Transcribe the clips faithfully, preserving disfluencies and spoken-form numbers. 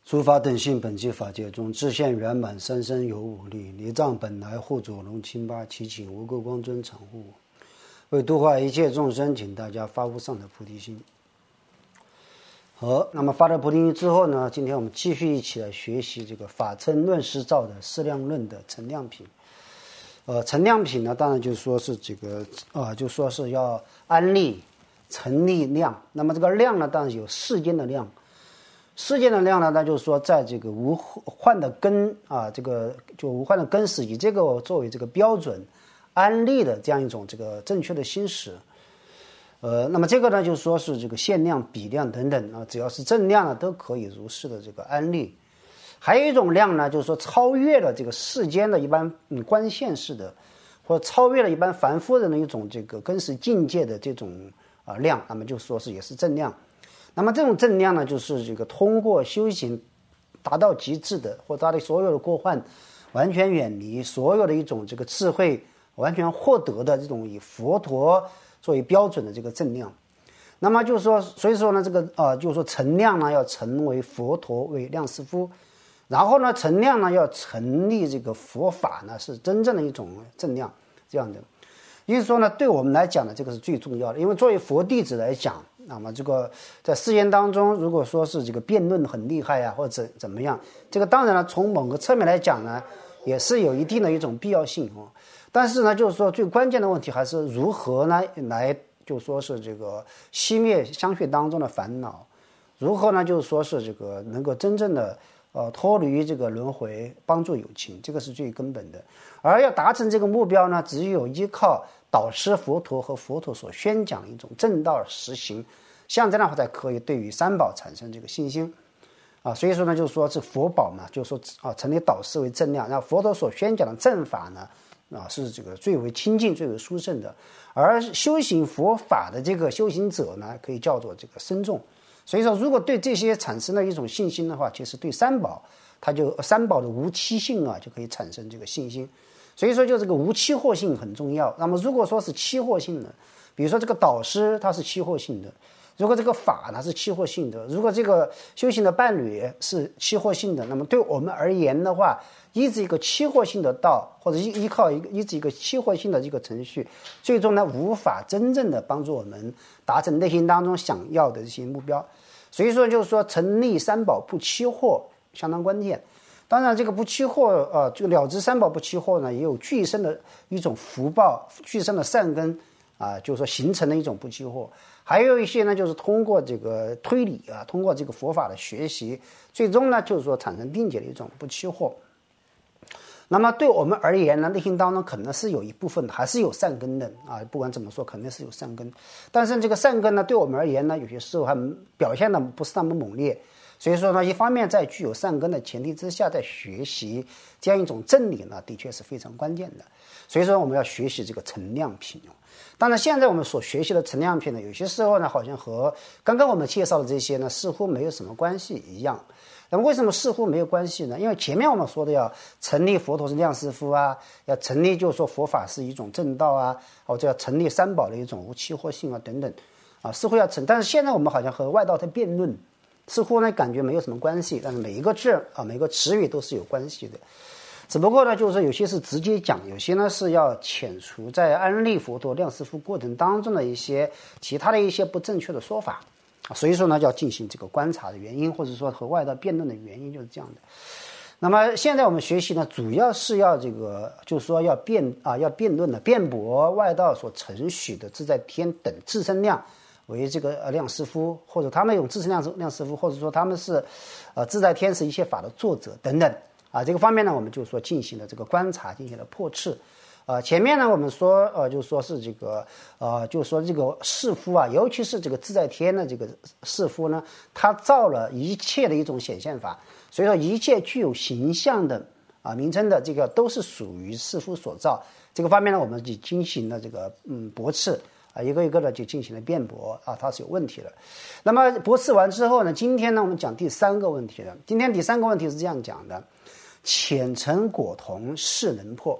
诸法等性本具法界中，自现圆满，三身有五力，离障本来护主龙清八，祈请无垢光尊常护。为度化一切众生，请大家发无上的菩提心。好，那么发了菩提心之后呢，今天我们继续一起来学习这个法称论师造的释量论的陈量品。呃，陈量品呢，当然就是说是这个啊、呃，就说是要安立成立量。那么这个量呢，当然有世间的量。世间的量呢，那就是说，在这个无患的根啊，这个就无患的根是以这个作为这个标准安立的这样一种这个正确的心识。呃，那么这个呢，就是说是这个限量、比量等等啊，只要是正量呢，都可以如是的这个安立。还有一种量呢，就是说超越了这个世间的一般嗯观现式的，或者超越了一般凡夫人的一种这个根识境界的这种啊量，那么就说是也是正量。那么这种正量呢，就是这个通过修行达到极致的，或他的所有的过患完全远离，所有的一种这个智慧完全获得的这种以佛陀作为标准的这个正量。那么就是说，所以说呢，这个呃，就是说成量呢要成为佛陀为量师父，然后呢成量呢要成立这个佛法呢是真正的一种正量这样的。也就是说呢，对我们来讲呢，这个是最重要的，因为作为佛弟子来讲。那么这个在世间当中，如果说是这个辩论很厉害啊，或者怎么样，这个当然了，从某个侧面来讲呢，也是有一定的一种必要性哦。但是呢，就是说最关键的问题还是如何呢来，就说是这个熄灭相续当中的烦恼，如何呢，就是说是这个能够真正的呃脱离这个轮回，帮助有情，这个是最根本的。而要达成这个目标呢，只有依靠导师佛陀和佛陀所宣讲的一种正道实行，像这样的话才可以对于三宝产生这个信心啊。所以说呢，就是说是佛宝嘛，就是说啊，成立导师为正量，然后佛陀所宣讲的正法呢啊是这个最为清净、最为殊胜的，而修行佛法的这个修行者呢，可以叫做这个僧众。所以说，如果对这些产生了一种信心的话，其实对三宝，它就三宝的无欺性啊，就可以产生这个信心。所以说，就这个无期货性很重要。那么，如果说是期货性的，比如说这个导师他是期货性的，如果这个法呢是期货性的，如果这个修行的伴侣是期货性的，那么对我们而言的话，依止一个期货性的道，或者依依靠一个依止一个期货性的这个程序，最终呢无法真正的帮助我们达成内心当中想要的这些目标。所以说，就是说成立三宝不期货相当关键。当然，这个不期货，呃，这个了知三宝不期货呢，也有具身的一种福报，具身的善根啊、呃，就是说形成的一种不期货。还有一些呢，就是通过这个推理啊，通过这个佛法的学习，最终呢，就是说产生定解的一种不期货。那么对我们而言呢，内心当中可能是有一部分还是有善根的啊，不管怎么说，肯定是有善根。但是这个善根呢，对我们而言呢，有些时候还表现的不是那么猛烈。所以说呢，一方面在具有善根的前提之下，在学习这样一种正理呢，的确是非常关键的。所以说我们要学习这个陈量品。当然，现在我们所学习的陈量品呢，有些时候呢，好像和刚刚我们介绍的这些呢，似乎没有什么关系一样。那么为什么似乎没有关系呢？因为前面我们说的要成立佛陀是量师父啊，要成立就是说佛法是一种正道啊，或者要成立三宝的一种无期货性啊等等啊，似乎要成。但是现在我们好像和外道在辩论。似乎呢感觉没有什么关系，但是每一个字啊，每个词语都是有关系的。只不过呢，就是说有些是直接讲，有些呢是要遣除在安立佛陀量师父过程当中的一些其他的一些不正确的说法啊，所以说呢，就要进行这个观察的原因，或者说和外道辩论的原因就是这样的。那么现在我们学习呢，主要是要这个，就是说要辩啊，要辩论的辩驳外道所承许的自在天等自身量。为这个量师父，或者他们有自身量量师父，或者说他们是，呃，自在天是一切法的作者等等啊，这个方面呢，我们就说进行了这个观察，进行了破斥。呃，前面呢，我们说呃，就说是这个呃，就说这个世夫啊，尤其是这个自在天的这个世夫呢，他造了一切的一种显现法，所以说一切具有形象的啊名称的这个都是属于世夫所造。这个方面呢，我们就进行了这个嗯驳斥。啊，一个一个的就进行了辩驳啊，它是有问题的。那么驳斥完之后呢，今天呢我们讲第三个问题了。今天第三个问题是这样讲的：浅尘果同是能破。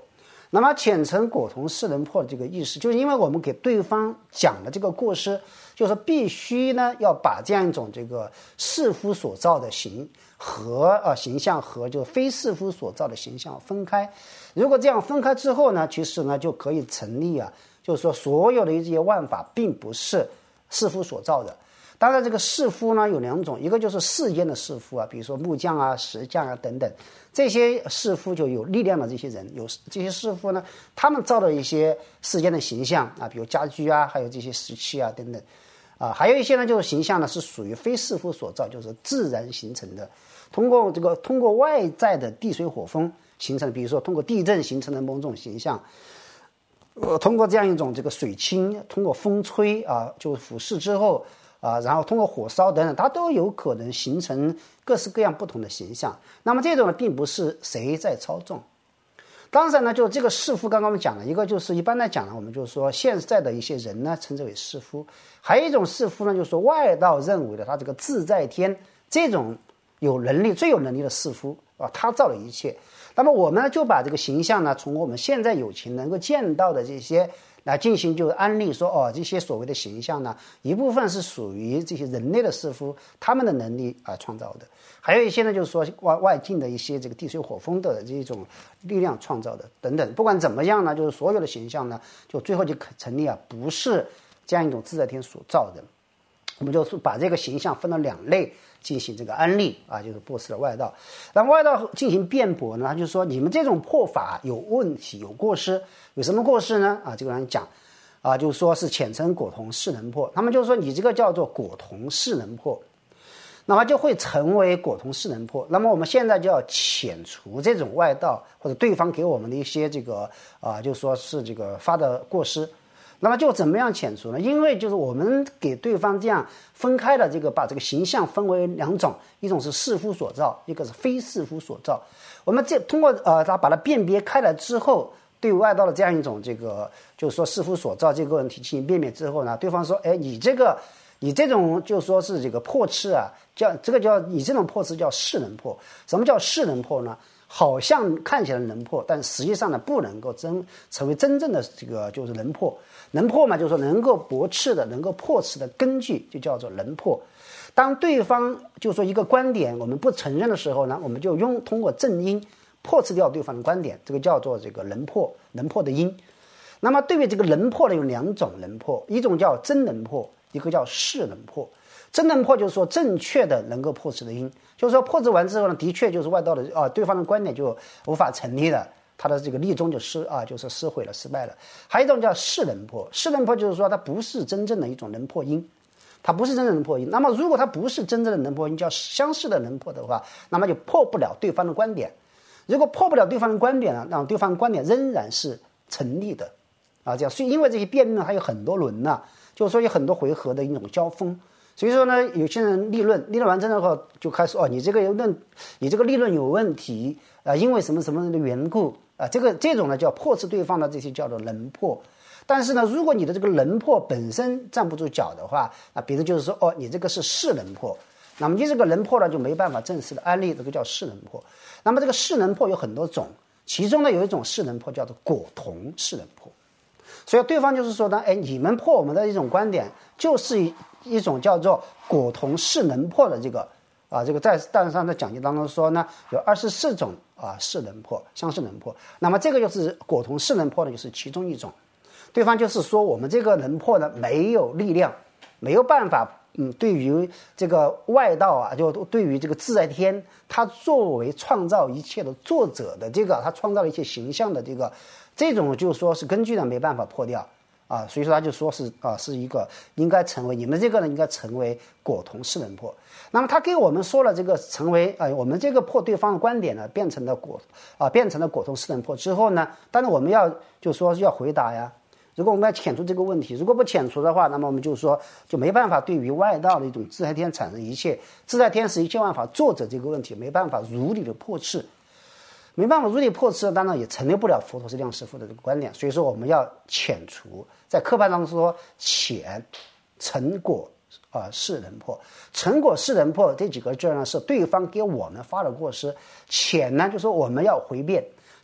那么浅成果同世人破的这个意思，就是因为我们给对方讲的这个过失，就是必须呢要把这样一种这个世夫所造的形和呃形象和就非世夫所造的形象分开。如果这样分开之后呢，其实呢就可以成立啊，就是说所有的这些万法并不是世夫所造的。当然这个世夫呢有两种，一个就是世间的世夫啊，比如说木匠啊、石匠啊等等，这些世夫就有力量的这些人，有这些世夫呢，他们造的一些世间的形象啊，比如家居啊，还有这些石器啊等等啊，还有一些呢就是形象呢是属于非世夫所造，就是自然形成的，通过这个通过外在的地水火风形成的，比如说通过地震形成的某种形象，呃，通过这样一种这个水侵，通过风吹啊，就腐蚀之后啊，然后通过火烧等等，它都有可能形成各式各样不同的形象。那么这种呢，并不是谁在操纵。当然呢，就这个世夫，刚刚我们讲了一个，就是一般来讲呢，我们就是说现在的一些人呢，称之为世夫；还有一种世夫呢，就是说外道认为的他这个自在天这种有能力、最有能力的世夫啊，他造了一切。那么我们呢，就把这个形象呢，从我们现在有情能够见到的这些来进行就安利说，哦，这些所谓的形象呢，一部分是属于这些人类的世夫他们的能力啊、呃、创造的，还有一些呢就是说外外境的一些这个地水火风的这种力量创造的等等。不管怎么样呢，就是所有的形象呢，就最后就成立啊，不是这样一种自在天所造的。我们就是把这个形象分了两类进行这个安利啊，就是驳斥了外道。然后外道进行辩驳呢，他就说你们这种破法有问题，有过失。有什么过失呢？啊，这个人讲啊，就是说是浅成果同世人破。他们就说你这个叫做果同世人破，那么就会成为果同世人破。那么我们现在就要遣除这种外道或者对方给我们的一些这个啊，就说是这个发的过失。那么就怎么样遣除呢？因为就是我们给对方这样分开的这个把这个形象分为两种，一种是世夫所造，一个是非世夫所造。我们这通过呃，他把它辨别开来之后，对外道的这样一种这个就是说世夫所造这个问题进行辨别之后呢，对方说，哎，你这个你这种就说是这个破斥啊，叫这个叫你这种破斥叫世人破。什么叫世人破呢？好像看起来能破，但实际上呢不能够真成为真正的这个就是能破。能破嘛，就是说能够驳斥的、能够破斥的根据就叫做能破。当对方就说一个观点我们不承认的时候呢，我们就用通过正因破斥掉对方的观点，这个叫做这个能破，能破的因。那么对于这个能破呢，有两种能破，一种叫真能破，一个叫世能破。真能破就是说正确的能够破斥的因，就是说破斥完之后呢，的确就是外道的啊，对方的观点就无法成立了，他的这个立宗就失啊，就是失毁了、失败了。还有一种叫世能破，世能破就是说它不是真正的一种能破因，它不是真正的能破因。那么如果它不是真正的能破因，叫相似的能破的话，那么就破不了对方的观点。如果破不了对方的观点呢，让对方的观点仍然是成立的啊，这样。所以因为这些辩论还有很多轮呢、啊，就是说有很多回合的一种交锋。所以说呢，有些人立论，立论完之后就开始哦，你这个论，你这个立论有问题啊、呃，因为什么什么的缘故啊、呃，这个这种呢叫破斥对方的这些叫做能破。但是呢，如果你的这个能破本身站不住脚的话，那别人就是说哦，你这个是世能破，那么你这个能破呢就没办法正式的安利，这个叫世能破。那么这个世能破有很多种，其中呢有一种世能破叫做果同世能破。所以对方就是说呢，哎，你们破我们的一种观点，就是一种叫做果同世能破的这个啊，这个在大上的讲解当中说呢，有二十四种啊世能破，相似能破。那么这个就是果同世能破的，就是其中一种。对方就是说我们这个能破呢没有力量，没有办法，嗯，对于这个外道啊，就对于这个自在天，他作为创造一切的作者的这个，他创造了一些形象的这个。这种就说是根据呢没办法破掉啊，所以说他就说是啊是一个应该成为你们这个呢应该成为果同世能破。那么他给我们说了这个成为啊、呃、我们这个破对方的观点呢变成了果啊变成了果同世能破之后呢，当然我们要就说要回答呀。如果我们要遣除这个问题，如果不遣除的话，那么我们就说就没办法对于外道的一种自在天产生一切自在天是一切万法作者这个问题没办法如理的破斥。没办法如理破斥，当然也成立不了佛陀是量师父的这个观点。所以说我们要遣除，在课派当中说遣成果啊世人破，成果世人破这几个字呢是对方给我们发的过失，遣呢就说我们要回辩，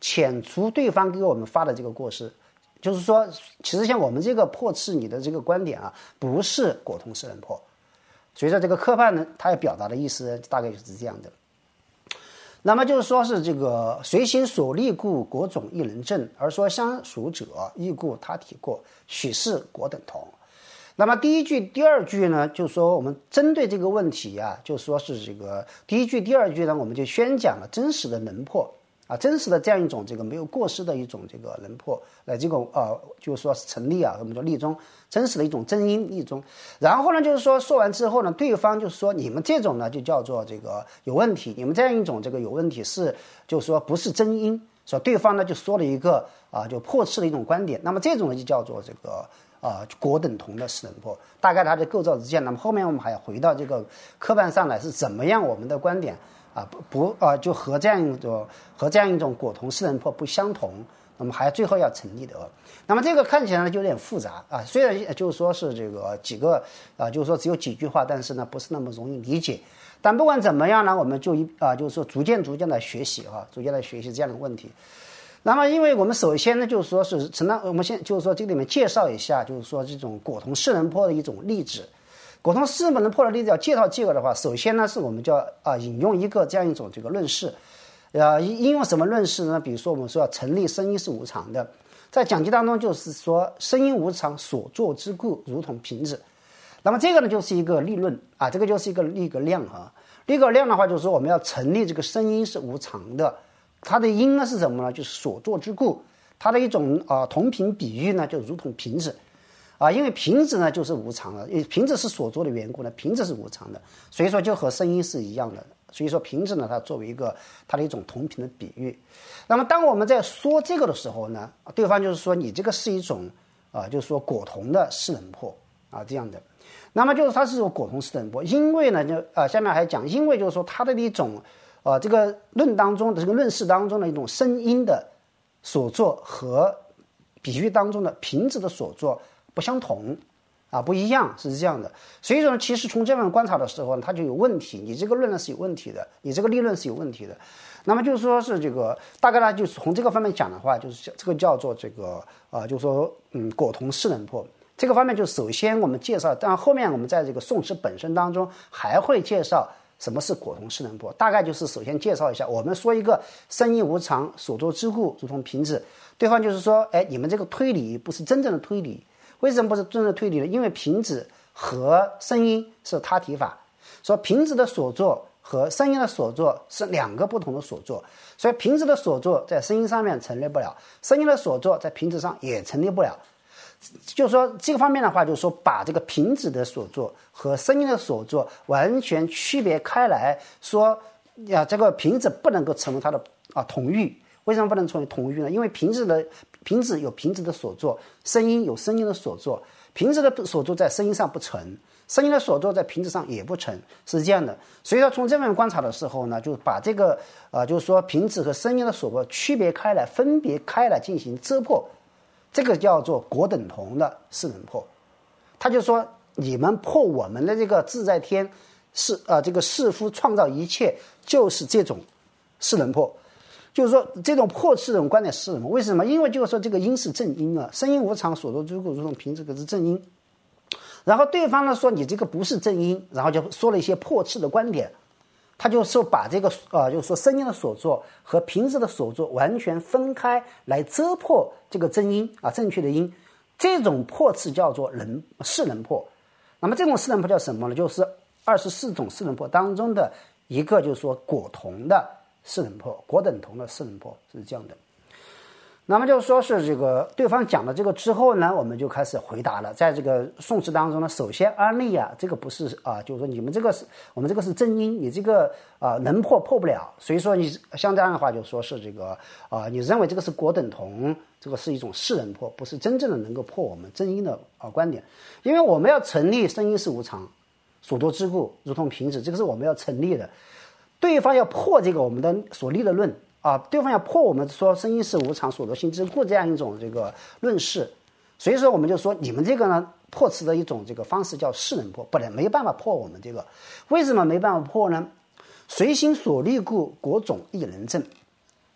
遣除对方给我们发的这个过失。就是说，其实像我们这个破斥你的这个观点啊，不是果同世人破。所以说这个科判呢，它要表达的意思大概就是这样的。那么就是说是这个随行所立故，果种亦能正，而说相属者，亦故他体过，许是果等同。那么第一句、第二句呢，就是说我们针对这个问题啊，就说是这个第一句、第二句呢，我们就宣讲了真实的能破。啊，真实的这样一种这个没有过失的一种这个能破，来这个呃，就是说是成立啊，我们叫立中，真实的一种真因立中。然后呢，就是说说完之后呢，对方就是说你们这种呢就叫做这个有问题，你们这样一种这个有问题是就是说不是真因，所以对方呢就说了一个啊就破斥的一种观点，那么这种呢就叫做这个啊果等同的世能破，大概它的构造是这样。那么后面我们还要回到这个科判上来是怎么样我们的观点。啊不不啊，就和这样一种和这样一种果同世能破不相同，那么还最后要成立的。那么这个看起来呢就有点复杂啊，虽然就是说是这个几个啊，就是说只有几句话，但是呢不是那么容易理解。但不管怎么样呢，我们就一啊，就是说逐渐逐渐的学习啊，逐渐的学习这样的问题。那么因为我们首先呢就是说是承担，我们先就是说这里面介绍一下，就是说这种果同世能破的一种例子。果同世能破的例子要介绍这个的话，首先呢是我们就要啊引用一个这样一种这个论事，呃，应用什么论事呢？比如说我们说要成立生因是无常的，在讲记当中就是说生因无常，所作之故如同瓶子。那么这个呢就是一个立论啊，这个就是一个立个量啊，立个量的话就是说我们要成立这个生因是无常的，它的因呢是什么呢？就是所作之故，它的一种啊同频比喻呢就如同瓶子。啊，因为瓶子呢就是无常的，因为瓶子是所作的缘故呢，瓶子是无常的，所以说就和声音是一样的。所以说瓶子呢，它作为一个它的一种同频的比喻。那么当我们在说这个的时候呢，对方就是说你这个是一种啊，就是说果同的世能破啊这样的。那么就是它是有果同世能破，因为呢就啊下面还讲，因为就是说它的一种呃、啊、这个论当中的这个论事当中的一种声音的所作和比喻当中的瓶子的所作。不相同啊，不一样，是这样的。所以说其实从这样观察的时候呢，它就有问题，你这个论呢是有问题的，你这个立论是有问题的。那么就是说是这个大概呢，就是从这个方面讲的话，就是这个叫做这个啊、呃，就是说嗯果同世能破这个方面，就首先我们介绍，但后面我们在这个宋词本身当中还会介绍什么是果同世能破。大概就是首先介绍一下，我们说一个生因无常，所作之故如同瓶子，对方就是说，哎，你们这个推理不是真正的推理。为什么不是真正的推理呢？因为瓶子和声音是他体法，说瓶子的所作和声音的所作是两个不同的所作，所以瓶子的所作在声音上面成立不了，声音的所作在瓶子上也成立不了。就是说这个方面的话，就是说把这个瓶子的所作和声音的所作完全区别开来，说呀，这个瓶子不能够成为它的啊同域。为什么不能成为同域呢？因为瓶子的瓶子有瓶子的所作，声音有声音的所作，瓶子的所作在声音上不成，声音的所作在瓶子上也不成，是这样的。所以说从这方面观察的时候呢，就把这个呃，就是说瓶子和声音的所作区别开来，分别开来进行遮破，这个叫做果等同的世能破。他就说你们破我们的这个自在天是呃这个世夫创造一切，就是这种世能破。就是说这种破斥这种观点是什么？为什么？因为就是说这个因是正因啊，生因无常，所作之故如同瓶子，这个是正因。然后对方呢说你这个不是正因，然后就说了一些破斥的观点，他就说把这个啊、呃，就是说声音的所作和瓶子的所作完全分开来遮破这个真因啊，正确的因。这种破斥叫做能世能破。那么这种世能破叫什么呢？就是二十四种世能破当中的一个，就是说果同的世能破，果等同的世能破，是这样的。那么就是说是这个对方讲了这个之后呢，我们就开始回答了。在这个宋词当中呢，首先安利啊，这个不是啊，就是说你们这个是我们这个是真因，你这个啊能破破不了，所以说你像这样的话就说是这个啊，你认为这个是果等同，这个是一种世能破，不是真正的能够破我们真因的啊观点。因为我们要成立生因是无常，所作之故如同瓶子，这个是我们要成立的。对方要破这个我们的所立的论啊，对方要破我们说生因是无常，所作心之故这样一种这个论事，所以说我们就说你们这个呢破斥的一种这个方式叫世能破，不然没办法破我们这个。为什么没办法破呢？随心所立故，果种亦能正。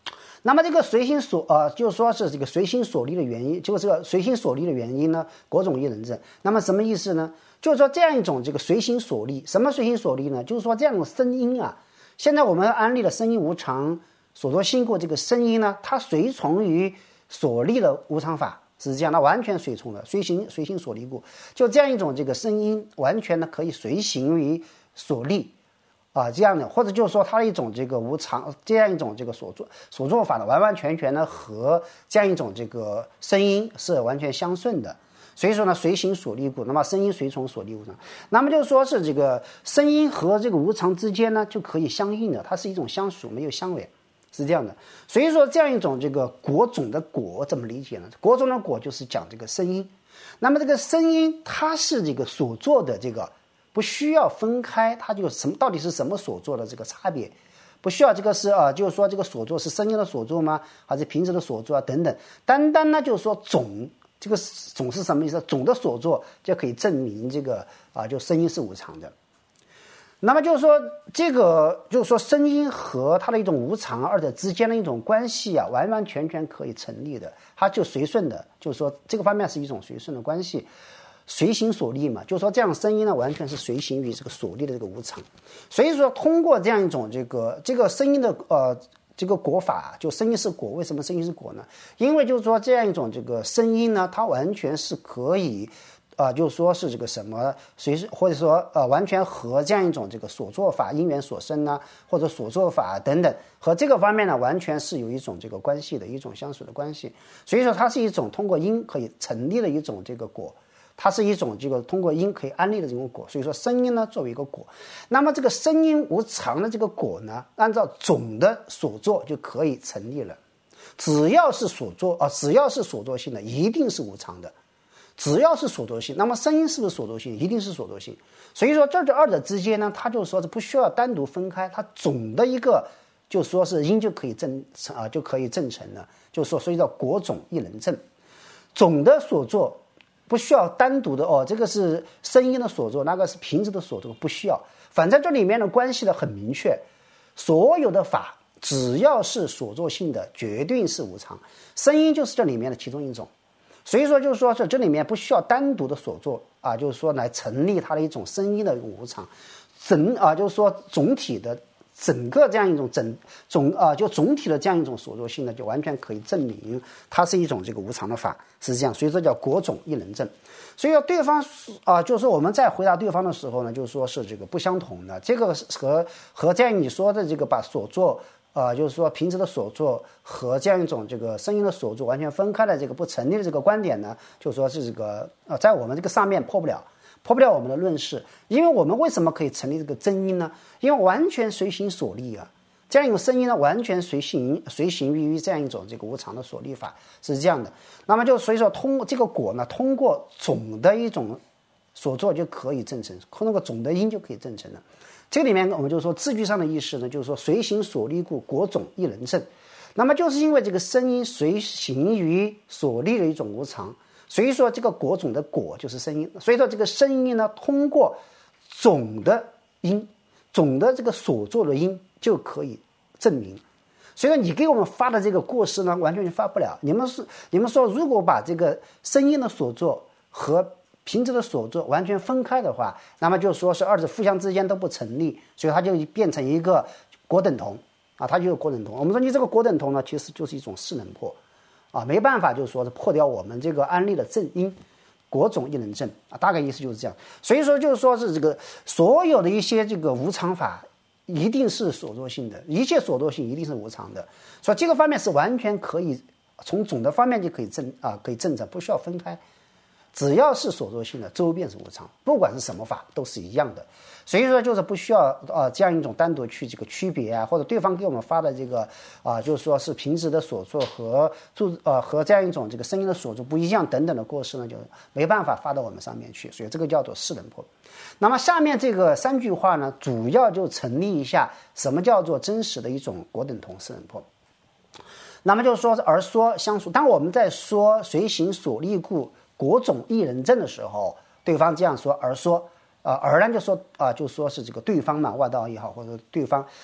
那么这个随心所呃，就是说是这个随心所立的原因，就是这个随心所立的原因呢，国种亦能正。那么什么意思呢？就是说这样一种这个随心所立，什么随心所立呢？就是说这样一种声音啊，现在我们安利的声音无常所说心过这个声音呢，它随从于所立的无常法，是这样，它完全随从的，随行随心所立故，就这样一种这个声音，完全呢可以随行于所立。啊，这样的，或者就是说它的一种这个无常，这样一种这个所做所做法呢，完完全全的和这样一种这个声音是完全相顺的。所以说呢，随行所立故，那么声音随从所立无常，那么就是说是这个声音和这个无常之间呢就可以相应的，它是一种相属，没有相违，是这样的。所以说这样一种这个果种的果怎么理解呢？果种的果就是讲这个声音，那么这个声音它是这个所做的这个。不需要分开，它就什么到底是什么所做的这个差别，不需要这个是啊，就是说这个所做是声音的所做吗？还是平时的所做啊？等等，单单呢就是说总这个总是什么意思？总的所做就可以证明这个啊，就声音是无常的。那么就是说这个就是说声音和它的一种无常二者之间的一种关系啊，完完全全可以成立的，它就随顺的，就是说这个方面是一种随顺的关系。随行所立嘛，就是说这样声音呢，完全是随行于这个所立的这个无常。所以说，通过这样一种这个这个声音的呃这个果法，就声音是果，为什么声音是果呢？因为就是说这样一种这个声音呢，它完全是可以啊、呃，就是说是这个什么随时或者说呃完全和这样一种这个所作法因缘所生呢，或者所作法等等，和这个方面呢，完全是有一种这个关系的一种相属的关系。所以说，它是一种通过因可以成立的一种这个果。它是一种这个通过因可以安立的这种果，所以说声音呢作为一个果，那么这个声音无常的这个果呢，按照总的所作就可以成立了。只要是所作啊，只要是所作性的，一定是无常的。只要是所作性，那么声音是不是所作性？一定是所作性。所以说这这二者之间呢，它就说是不需要单独分开，它总的一个就说是因就可以证啊，就可以证成了，就说所以叫果种亦能证，总的所作。不需要单独的哦，这个是声音的所作，那个是平时的所作，不需要。反正这里面的关系呢很明确，所有的法只要是所作性的，绝对是无常。声音就是这里面的其中一种，所以说就是说是这里面不需要单独的所作啊，就是说来成立它的一种声音的无常，整啊就是说总体的。整个这样一种整总啊、呃，就总体的这样一种所作性呢，就完全可以证明它是一种这个无常的法，是这样。所以这叫果种亦能证。所以要对方啊、呃，就是说我们在回答对方的时候呢，就是说是这个不相同的。这个和和这样你说的这个把所作啊、呃，就是说平时的所作和这样一种这个声音的所作完全分开的这个不成立的这个观点呢，就说是这个呃，在我们这个上面破不了。破不了我们的论事，因为我们为什么可以成立这个真因呢？因为完全随行所立啊，这样一种声音呢，完全随行随行于这样一种这个无常的所立法，是这样的。那么就所以说，通过这个果呢，通过总的一种所作就可以证成，通过总的因就可以证成了。这里面我们就说字句上的意思呢，就是说随行所立故，果种亦能证。那么就是因为这个声音随行于所立的一种无常。所以说这个果种的果就是声音，所以说这个声音呢，通过总的因，总的这个所做的因就可以证明。所以说你给我们发的这个过失呢，完全就发不了。你们是你们说，如果把这个声音的所作和平时的所作完全分开的话，那么就说是二者互相之间都不成立，所以它就变成一个果等同啊，它就是果等同。我们说你这个果等同呢，其实就是一种势能破。啊，没办法，就是说是破掉我们这个安利的正因，果种亦能证啊，大概意思就是这样。所以说，就是说是这个所有的一些这个无常法，一定是所作性的，一切所作性一定是无常的。所以这个方面是完全可以从总的方面就可以证啊，可以证证，不需要分开。只要是所作性的，周边是无常，不管是什么法都是一样的。所以说就是不需要呃这样一种单独去这个区别啊，或者对方给我们发的这个啊、呃，就是说是平时的所作和注呃和这样一种这个声音的所作不一样等等的过失呢，就没办法发到我们上面去，所以这个叫做势能破。那么下面这个三句话呢，主要就成立一下什么叫做真实的一种果等同势能破。那么就是说而说相属，当我们在说随行所立故果种亦能证的时候，对方这样说而说。呃，而呢就说啊、呃，就说是这个对方嘛，外道也好，或者对方，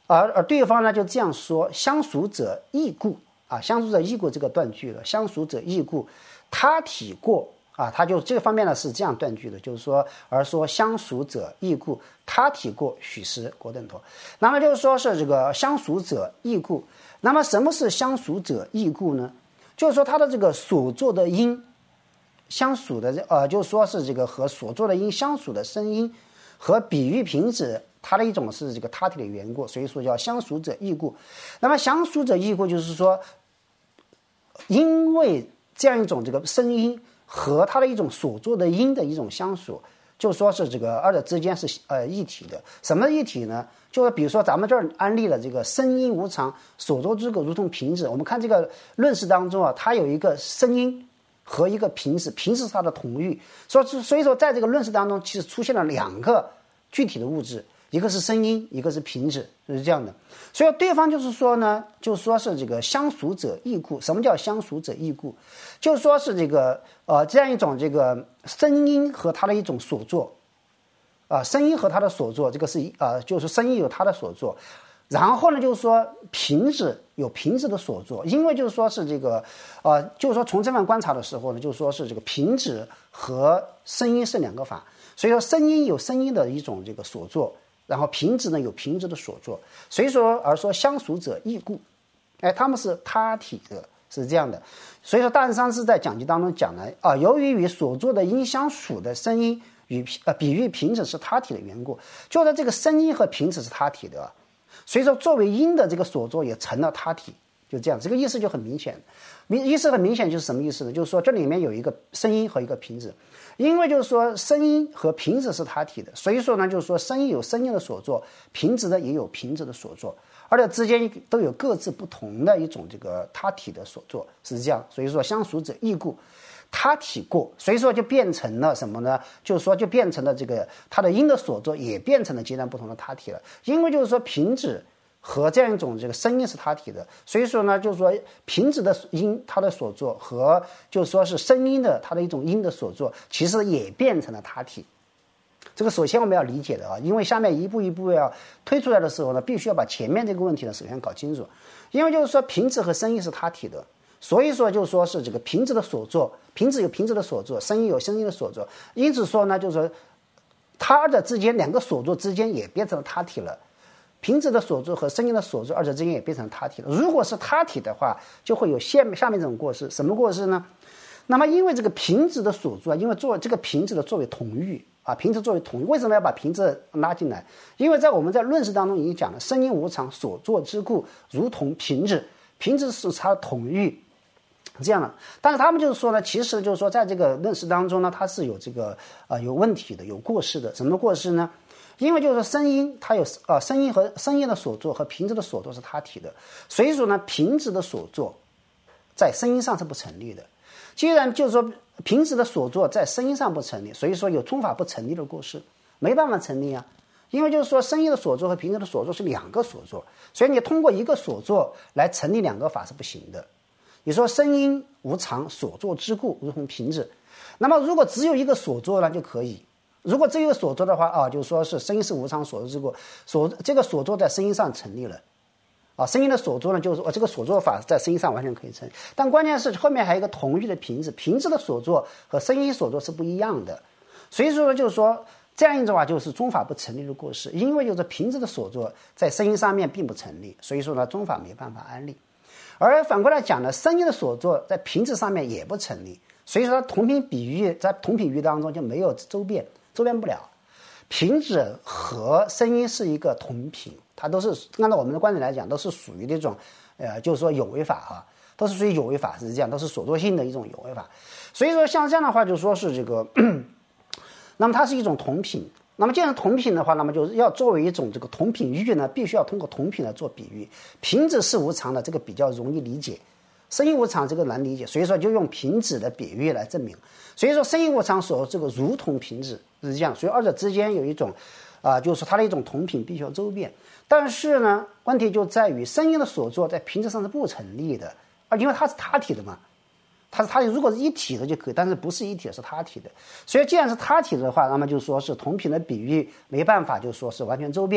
而而对方呢就这样说：相属者异故啊，相属者异故这个断句了，相属者异故，他体过啊，他就这个方面呢是这样断句的，就是说而说相属者异故，他体过，许时国等陀。那么就是说是这个相属者异故。那么什么是相属者异故呢？就是说他的这个所作的音相属的，呃，就是说是这个和所作的音相属的声音和比喻平指，它的一种是这个他体的缘故，所以说叫相属者异故。那么相属者异故就是说，因为这样一种这个声音和它的一种所作的音的一种相属，就说是这个二者之间是呃一体的。什么一体呢？就是比如说咱们这儿安利了这个声音无常，所作之故如同平指。我们看这个论释当中啊，它有一个声音和一个平指，平指是它的同域，所以所以说在这个论释当中，其实出现了两个具体的物质，一个是声音，一个是平指，是这样的。所以对方就是说呢，就说是这个相属者异故。什么叫相属者异故？就是说是这个呃这样一种这个声音和它的一种所作。啊、呃，声音和它的所作，这个是呃，就是声音有它的所作，然后呢，就是说平指有平指的所作，因为就是说是这个，呃，就是说从这番观察的时候呢，就是说是这个平指和声音是两个法，所以说声音有声音的一种这个所作，然后平指呢有平指的所作，所以说而说相属者异故，哎，他们是他体的，是这样的，所以说大圣上师在讲记当中讲了啊、呃，由于与所作的音相属的声音。与呃比喻平指是他体的缘故，就在这个声音和平指是他体的，所以说作为音的这个所作也成了他体，就这样，这个意思就很明显。明意思很明显就是什么意思呢？就是说这里面有一个声音和一个平指，因为就是说声音和平指是他体的，所以说呢就是说声音有声音的所作，平指呢也有平指的所作，而且之间都有各自不同的一种这个他体的所作，是这样。所以说相属者异故。他体过，所以说就变成了什么呢？就是说就变成了这个它的音的所作也变成了截然不同的他体了。因为就是说平指和这样一种这个声音是他体的，所以说呢就是说平指的音它的所作和就是说是声音的它的一种音的所作，其实也变成了他体。这个首先我们要理解的啊，因为下面一步一步要推出来的时候呢，必须要把前面这个问题呢首先搞清楚。因为就是说平指和声音是他体的。所以说就说是这个平指的所作，平指有平指的所作，声音有声音的所作，因此说呢，就是说它二者之间两个所作之间也变成了他体了，平指的所作和声音的所作二者之间也变成他体了。如果是他体的话，就会有下面下面这种过失，什么过失呢？那么因为这个平指的所作，因为作为这个平指的作为同域啊，平指作为同域，为什么要把平指拉进来？因为在我们在论释当中已经讲了，声音无常，所作之故如同平指，平指是它的同域。这样的，但是他们就是说呢，其实就是说，在这个论释当中呢，它是有这个呃有问题的，有过失的。什么过失呢？因为就是说声音它有呃声音和声音的所作和平指的所作是他体的，所以说呢，平指的所作在声音上是不成立的。既然就是说平指的所作在声音上不成立，所以说有宗法不成立的过失，没办法成立啊。因为就是说声音的所作和平指的所作是两个所作，所以你通过一个所作来成立两个法是不行的。你说声音无常，所作之故如同平指，那么如果只有一个所作呢就可以。如果只有一个所作的话啊，就是说是声音是无常，所作之故，所这个所作在声音上成立了啊。声音的所作呢，就是说这个所作法在声音上完全可以成立，但关键是后面还有一个同域的平指，平指的所作和声音所作是不一样的。所以说呢，就是说这样一种啊，就是宗法不成立的过失，因为就是平指的所作在声音上面并不成立，所以说呢，宗法没办法安立。而反过来讲呢，声音的所作在平指上面也不成立，所以说同频比喻在同频喻当中就没有周遍，周遍不了。平指和声音是一个同频，它都是按照我们的观点来讲，都是属于这种，呃，就是说有为法啊，都是属于有为法，是这样，都是所作性的一种有为法。所以说像这样的话，就说是这个，那么它是一种同频。那么既然同频的话，那么就是要作为一种这个同频喻呢，必须要通过同频来做比喻。平指是无常的，这个比较容易理解；声音无常这个难理解，所以说就用平指的比喻来证明。所以说声音无常所这个如同平指是这样，所以二者之间有一种啊、呃，就是它的一种同频必须要周遍。但是呢，问题就在于声音的所作在平指上是不成立的，而因为它是他体的嘛。它是它如果是一体的就可以，但是不是一体的是他体的，所以既然是他体的话，那么就说是同频的比喻没办法就说是完全周遍，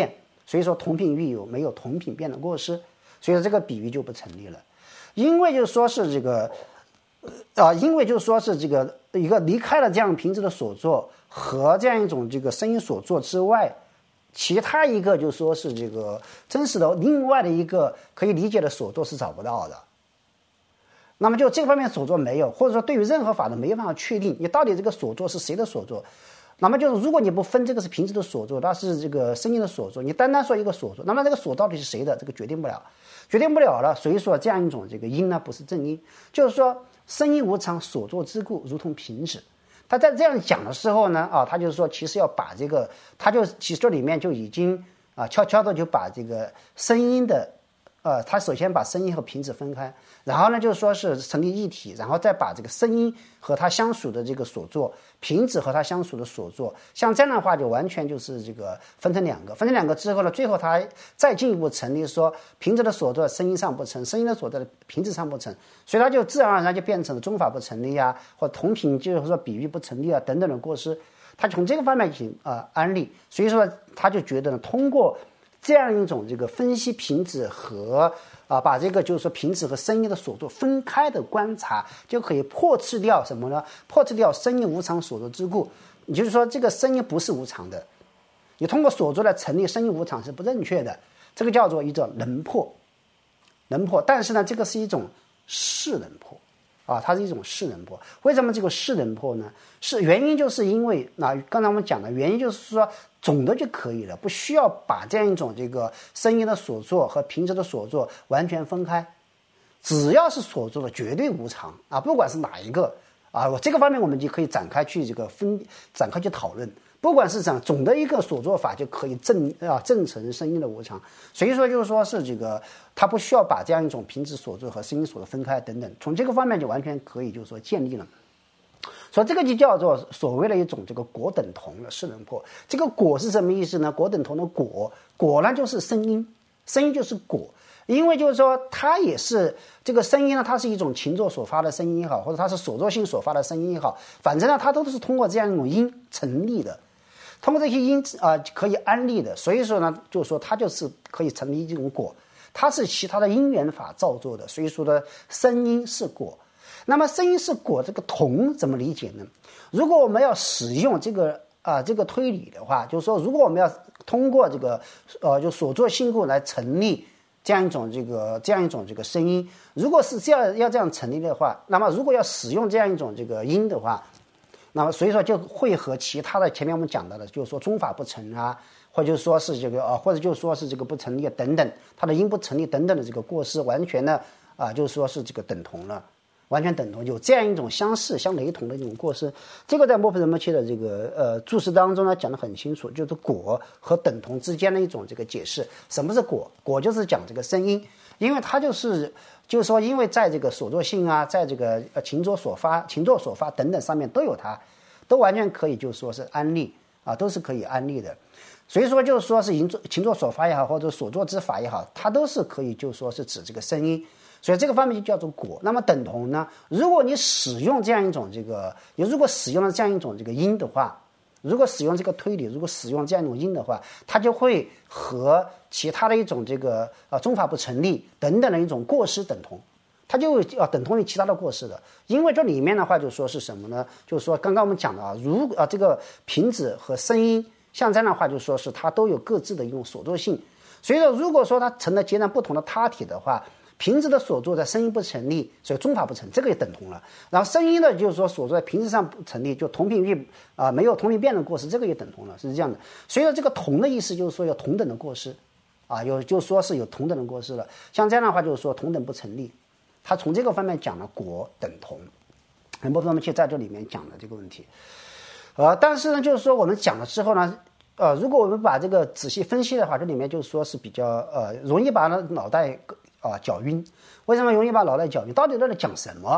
所以说同频域有没有同频变的过失，所以说这个比喻就不成立了。因为就是说是这个啊，因为就是说是这个一个离开了这样频子的所作和这样一种这个声音所作之外，其他一个就说是这个真实的另外的一个可以理解的所作是找不到的。那么就这个方面所作没有，或者说对于任何法都没办法确定你到底这个所作是谁的所作。那么就是如果你不分这个是频子的所作，它是这个声音的所作，你单单说一个所作，那么这个所到底是谁的，这个决定不了，决定不了了。所以说这样一种这个音呢不是正音，就是说声音无常，所作之故如同频子。他在这样讲的时候呢，啊，他就是说其实要把这个，他就其实这里面就已经啊悄悄的就把这个声音的。呃，他首先把声音和频子分开，然后呢，就是说是成立一体，然后再把这个声音和它相属的这个所作，频子和它相属的所作，像这样的话就完全就是这个分成两个，分成两个之后呢，最后他再进一步成立说频子的所作声音上不成，声音的所作频子上不成，所以他就自然而然就变成了中法不成立啊，或同频就是说比喻不成立啊等等的过失，他从这个方面去啊、呃、安利，所以说他就觉得呢，通过这样一种这个分析频子和啊，把这个就是说频子和声音的所作分开的观察，就可以破斥掉什么呢？破斥掉声音无常所作之故。也就是说，这个声音不是无常的，你通过所作来成立声音无常是不正确的，这个叫做一种能破，能破。但是呢，这个是一种势能破。啊，它是一种势能破。为什么这个势能破呢？是原因就是因为那、啊、刚才我们讲的原因就是说总的就可以了，不需要把这样一种这个声音的所作和频子的所作完全分开，只要是所作的绝对无常啊，不管是哪一个啊，这个方面我们就可以展开去这个分展开去讨论。不管是讲总的一个所作法就可以证啊证成声音的无常，所以说就是说是这个它不需要把这样一种频子所作和声音所作分开等等，从这个方面就完全可以就是说建立了。所以这个就叫做所谓的一种这个果等同的势能破。这个果是什么意思呢？果等同的果，果呢就是声音，声音就是果。因为就是说它也是这个声音呢，它是一种情作所发的声音也好，或者它是所作性所发的声音也好，反正呢它都是通过这样一种音成立的，通过这些因啊、呃、可以安立的，所以说呢，就是说它就是可以成立这种果，它是其他的因缘法造作的，所以说呢，声音是果。那么声音是果，这个同怎么理解呢？如果我们要使用这个啊、呃、这个推理的话，就是说，如果我们要通过这个呃就所作性故来成立这样一种这个这样一种这个声音，如果是这样要这样成立的话，那么如果要使用这样一种这个音的话。那么所以说就会和其他的前面我们讲到的，就是说中法不成啊，或者说是这个啊，或者就说是这个不成立等等，它的音不成立等等的这个过失，完全的啊，就是说是这个等同了，完全等同，有这样一种相似、相雷同的一种过失。这个在莫夫人摩切的这个呃注释当中呢讲得很清楚，就是果和等同之间的一种这个解释。什么是果？果就是讲这个声音，因为它就是。就是说，因为在这个所作性啊，在这个呃情作所发、情作所发等等上面都有它，都完全可以就说是安立啊，都是可以安立的。所以说，就是说是情作情作所发也好，或者所作之法也好，它都是可以就说是指这个声音。所以这个方面就叫做果。那么等同呢？如果你使用这样一种这个，你如果使用了这样一种这个音的话。如果使用这个推理，如果使用这样一种因的话，它就会和其他的一种这个啊中法不成立等等的一种过失等同，它就啊等同于其他的过失的。因为这里面的话就说是什么呢？就是说刚刚我们讲的啊，如啊这个频子和声音，像这样的话就说是它都有各自的一种所作性。所以说，如果说它成了截然不同的他体的话。频子的所作在声音不成立，所以中法不成，这个也等同了。然后声音的就是说所作在频子上不成立，就同频域啊没有同频变的过失，这个也等同了，是这样的。所以说这个同的意思就是说有同等的过失，啊有就说是有同等的过失了。像这样的话就是说同等不成立，他从这个方面讲了果等同，很多方面去在这里面讲的这个问题。呃，但是呢就是说我们讲了之后呢。呃，如果我们把这个仔细分析的话，这里面就是说是比较呃容易把脑袋啊、呃、搅晕。为什么容易把脑袋搅晕？到底在这讲什么？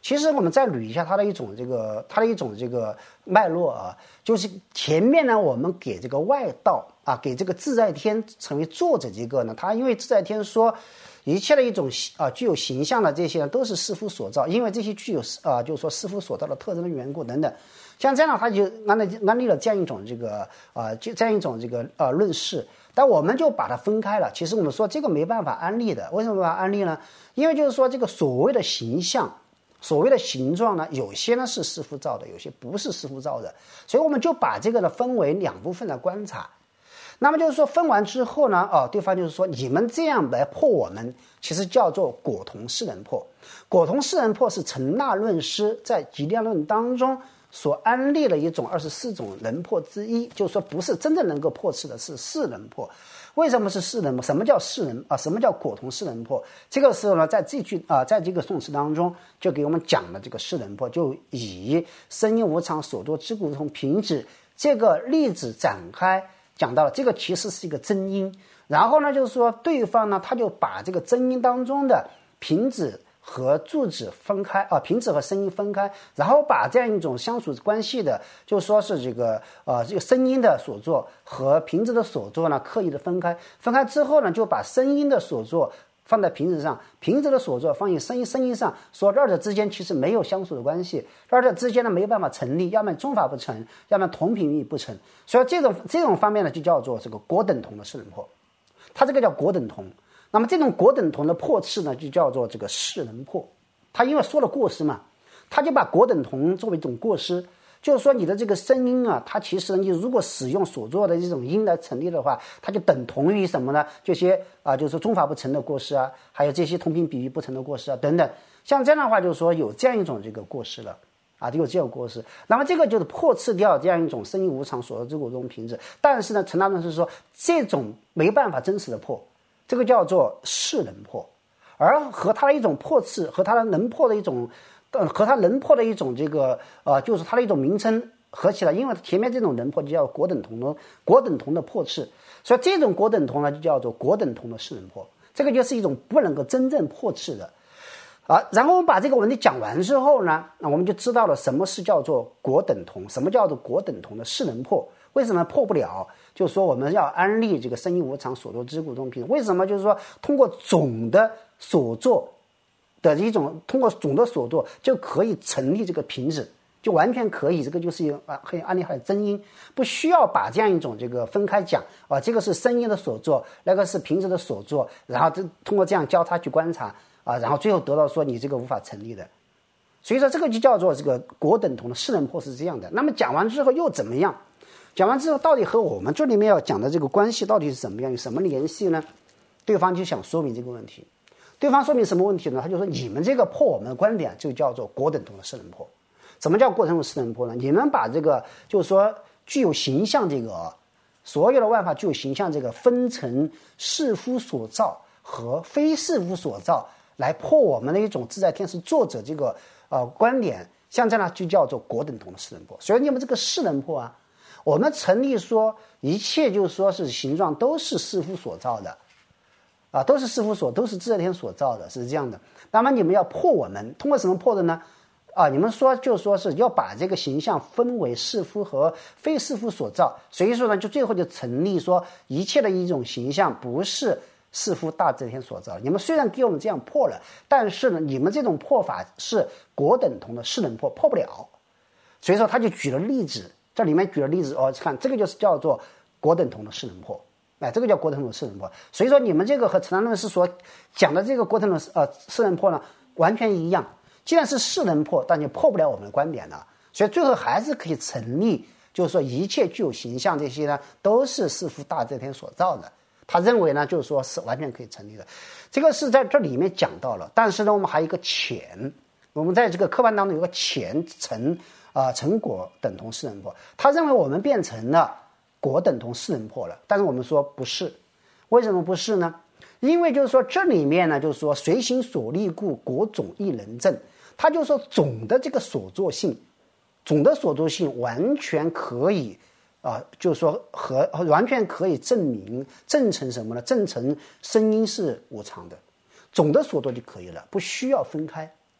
其实我们再捋一下它的一种这个它的一种这个脉络啊，就是前面呢我们给这个外道啊，给这个自在天成为作者这个呢，他因为自在天说一切的一种啊具有形象的这些呢都是师父所造，因为这些具有啊就是说师父所造的特征的缘故等等，像这样他就安立安立了这样一种这个啊就这样一种这个呃论事。但我们就把它分开了，其实我们说这个没办法安立的，为什么没办法安立呢？因为就是说这个所谓的形象，所谓的形状呢，有些呢是师父造的，有些不是师父造的，所以我们就把这个呢分为两部分来观察。那么就是说分完之后呢，哦，对方就是说你们这样来破我们，其实叫做果同世人破。果同世人破是陈那论师在极量论当中所安立的一种二十四种人破之一，就是说不是真正能够破斥的是世人破。为什么是世人破？什么叫世人啊？什么叫果同世人破？这个时候呢，在这句啊，在这个宋词当中，就给我们讲了这个世人破，就以声音无常所作之故同平止这个例子展开，讲到了这个其实是一个真音。然后呢，就是说对方呢，他就把这个真音当中的平止和助止分开啊，平止和声音分开，然后把这样一种相处关系的，就说是这个呃这个声音的所作和平止的所作呢，刻意的分开。分开之后呢，就把声音的所作放在平止上，平止的所作放在声音声音上，说二者之间其实没有相处的关系，二者之间呢没有办法成立，要么中法不成，要么同频域不成。所以这种这种方面呢，就叫做这个果等同的世人破，它这个叫果等同。那么这种果等同的破斥呢，就叫做这个世人破。他因为说了过失嘛，他就把果等同作为一种过失，就是说你的这个声音啊，它其实你如果使用所做的这种音来成立的话，它就等同于什么呢？这些啊，就是说中法不成的过失啊，还有这些同频比喻不成的过失啊等等。像这样的话，就是说有这样一种这个过失了啊，就有这种过失。那么这个就是破斥掉这样一种声音无常所作之故中平止。但是呢，陈大论是说这种没办法真实的破。这个叫做世人破，而和他的一种破斥，和他的能破的一种，呃，和他能破的一种这个，呃，就是他的一种名称合起来，因为前面这种能破就叫果等同的果等同的破斥，所以这种果等同呢就叫做果等同的世人破，这个就是一种不能够真正破斥的。啊，然后我们把这个问题讲完之后呢，那我们就知道了什么是叫做果等同，什么叫做果等同的世人破。为什么破不了？就是说我们要安立这个声音无常所作之故中平。为什么？就是说通过总的所作的一种，通过总的所作就可以成立这个平止，就完全可以。这个就是一个啊，可以安立它的真音，不需要把这样一种这个分开讲啊，这个是声音的所作，那个是平止的所作，然后这通过这样交叉去观察啊，然后最后得到说你这个无法成立的。所以说这个就叫做这个果等同的世人破是这样的。那么讲完之后又怎么样？讲完之后，到底和我们这里面要讲的这个关系到底是怎么样，有什么联系呢？对方就想说明这个问题。对方说明什么问题呢？他就说你们这个破我们的观点就叫做果等同的世人破。什么叫果等同的世人破呢？你们把这个就是说具有形象这个所有的万法具有形象这个分成是夫所造和非是夫所造，来破我们的一种自在天是作者这个呃观点，像这样呢就叫做果等同的世人破。所以你们这个世人破啊，我们成立说一切就是说是形状都是是夫所造的啊，都是是夫所都是自在天所造的，是这样的。那么你们要破我们，通过什么破的呢？啊，你们说就说是要把这个形象分为是夫和非是夫所造，所以说呢，就最后就成立说一切的一种形象不是是夫大自在天所造。你们虽然给我们这样破了，但是呢，你们这种破法是果等同的世人破，破不了。所以说他就举了例子。这里面举了例子哦，看这个就是叫做果等同的世人破，哎，这个叫果等同的世人破。所以说你们这个和陈大论师所讲的这个果等同的呃世人破呢，完全一样。既然是世人破，但就破不了我们的观点了。所以最后还是可以成立，就是说一切具有形象这些呢，都是是夫大自在天所造的。他认为呢，就是说是完全可以成立的。这个是在这里面讲到了，但是呢，我们还有一个浅，我们在这个课本当中有个浅层。啊、呃，成果等同世人破，他认为我们变成了果等同世人破了，但是我们说不是，为什么不是呢？因为就是说这里面呢，就是说随行所立故，果种亦能证。他就说总的这个所作性，总的所作性完全可以啊、呃，就是说和完全可以证明证成什么呢？证成声音是无常的，总的所作就可以了，不需要分开。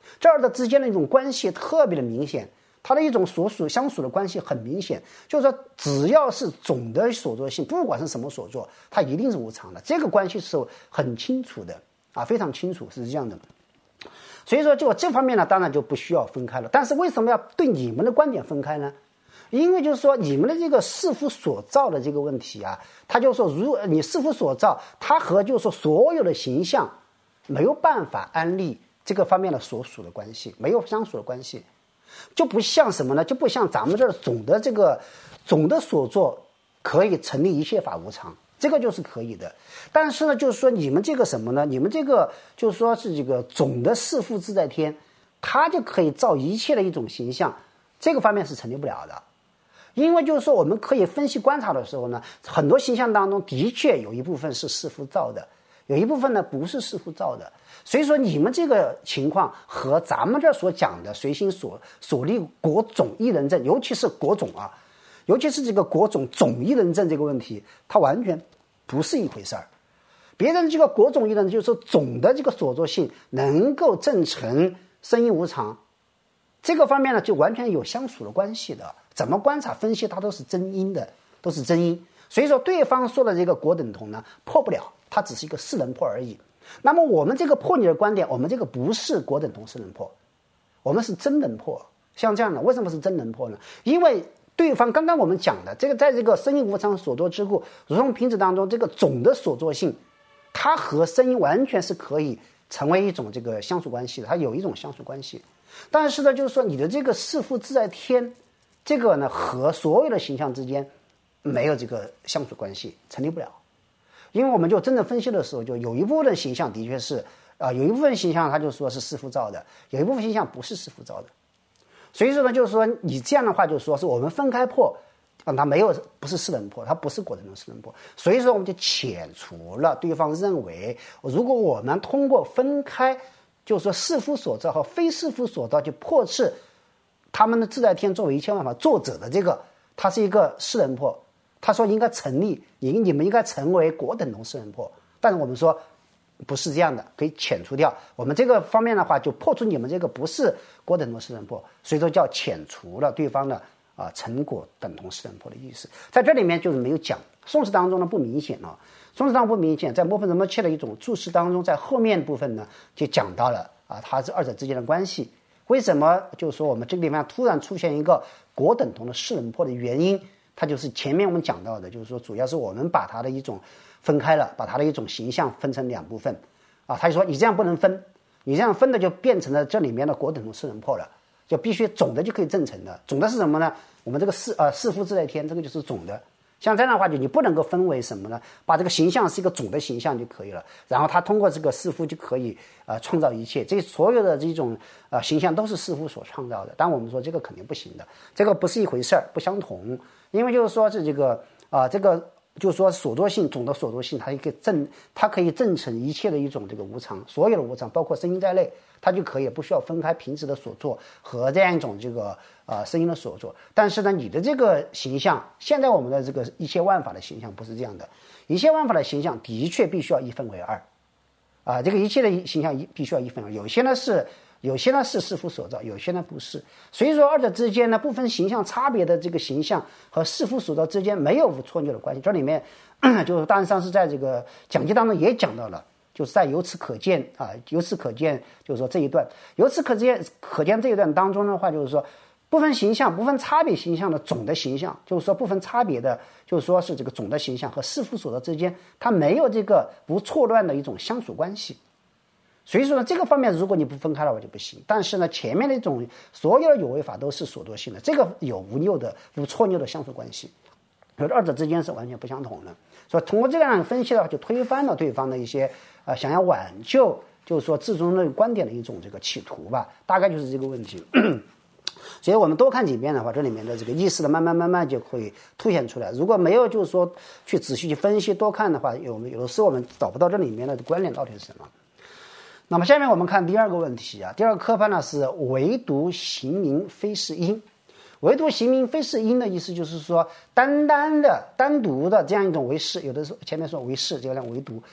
这二者之间的一种关系特别的明显，它的一种所属相属的关系很明显，就是说只要是总的所作性，不管是什么所作，它一定是无常的，这个关系是很清楚的啊，非常清楚是这样的。所以说就这方面呢，当然就不需要分开了。但是为什么要对你们的观点分开呢？因为就是说你们的这个是夫所造的这个问题啊，他就说如果你是夫所造，它和就是说所有的形象没有办法安立这个方面的所属的关系，没有相属的关系，就不像什么呢？就不像咱们这儿总的这个总的所作可以成立一切法无常，这个就是可以的。但是呢，就是说你们这个什么呢？你们这个就是说是这个总的是夫自在天，它就可以造一切的一种形象，这个方面是成立不了的。因为就是说我们可以分析观察的时候呢，很多形象当中的确有一部分是是夫造的，有一部分呢不是是夫造的。所以说你们这个情况和咱们这所讲的随心所所立果种一人证，尤其是果种啊，尤其是这个果种种一人证这个问题，它完全不是一回事儿。别人这个果种一人就是说总的这个所作性能够证成生因无常，这个方面呢就完全有相属的关系的，怎么观察分析它都是真因的，都是真因。所以说对方说的这个果等同呢破不了，它只是一个是能破而已。那么我们这个破你的观点，我们这个不是果等同是能破，我们是真能破。像这样的，为什么是真能破呢？因为对方刚刚我们讲的这个，在这个生因无常所作之故如同瓶子当中，这个总的所作性它和生因完全是可以成为一种这个相属关系的，它有一种相属关系。但是呢就是说你的这个是夫自在天这个呢和所有的形象之间没有这个相属关系，成立不了。因为我们就真正分析的时候，就有一部分形象的确是啊、呃，有一部分形象他就说是是夫造的，有一部分形象不是是夫造的。所以说呢，就是说你这样的话，就是说是我们分开破啊，它没有不是是能破，它不是果等同是能破。所以说我们就遣除了对方认为，如果我们通过分开，就是说是夫所造和非是夫所造，就破斥他们的自在天作为一切万法作者的这个，它是一个是能破。他说应该成立，你你们应该成为果等同是能破，但是我们说不是这样的，可以遣除掉。我们这个方面的话，就破除你们这个不是果等同是能破，所以说叫遣除了对方的啊、呃、成果等同是能破的意思。在这里面就是没有讲，宋词当中呢不明显啊，宋词当中不明显，在莫分什么切的一种注释当中，在后面部分呢就讲到了啊，它是二者之间的关系。为什么就是说我们这个地方突然出现一个果等同的是能破的原因？它就是前面我们讲到的，就是说主要是我们把它的一种分开了，把它的一种形象分成两部分啊。他就说你这样不能分，你这样分的就变成了这里面的果等同是能破了，就必须总的就可以证成的。总的是什么呢？我们这个是呃是夫自在天，这个就是总的。像这样的话，就你不能够分为什么呢？把这个形象是一个总的形象就可以了，然后他通过这个是夫就可以呃创造一切，这所有的这种呃形象都是是夫所创造的。但我们说这个肯定不行的，这个不是一回事儿，不相同。因为就是说是这个啊、呃，这个就是说所作性总的所作性，它可以证，它可以证成一切的一种这个无常，所有的无常，包括声音在内，它就可以不需要分开平时的所作和这样一种这个呃声音的所作。但是呢，你的这个形象，现在我们的这个一切万法的形象不是这样的，一切万法的形象的确必须要一分为二，啊、呃，这个一切的形象一必须要一分为二，有些呢是。有些呢是是夫所造，有些呢不是。所以说二者之间呢不分形象差别的这个形象和是夫所造之间没有无错谬的关系。这里面就是大上是在这个讲记当中也讲到了，就是在由此可见啊，由此可见就是说这一段，由此可见可见这一段当中的话，就是说不分形象、不分差别形象的总的形象，就是说不分差别的，就是说是这个总的形象和是夫所造之间，它没有这个无错乱的一种相属关系。所以说呢，这个方面如果你不分开的话就不行。但是呢，前面的一种所有的有为法都是所作性的，这个有无拗的、无错拗的相属关系，所以二者之间是完全不相同的。所以通过这样分析的话，就推翻了对方的一些呃想要挽救，就是说自尊的观点的一种这个企图吧，大概就是这个问题。所以我们多看几遍的话，这里面的这个意识的慢慢慢慢就会凸显出来。如果没有就是说去仔细去分析多看的话，有有的时候我们找不到这里面的关联到底是什么。那么下面我们看第二个问题啊，第二个科判呢是唯独行名非是因。唯独行名非是因的意思就是说，单单的单独的这样一种为是，有的时候前面说为是，这样唯独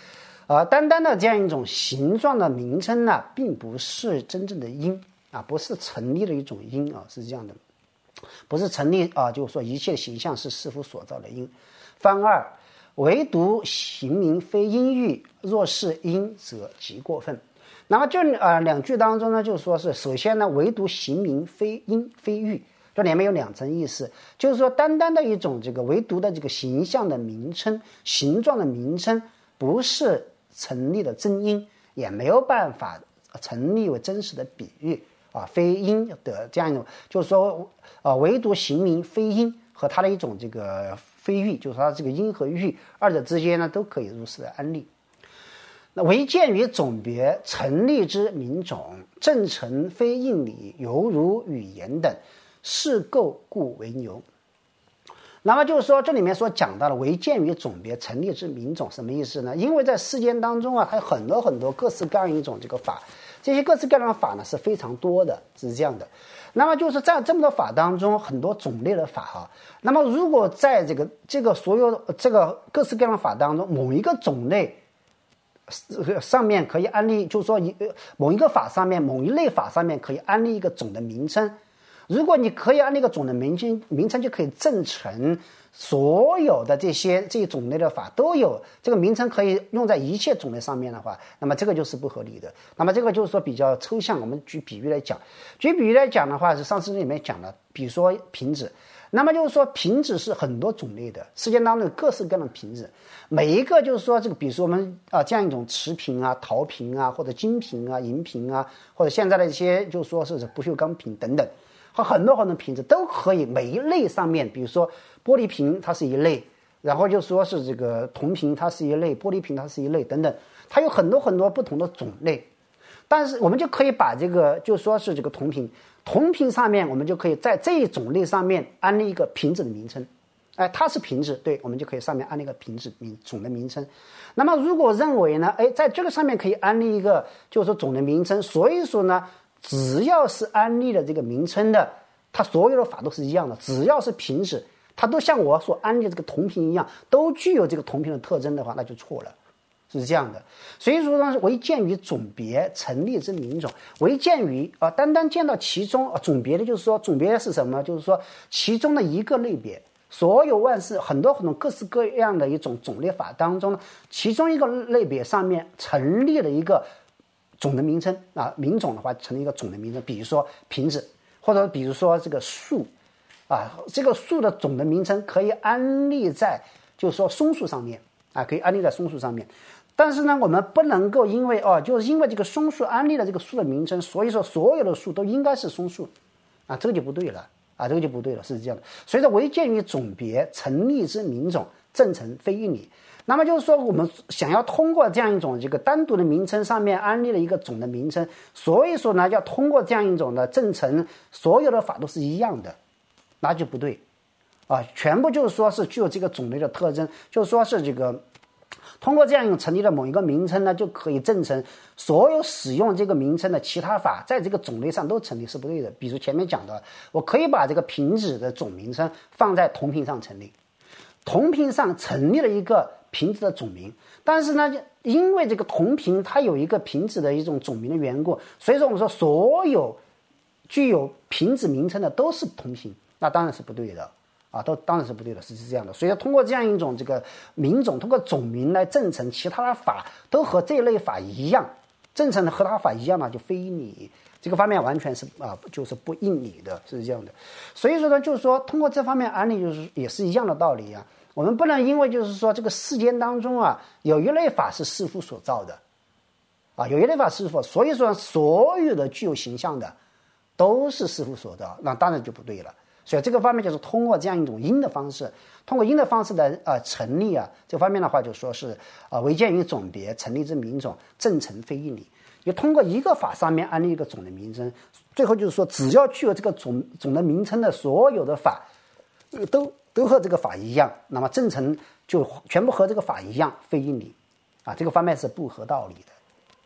而单单的这样一种形状的名称呢，并不是真正的因啊，不是成立的一种因啊，是这样的，不是成立啊，就是说一切形象是师父所造的因。方二，唯独形名非因喻，若是因则极过分。那么这呃两句当中呢，就说是首先呢，唯独形名非因非喻，这里面有两层意思，就是说单单的一种这个唯独的这个形象的名称、形状的名称，不是成立的真因，也没有办法成立为真实的比喻啊，非因的这样一种，就是说呃唯独形名非因和它的一种这个非喻，就是它这个因和喻二者之间呢，都可以如实的安立。那唯见于总别成立之名种，正成非应理，犹如语言等，是构故为牛。那么就是说，这里面所讲到的唯见于总别成立之名种，什么意思呢？因为在世间当中啊，它有很多很多各式各样一种这个法，这些各式各样的法呢是非常多的，是这样的。那么就是在这么多法当中，很多种类的法哈。那么如果在这个这个所有这个各式各样的法当中，某一个种类上面可以安立，就是说某一个法上面某一类法上面可以安立一个总的名称。如果你可以安立一个总的名称，名称就可以证成所有的这些这一种类的法都有这个名称可以用在一切种类上面的话，那么这个就是不合理的。那么这个就是说比较抽象，我们举比喻来讲，举比喻来讲的话，是上次里面讲了，比如说瓶子。那么就是说瓶子是很多种类的，世界当中有各式各样的瓶子，每一个就是说这个，比如说我们啊这样一种瓷瓶啊、陶瓶啊，或者金瓶啊、银瓶啊，或者现在的一些就是说是不锈钢瓶等等，和很多很多瓶子都可以，每一类上面，比如说玻璃瓶它是一类，然后就说是这个铜瓶它是一类，玻璃瓶它是一类等等，它有很多很多不同的种类。但是我们就可以把这个就说是这个铜瓶，铜瓶上面我们就可以在这一种类上面安立一个瓶子的名称，哎，它是瓶子，对，我们就可以上面安立一个瓶子名总的名称。那么如果认为呢，哎，在这个上面可以安立一个就是说总的名称，所以说呢，只要是安立了这个名称的，它所有的法都是一样的，只要是瓶子，它都像我所安立的这个铜瓶一样，都具有这个铜瓶的特征的话，那就错了。是这样的，所以说呢，唯见于总别成立之名种，唯见于啊，单单见到其中啊，总别的就是说，总别是什么？就是说其中的一个类别，所有万事很多很多各式各样的一种种类法当中呢，其中一个类别上面成立了一个总的名称啊，名种的话成立一个总的名称，比如说瓶子，或者比如说这个树啊，这个树的总的名称可以安立在就是说松树上面啊，可以安立在松树上面。但是呢，我们不能够因为哦，就是因为这个松树安立了这个树的名称，所以说所有的树都应该是松树，啊，这个就不对了，啊，这个就不对了，是这样的。所以说，唯见于总别成立之名种，正成非一理。那么就是说，我们想要通过这样一种这个单独的名称上面安立了一个总的名称，所以说呢，要通过这样一种的正成，所有的法都是一样的，那就不对，啊，全部就是说是具有这个种类的特征，就是说是这个。通过这样一种成立的某一个名称呢，就可以证成所有使用这个名称的其他法在这个种类上都成立，是不对的。比如前面讲的，我可以把这个瓶子的总名称放在铜瓶上成立，铜瓶上成立了一个瓶子的总名，但是呢，因为这个铜瓶它有一个瓶子的一种总名的缘故，所以说我们说所有具有瓶子名称的都是铜瓶，那当然是不对的。啊，都当然是不对的，是这样的。所以通过这样一种这个名种，通过总名来证成其他的法都和这类法一样，证成的和他法一样呢，就非理。这个方面完全是啊，就是不应理的，是这样的。所以说呢，就是说通过这方面案例，就是也是一样的道理啊。我们不能因为就是说这个世间当中啊，有一类法是师父所造的，啊，有一类法师父，所以说所有的具有形象的都是师父所造，那当然就不对了。所以这个方面就是通过这样一种因的方式，通过因的方式的呃成立啊，这方面的话就说是啊，唯见于总别成立之名种，正成非一理。也通过一个法上面安立一个总的名称，最后就是说，只要具有这个总总的名称的所有的法，呃、都都和这个法一样，那么正成就全部和这个法一样，非一理啊，这个方面是不合道理的。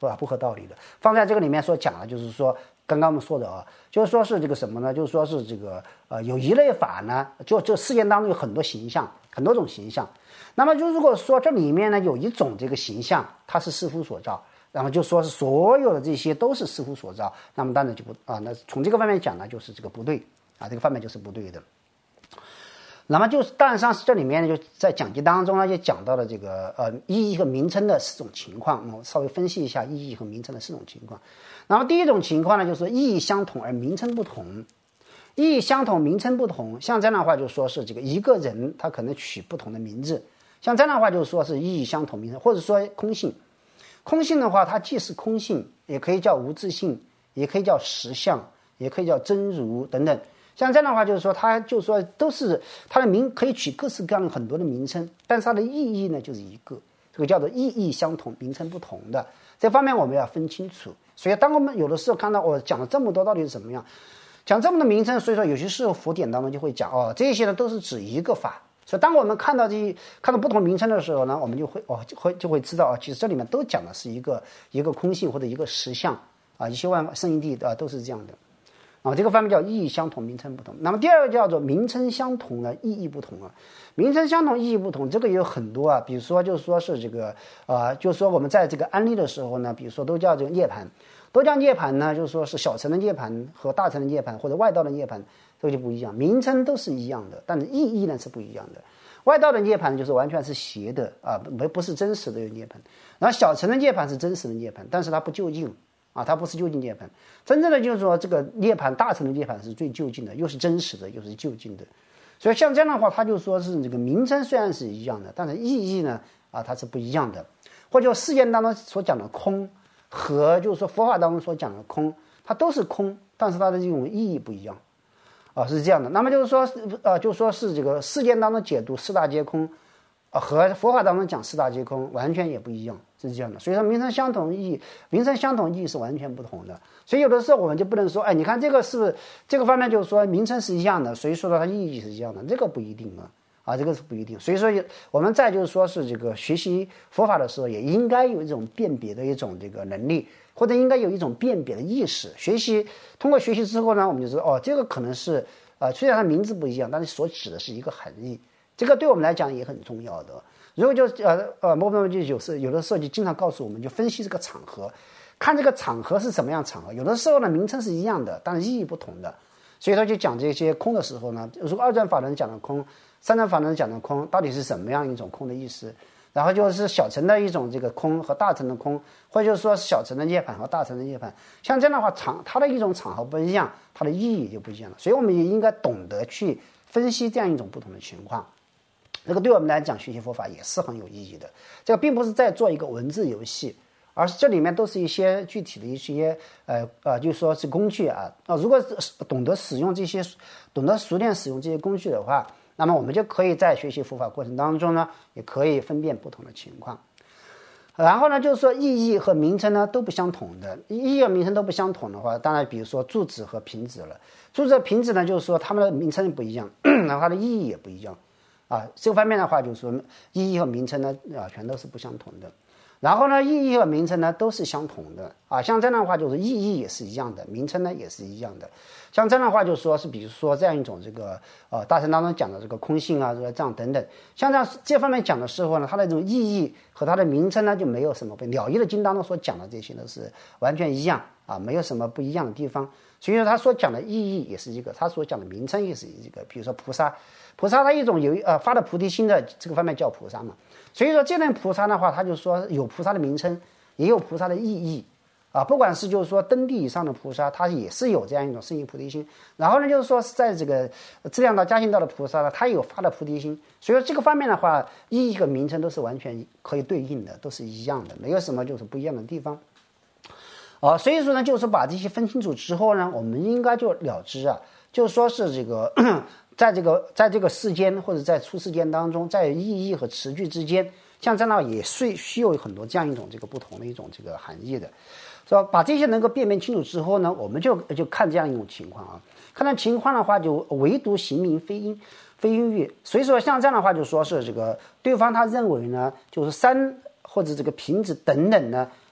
是吧？不合道理的。放在这个里面所讲的，就是说刚刚我们说的啊，就是说是这个什么呢？就是说是这个呃，有一类法呢，就这事件当中有很多形象，很多种形象。那么就如果说这里面呢有一种这个形象，它是师父所造，然后就说是所有的这些都是师父所造，那么当然就不啊，那从这个方面讲呢，就是这个不对啊，这个方面就是不对的。那么就是当然上这里面呢，就在讲解当中呢，就讲到了这个呃意义和名称的四种情况，我稍微分析一下意义和名称的四种情况。那么第一种情况呢，就是意义相同而名称不同。意义相同，名称不同，像这样的话就说是这个一个人他可能取不同的名字，像这样的话就说是意义相同名称，或者说空性。空性的话，它既是空性，也可以叫无自性，也可以叫实相，也可以叫真如等等。像这样的话，就是说，它就是说都是它的名可以取各式各样的很多的名称，但是它的意义呢就是一个，这个叫做意义相同，名称不同的。这方面我们要分清楚。所以，当我们有的时候看到我讲了这么多，到底是怎么样，讲这么多名称，所以说有些时候佛典当中就会讲哦，这些呢都是指一个法。所以，当我们看到这些看到不同名称的时候呢，我们就会哦就会就会知道啊，其实这里面都讲的是一个一个空性或者一个实相啊，一切万法圣义谛啊都是这样的。啊，这个方面叫意义相同，名称不同。那么第二个叫做名称相同呢，意义不同啊。名称相同，意义不同，这个也有很多啊。比如说，就是说是这个，呃，就是说我们在这个安利的时候呢，比如说都叫这个涅槃，都叫涅槃呢，就是说是小乘的涅槃和大乘的涅槃或者外道的涅槃，这个就不一样。名称都是一样的，但是意义呢是不一样的。外道的涅槃就是完全是邪的啊，不不是真实的涅槃。然后小乘的涅槃是真实的涅槃，但是它不究竟。啊，它不是究竟涅槃，真正的就是说这个涅槃大乘的涅槃是最究竟的，又是真实的，又是究竟的。所以像这样的话，它就说是这个名称虽然是一样的，但是意义呢啊它是不一样的。或者世间当中所讲的空和就是说佛法当中所讲的空，它都是空，但是它的这种意义不一样啊，是这样的。那么就是说呃，就说是这个世间当中解读四大皆空。和佛法当中讲四大皆空完全也不一样，是这样的。所以说名称相同意义，名称相同意义是完全不同的。所以有的时候我们就不能说，哎，你看这个是不是这个方面就是说名称是一样的，所以说它意义是一样的，这个不一定啊，啊，这个是不一定。所以说我们再就是说是这个学习佛法的时候，也应该有一种辨别的一种这个能力，或者应该有一种辨别的意识。学习通过学习之后呢，我们就知道哦，这个可能是呃，虽然它名字不一样，但是所指的是一个含义。这个对我们来讲也很重要的。如果就呃呃，某某就有时有的时候就经常告诉我们，就分析这个场合，看这个场合是什么样场合。有的时候呢，名称是一样的，但是意义不同的。所以他就讲这些空的时候呢，如果二转法轮讲的空，三转法轮讲的空，到底是什么样一种空的意思？然后就是小乘的一种这个空和大乘的空，或者就是说小乘的涅槃和大乘的涅槃。像这样的话，场它的一种场合不一样，它的意义就不一样了。所以我们也应该懂得去分析这样一种不同的情况。这个对我们来讲学习佛法也是很有意义的。这个并不是在做一个文字游戏，而是这里面都是一些具体的一些呃呃，就是说是工具啊啊。如果懂得使用这些，懂得熟练使用这些工具的话，那么我们就可以在学习佛法过程当中呢，也可以分辨不同的情况。然后呢，就是说意义和名称呢都不相同的，意义和名称都不相同的话，当然比如说住址和品址了。住址和品址呢，就是说它们的名称不一样，然后它的意义也不一样。啊，这个方面的话，就是说意义和名称呢，啊，全都是不相同的。然后呢，意义和名称呢都是相同的啊。像这样的话，就是意义也是一样的，名称呢也是一样的。像这样的话，就是说是比如说这样一种这个呃大乘当中讲的这个空性啊，这个这样等等，像这样这方面讲的时候呢，它的这种意义和它的名称呢就没有什么不了义的经当中所讲的这些都是完全一样啊，没有什么不一样的地方。所以说他所讲的意义也是一个，他所讲的名称也是一个。比如说菩萨，菩萨他一种有呃发了菩提心的这个方面叫菩萨嘛。所以说这类菩萨的话，他就说有菩萨的名称，也有菩萨的意义啊。不管是就是说登地以上的菩萨，他也是有这样一种圣意菩提心。然后呢，就是说是在这个质量道、加行道的菩萨呢，他也有发了菩提心。所以说这个方面的话，意义和名称都是完全可以对应的，都是一样的，没有什么就是不一样的地方。啊，所以说呢，就是把这些分清楚之后呢，我们应该就了知啊，就是说是这个，在这个在这个世间或者在出世间当中，在意义和词句之间，像这样也是需要很多这样一种这个不同的一种这个含义的，是吧？把这些能够辨别清楚之后呢，我们就就看这样一种情况啊，看到情况的话，就唯独行名非因非因喻。所以说像这样的话，就说是这个对方他认为呢，就是山或者这个瓶子等等呢。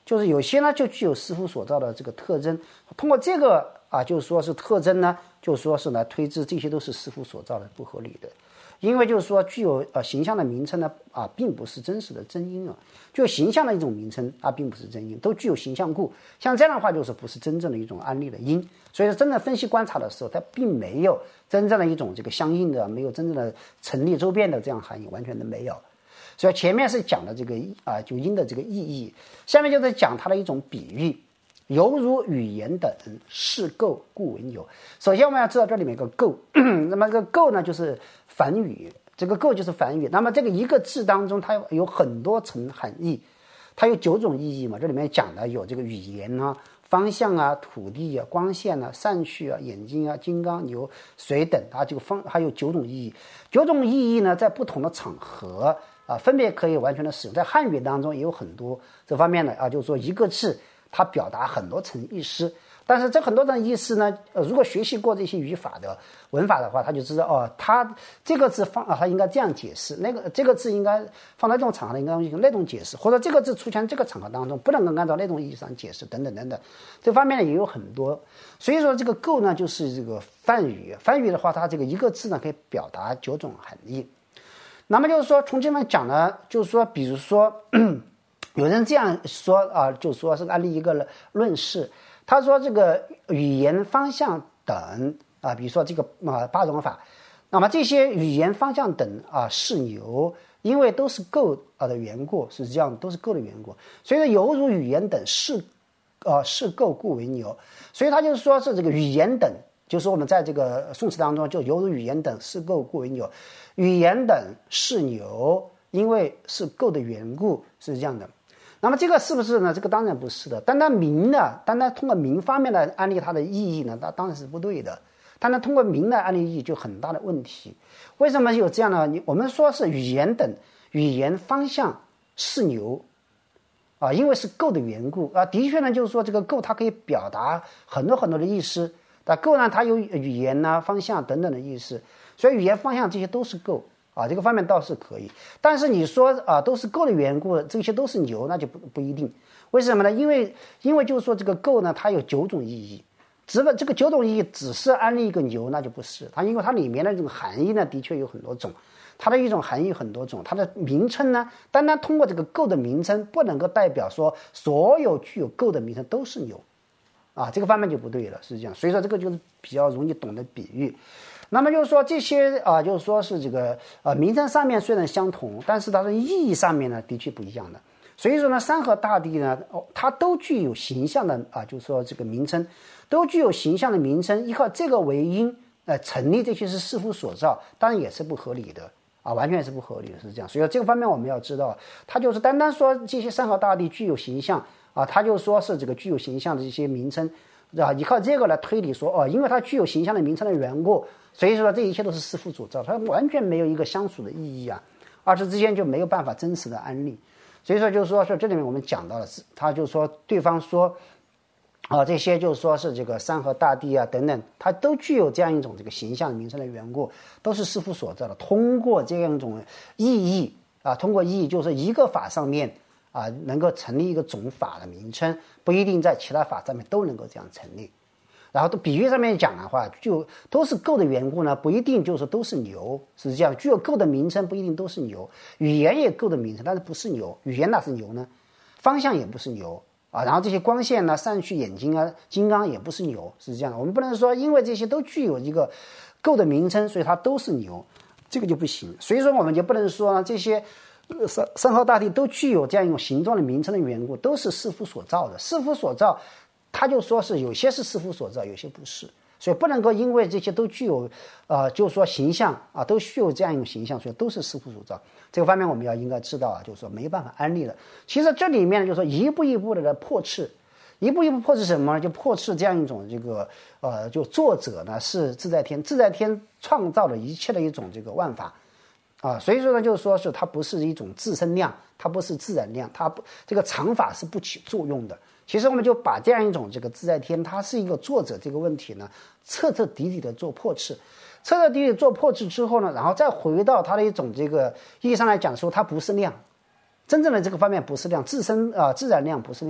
就是有些呢就具有师傅所造的这个特征，通过这个啊，就是说是特征呢，就说是来推知这些都是师傅所造的，不合理的。因为就是说具有呃形象的名称呢啊，并不是真实的真因啊，具有形象的一种名称啊，并不是真因，都具有形象故。像这样的话，就是不是真正的一种安立的因。所以说，真正分析观察的时候，它并没有真正的一种这个相应的，没有真正的成立周遍的这样含义，完全的没有。所以前面是讲的这个啊，就因的这个意义，下面就是讲它的一种比喻。犹如语言等，是构故为有。首先我们要知道这里面有个构，那么这个构呢就是梵语，这个构就是梵语。那么这个一个字当中它有很多层含义，它有九种意义嘛。这里面讲的有这个语言啊、方向啊、土地啊、光线啊、散去啊、眼睛啊、金刚、牛、水等啊，这个方还有九种意义。九种意义呢，在不同的场合啊，分别可以完全的使用。在汉语当中也有很多这方面的啊，就是说一个字它表达很多层意思，但是这很多层意思呢，呃，如果学习过这些语法的文法的话，他就知道哦，它这个字放啊，它应该这样解释，那个这个字应该放在这种场合应该用那种解释，或者这个字出现这个场合当中不能够按照那种意义上解释，等等等等，这方面呢也有很多。所以说这个构呢就是这个梵语，梵语的话，它这个一个字呢可以表达九种含义。那么就是说从这边讲呢，就是说比如说。有人这样说啊，就说是安利一个论事，他说这个语言方向等啊，比如说这个啊八种法，那么这些语言方向等啊是由，因为都是构啊的缘故，是这样，都是构的缘故，所以说犹如语言等是啊是构故为牛，所以他就是说是这个语言等，就是我们在这个宋词当中就犹如语言等是构故为牛，语言等是牛，因为是构的缘故，是这样的。那么这个是不是呢？这个当然不是的。单单名呢，单单通过名方面的安利它的意义呢，那当然是不对的。单单通过名的安利意义就很大的问题。为什么有这样呢？你我们说是语言等，语言方向是牛啊，因为是构的缘故啊。的确呢，就是说这个构它可以表达很多很多的意思。但构呢，它有语言呐、啊、方向等等的意思，所以语言方向这些都是构。啊，这个方面倒是可以，但是你说啊，都是构的缘故，这些都是牛，那就不不一定。为什么呢？因为因为就是说这个构呢，它有九种意义，只不这个九种意义只是安利一个牛，那就不是它，因为它里面的这种含义呢，的确有很多种，它的一种含义很多种，它的名称呢，单单通过这个构的名称，不能够代表说所有具有构的名称都是牛，啊，这个方面就不对了，是这样。所以说这个就是比较容易懂的比喻。那么就是说这些啊，就是说是这个呃名称上面虽然相同，但是它的意义上面呢的确不一样的。所以说呢，山河大地呢，哦，它都具有形象的啊，就是说这个名称都具有形象的名称，依靠这个为因呃成立这些是师傅所造，当然也是不合理的啊，完全是不合理的，是这样。所以这个方面我们要知道，它就是单单说这些山河大地具有形象啊，它就说是这个具有形象的这些名称。啊，依靠这个来推理说，哦，因为它具有形象的名称的缘故，所以说这一切都是师傅所造，它完全没有一个相属的意义啊，二者之间就没有办法真实的安立。所以说就是说，说这里面我们讲到了，他就说对方说，啊，这些就是说是这个山河大地啊等等，它都具有这样一种这个形象名称的缘故，都是师傅所造的。通过这样一种意义啊，通过意义就是一个法上面。啊，能够成立一个总法的名称，不一定在其他法上面都能够这样成立。然后都比喻上面讲的话，就都是构的缘故呢，不一定就是都是牛，是这样。具有构的名称不一定都是牛，语言也构的名称，但是不是牛，语言哪是牛呢？方向也不是牛啊，然后这些光线呢、散去眼睛啊、金刚也不是牛，是这样的。我们不能说因为这些都具有一个构的名称，所以它都是牛，这个就不行。所以说我们就不能说呢这些。山山河大地都具有这样一种形状的名称的缘故，都是师傅所造的。师傅所造，他就说是有些是师傅所造，有些不是，所以不能够因为这些都具有，呃，就是说形象啊，都具有这样一种形象，所以都是师傅所造。这个方面我们要应该知道啊，就是说没有办法安立的。其实这里面就是说一步一步的来破斥，一步一步破斥什么呢？就破斥这样一种这个呃，就作者呢是自在天，自在天创造了一切的一种这个万法。啊，所以说呢，就是说是它不是一种自身量，它不是自然量，它不这个常法是不起作用的。其实我们就把这样一种这个自在天，它是一个作者这个问题呢，彻彻底底的做破斥，彻彻底底做破斥之后呢，然后再回到它的一种这个意义上来讲说，它不是量，真正的这个方面不是量，自身啊、呃、自然量不是量，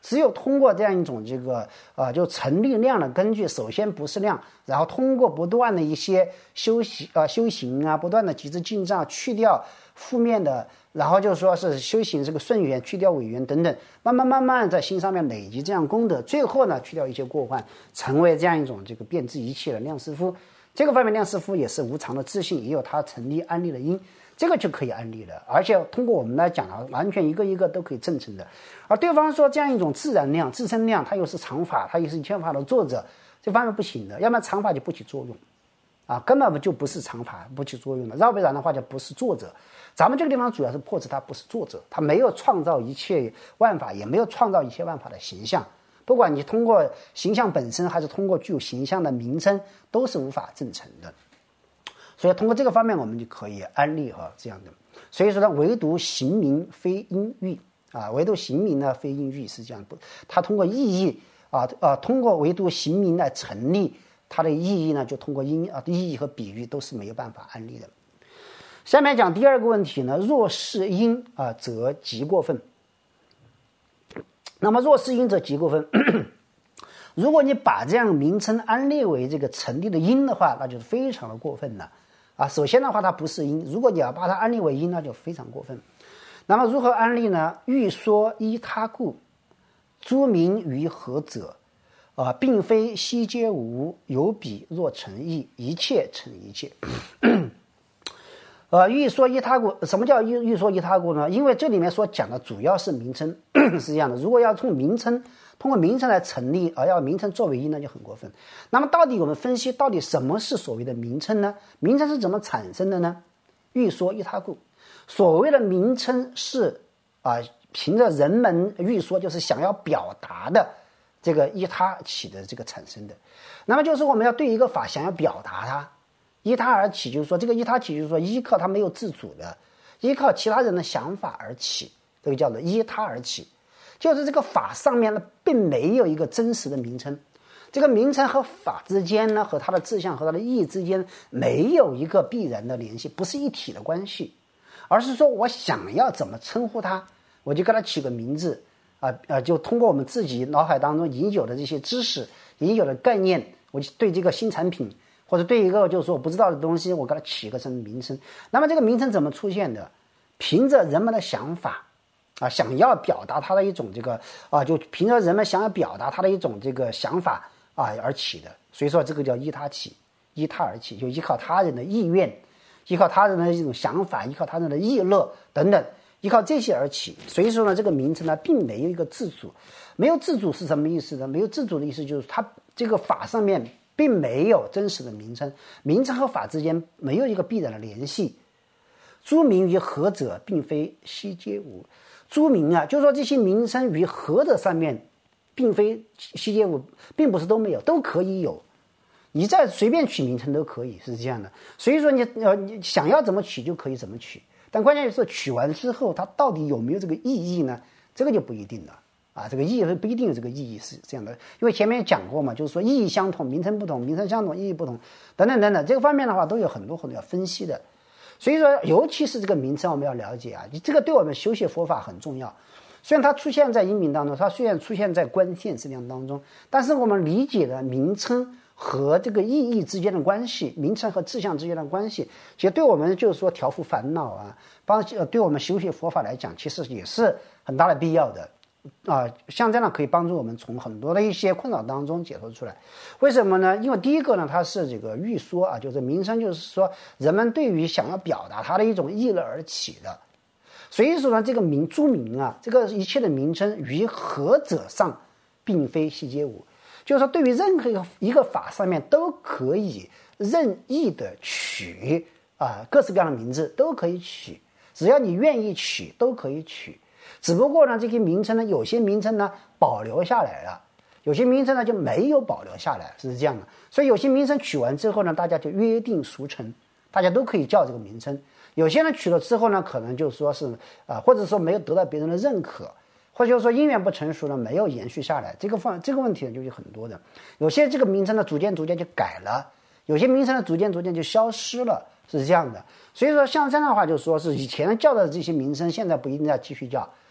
只有通过这样一种这个呃，就成立量的根据，首先不是量，然后通过不断的一些修行啊、呃、修行啊，不断的极致进账，去掉负面的，然后就说是修行这个顺缘，去掉伪缘等等，慢慢慢慢在心上面累积这样功德，最后呢去掉一些过患，成为这样一种这个遍知一切的量师傅。这个方面量师傅也是无常的自信，也有他成立安利的因。这个就可以安利了，而且通过我们来讲啊，完全一个一个都可以证成的。而对方说这样一种自然量、自身量，它又是常法，它又是一切法的作者，这方面不行的，要不然常法就不起作用，啊，根本就不是常法不起作用的。要不然的话就不是作者。咱们这个地方主要是破斥他不是作者，他没有创造一切万法，也没有创造一切万法的形象。不管你通过形象本身，还是通过具有形象的名称，都是无法证成的。所以通过这个方面我们就可以安利哈这样的。所以说呢，唯独行名非因喻啊，唯独行名呢非因喻是这样的，它通过意义啊啊，通过唯独行名来成立，它的意义呢就通过因啊意义和比喻都是没有办法安利的。下面讲第二个问题呢，若是因啊则极过分。那么若是因则极过分。如果你把这样名称安列为这个成立的因的话，那就是非常的过分了啊。首先的话它不是因，如果你要把它安立为因，那就非常过分。那么如何安立呢？欲说依他故，诸名于何者啊，并非悉皆无，有彼若成义，一切成一切。呃，欲说依他故，什么叫欲欲说依他故呢？因为这里面所讲的主要是名称是这样的，如果要从名称通过名称来成立，而要名称作为因呢，就很过分。那么到底我们分析到底什么是所谓的名称呢？名称是怎么产生的呢？欲说依他故，所谓的名称是啊，凭着人们欲说，就是想要表达的这个依他起的这个产生的。那么就是我们要对一个法想要表达它，依他而起，就是说这个依他起就是说依靠它没有自主的，依靠其他人的想法而起，这个叫做依他而起。就是这个法上面呢，并没有一个真实的名称，这个名称和法之间呢，和它的志向和它的意义之间没有一个必然的联系，不是一体的关系，而是说我想要怎么称呼它，我就给它起个名字啊啊，就通过我们自己脑海当中已有的这些知识、已有的概念，我就对这个新产品或者对一个就是说我不知道的东西，我给它起个什么名称。那么这个名称怎么出现的？凭着人们的想法。啊，想要表达他的一种这个啊，就凭着人们想要表达他的一种这个想法啊而起的，所以说这个叫依他起，依他而起，就依靠他人的意愿，依靠他人的一种想法，依靠他人的意乐等等，依靠这些而起。所以说呢，这个名称呢，并没有一个自主，没有自主是什么意思呢？没有自主的意思就是它这个法上面并没有真实的名称，名称和法之间没有一个必然的联系。诸名于何者，并非悉皆无。诸名啊，就是说这些名称于何者上面，并非悉皆无，并不是都没有，都可以有。你再随便取名称都可以，是这样的。所以说你呃你想要怎么取就可以怎么取，但关键是取完之后，它到底有没有这个意义呢？这个就不一定了啊。这个意义不一定有这个意义是这样的，因为前面讲过嘛，就是说意义相同，名称不同，名称相同，意义不同，等等等等，这个方面的话都有很多很多要分析的。所以说，尤其是这个名称，我们要了解啊，这个对我们修学佛法很重要。虽然它出现在音名当中，它虽然出现在关键质量当中，但是我们理解的名称和这个意义之间的关系，名称和志向之间的关系，其实对我们就是说调伏烦恼啊，帮对我们修学佛法来讲，其实也是很大的必要的。啊，像这样可以帮助我们从很多的一些困扰当中解脱出来。为什么呢？因为第一个呢，它是这个欲说啊，就是名称，就是说人们对于想要表达它的一种意乐而起的。所以说呢，这个名诸名啊，这个一切的名称于何者上，并非悉皆无，就是说对于任何一个一个法上面都可以任意的取啊，各式各样的名字都可以取，只要你愿意取都可以取。只不过呢，这些名称呢，有些名称呢保留下来了，有些名称呢就没有保留下来，是这样的。所以有些名称取完之后呢，大家就约定俗成，大家都可以叫这个名称。有些人取了之后呢，可能就说是啊、呃，或者说没有得到别人的认可，或者说因缘不成熟呢，没有延续下来。这个方这个问题呢就有很多的。有些这个名称呢逐渐逐渐就改了，有些名称呢逐渐逐渐就消失了，是这样的。所以说像这样的话，就说是以前叫的这些名称，现在不一定要继续叫。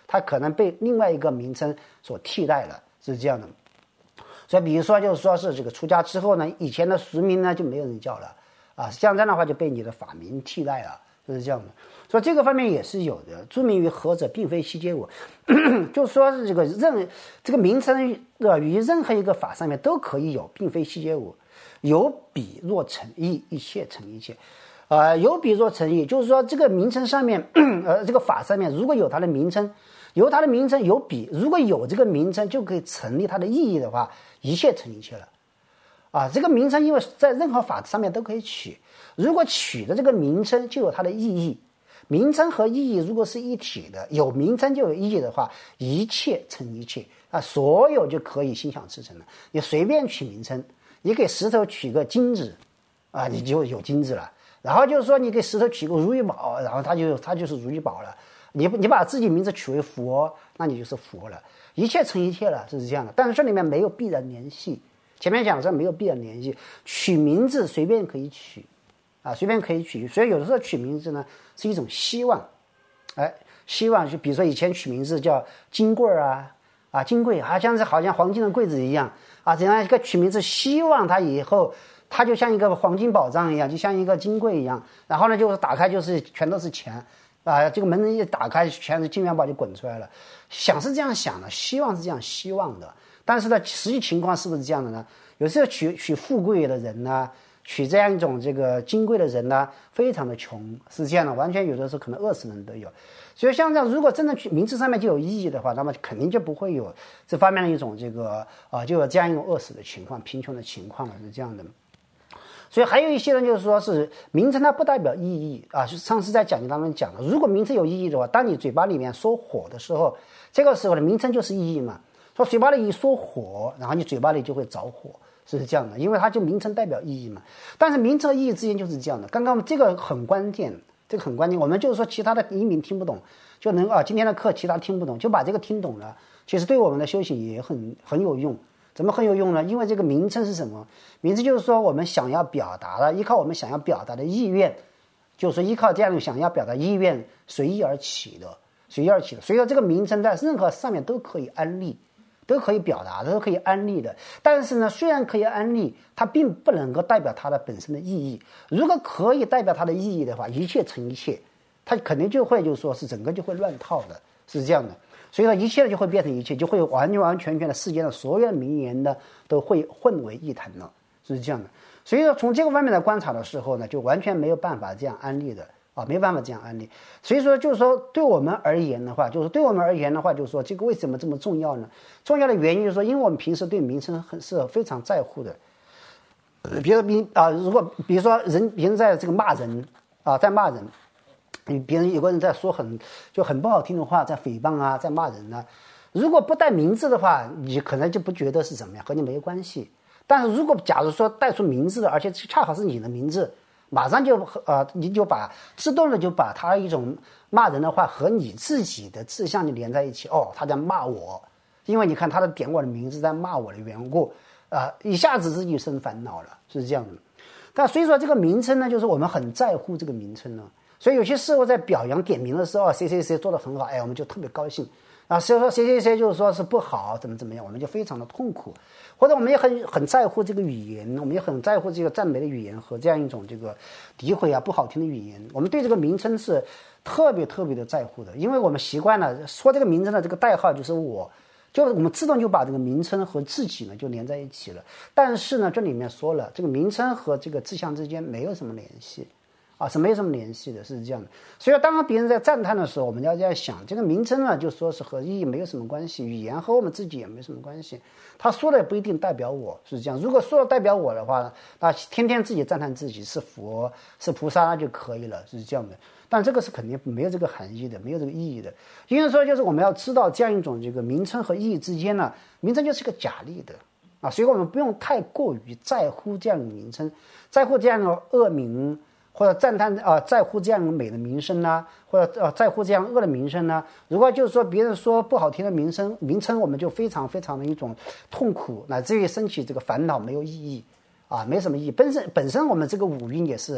它可能被另外一个名称所替代了，是这样的。所以比如说就是说是这个出家之后呢，以前的俗名呢就没有人叫了啊，像这样的话就被你的法名替代了，就是这样的。所以这个方面也是有的。著名于何者，并非悉皆我，就说是这个任这个名称呃于任何一个法上面都可以有，并非悉皆我。有比若成义，一切成一切。呃，有比若成义，就是说这个名称上面，呃，这个法上面如果有它的名称，有它的名称有比，如果有这个名称就可以成立它的意义的话，一切成一切了。啊，这个名称因为在任何法上面都可以取，如果取的这个名称就有它的意义。名称和意义如果是一体的，有名称就有意义的话，一切成一切啊，所有就可以心想事成了。你随便取名称，你给石头取个金子啊，你就有金子了。然后就是说，你给石头取个如意宝，然后它就它就是如意宝了。你你把自己名字取为佛，那你就是佛了。一切成一切了，就是这样的。但是这里面没有必然联系，前面讲的没有必然联系。取名字随便可以取啊，随便可以取。所以有的时候取名字呢是一种希望，哎，希望就比如说以前取名字叫金柜啊啊金柜，好像是好像黄金的柜子一样啊，这样一个取名字，希望它以后。它就像一个黄金宝藏一样，就像一个金柜一样，然后呢，就是打开就是全都是钱，啊、呃，这个门一打开，全是金元宝就滚出来了。想是这样想的，希望是这样希望的，但是呢，实际情况是不是这样的呢？有时候取取富贵的人呢，取这样一种这个金贵的人呢，非常的穷，是这样的，完全有的时候可能饿死人都有。所以像这样，如果真的取名字上面就有意义的话，那么肯定就不会有这方面的一种这个啊、呃，就有这样一种饿死的情况、贫穷的情况了，是这样的。所以还有一些人就是说是名称它不代表意义啊，上次在讲义当中讲了，如果名称有意义的话，当你嘴巴里面说火的时候，这个时候的名称就是意义嘛。说嘴巴里一说火，然后你嘴巴里就会着火，是这样的，因为它就名称代表意义嘛。但是名称和意义之间就是这样的，刚刚这个很关键，这个很关键。我们就是说其他的移民听不懂，就能啊今天的课其他听不懂，就把这个听懂了，其实对我们的修行也很很有用。怎么很有用呢？因为这个名称是什么？名字就是说我们想要表达的，依靠我们想要表达的意愿，就是说依靠这样的想要表达意愿随意而起的，随意而起的。所以说这个名称在任何上面都可以安立，都可以表达的，都可以安立的。但是呢，虽然可以安立，它并不能够代表它的本身的意义。如果可以代表它的意义的话，一切成一切，它肯定就会就是说是整个就会乱套的，是这样的。所以说一切就会变成一切，就会完完全全的世间的所有的名言呢都会混为一谈了，是这样的。所以说从这个方面来观察的时候呢，就完全没有办法这样安利的啊，没办法这样安利。所以说就是说对我们而言的话，就是对我们而言的话，就是说这个为什么这么重要呢？重要的原因就是说，因为我们平时对名称很是非常在乎的。比如比啊，如果比如说人别人在这个骂人啊，在骂人。你别人有个人在说很就很不好听的话，在诽谤啊，在骂人啊，如果不带名字的话，你可能就不觉得是怎么样，和你没有关系。但是如果假如说带出名字的，而且恰好是你的名字，马上就呃你就把自动的就把他一种骂人的话和你自己的志向就连在一起。哦，他在骂我，因为你看他的点我的名字在骂我的缘故，啊、呃，一下子自己生烦恼了，是这样的。但所以说这个名称呢，就是我们很在乎这个名称呢。所以有些时候在表扬点名的时候，谁谁谁做得很好，哎，我们就特别高兴啊。所以说谁谁谁就是说是不好，怎么怎么样，我们就非常的痛苦。或者我们也很很在乎这个语言，我们也很在乎这个赞美的语言和这样一种这个诋毁啊不好听的语言。我们对这个名称是特别特别的在乎的，因为我们习惯了说这个名称的这个代号就是我，就我们自动就把这个名称和自己呢就连在一起了。但是呢，这里面说了，这个名称和这个志向之间没有什么联系。啊，是没有什么联系的，是这样的。所以当别人在赞叹的时候，我们要这样想，这个名称呢，就说是和意义没有什么关系，语言和我们自己也没什么关系。他说的也不一定代表我，是这样。如果说了代表我的话，那天天自己赞叹自己是佛是菩萨那就可以了，是这样的。但这个是肯定没有这个含义的，没有这个意义的。因为说就是我们要知道这样一种这个名称和意义之间呢，名称就是个假立的啊，所以我们不用太过于在乎这样的名称，在乎这样的恶名。或者赞叹啊、呃，在乎这样美的名声呢、啊，或者呃在乎这样恶的名声呢、啊？如果就是说别人说不好听的名声，名称我们就非常非常的一种痛苦，乃至于升起这个烦恼，没有意义啊，没什么意义。本身本身我们这个五蕴也是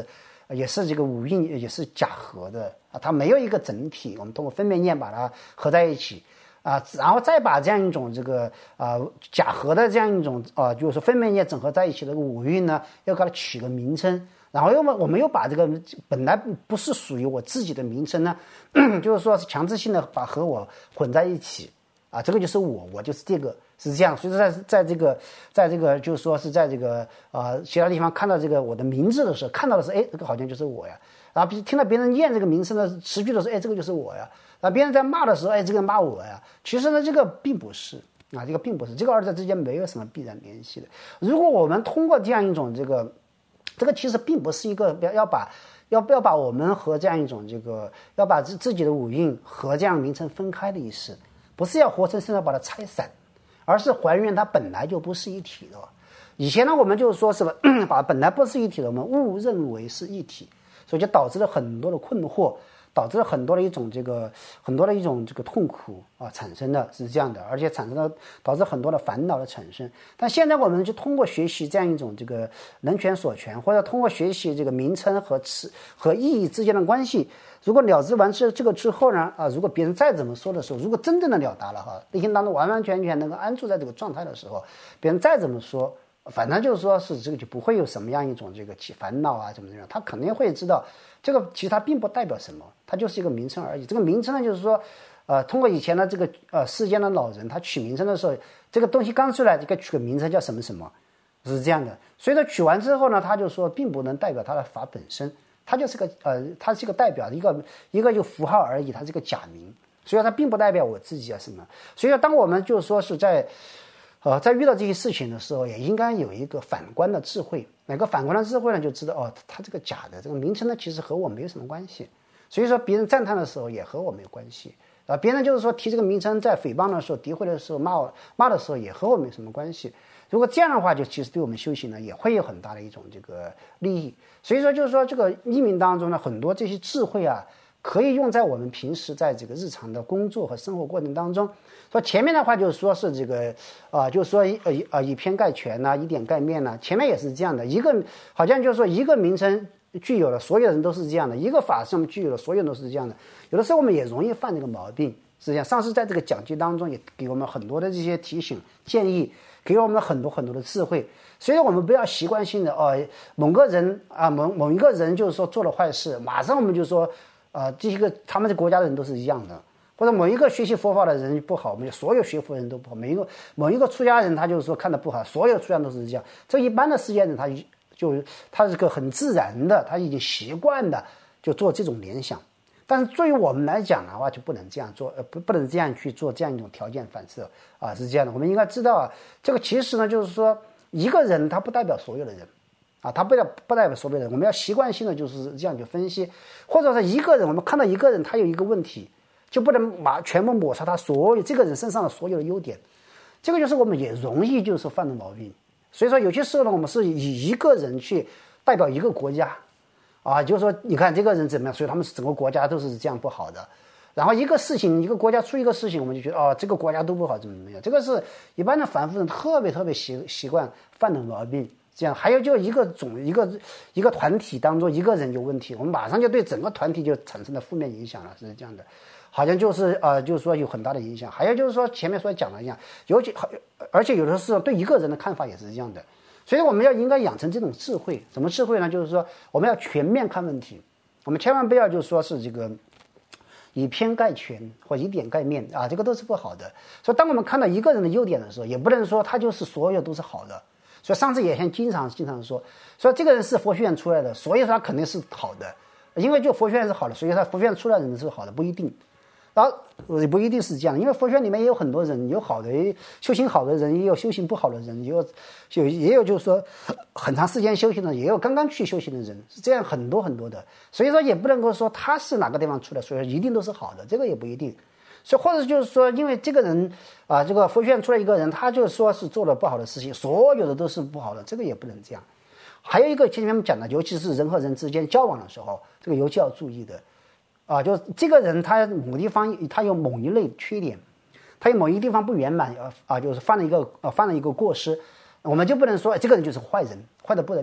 也是这个五蕴也是假合的啊，它没有一个整体，我们通过分别念把它合在一起啊，然后再把这样一种这个啊假合的这样一种啊，就是说分别念整合在一起的五蕴呢，要给它取个名称，然后又我们又把这个本来不是属于我自己的名称呢，就是说是强制性的把和我混在一起啊，这个就是我，我就是这个。是这样，所以说在在这个，在这个就是说是在这个呃其他地方看到这个我的名字的时候，看到的是哎，这个好像就是我呀。然后听到别人念这个名字呢，持续的时候，哎，这个就是我呀。然后别人在骂的时候，哎，这个骂我呀。其实呢，这个并不是啊，这个并不是，这个二者之间没有什么必然联系的。如果我们通过这样一种这个，这个其实并不是一个要要把要不要把我们和这样一种这个要把自自己的五蕴和这样名称分开的意思，不是要活生生的把它拆散。而是还原它本来就不是一体的。以前呢，我们就说是把本来不是一体的，我们误认为是一体，所以就导致了很多的困惑，导致了很多的一种这个很多的一种这个痛苦啊产生的是这样的，而且产生了导致很多的烦恼的产生。但现在我们就通过学习这样一种这个人权所权，或者通过学习这个名称和词和意义之间的关系。如果了知完这这个之后呢，啊，如果别人再怎么说的时候，如果真正的了达了哈，内心当中完完全全能够安住在这个状态的时候，别人再怎么说，反正就是说是这个就不会有什么样一种这个起烦恼啊，怎么怎么样，他肯定会知道这个其实它并不代表什么，它就是一个名称而已。这个名称呢，就是说，呃，通过以前的这个呃世间的老人，他取名称的时候，这个东西刚出来，这个取个名称叫什么什么，是这样的。所以说取完之后呢，他就说并不能代表它的法本身。它就是个呃，它是一个代表一个一个就符号而已，它是个假名，所以它并不代表我自己啊什么。所以当我们就说是在，呃，在遇到这些事情的时候，也应该有一个反观的智慧。哪个反观的智慧呢？就知道哦，它这个假的这个名称呢，其实和我没有什么关系。所以说别人赞叹的时候，也和我没有关系。啊，别人就是说提这个名称在诽谤的时候、诋毁的时候、骂我骂的时候，也和我没什么关系。如果这样的话，就其实对我们修行呢，也会有很大的一种这个利益。所以说，就是说这个译名当中呢，很多这些智慧啊，可以用在我们平时在这个日常的工作和生活过程当中。说前面的话就是说是这个啊、呃，就是说呃呃以偏概全呐、啊，以点盖面呐、啊，前面也是这样的。一个好像就是说一个名称具有了，所有人都是这样的；一个法上面具有了，所有人都是这样的。有的时候我们也容易犯这个毛病。实际上，上师在这个讲解当中也给我们很多的这些提醒建议，给我们很多很多的智慧。所以我们不要习惯性的哦，某个人啊，某某一个人就是说做了坏事，马上我们就说，呃，这些个他们这国家的人都是一样的，或者某一个学习佛法的人不好，我们所有学佛人都不好，每一个某一个出家人他就是说看的不好，所有出家人都是这样。这一般的世界人他就他是个很自然的，他已经习惯的就做这种联想。但是对于我们来讲的话，就不能这样做，呃，不不能这样去做这样一种条件反射啊，是这样的。我们应该知道啊，这个其实呢，就是说一个人他不代表所有的人，啊，他不代不代表所有的人。我们要习惯性的就是这样去分析，或者说一个人，我们看到一个人他有一个问题，就不能把全部抹杀他所有这个人身上的所有的优点，这个就是我们也容易就是犯的毛病。所以说有些时候呢，我们是以一个人去代表一个国家。啊，就是说，你看这个人怎么样，所以他们整个国家都是这样不好的。然后一个事情，一个国家出一个事情，我们就觉得哦，这个国家都不好，怎么怎么样。这个是一般的凡夫人特别特别习习惯犯的毛病。这样，还有就一个种一个一个团体当中一个人有问题，我们马上就对整个团体就产生了负面影响了，是这样的。好像就是呃，就是说有很大的影响。还有就是说前面所讲的一样，尤其而且有的时候对一个人的看法也是这样的。所以我们要应该养成这种智慧，什么智慧呢？就是说我们要全面看问题，我们千万不要就说是这个以偏概全或以点盖面啊，这个都是不好的。所以当我们看到一个人的优点的时候，也不能说他就是所有都是好的。所以上次也像经常经常说，说这个人是佛学院出来的，所以说他肯定是好的，因为就佛学院是好的，所以他佛学院出来的人是好的，不一定。然后也不一定是这样，因为佛学里面也有很多人，有好的修行好的人，也有修行不好的人，也有有也有就是说很长时间修行的，也有刚刚去修行的人，是这样很多很多的。所以说也不能够说他是哪个地方出来，所以说一定都是好的，这个也不一定。所以或者就是说，因为这个人啊，这个佛学院出来一个人，他就说是做了不好的事情，所有的都是不好的，这个也不能这样。还有一个前面我们讲的，尤其是人和人之间交往的时候，这个尤其要注意的。啊，就这个人他某地方他有某一类缺点，他有某一个地方不圆满，啊，就是犯了一个呃犯了一个过失，我们就不能说这个人就是坏人，坏的不得了，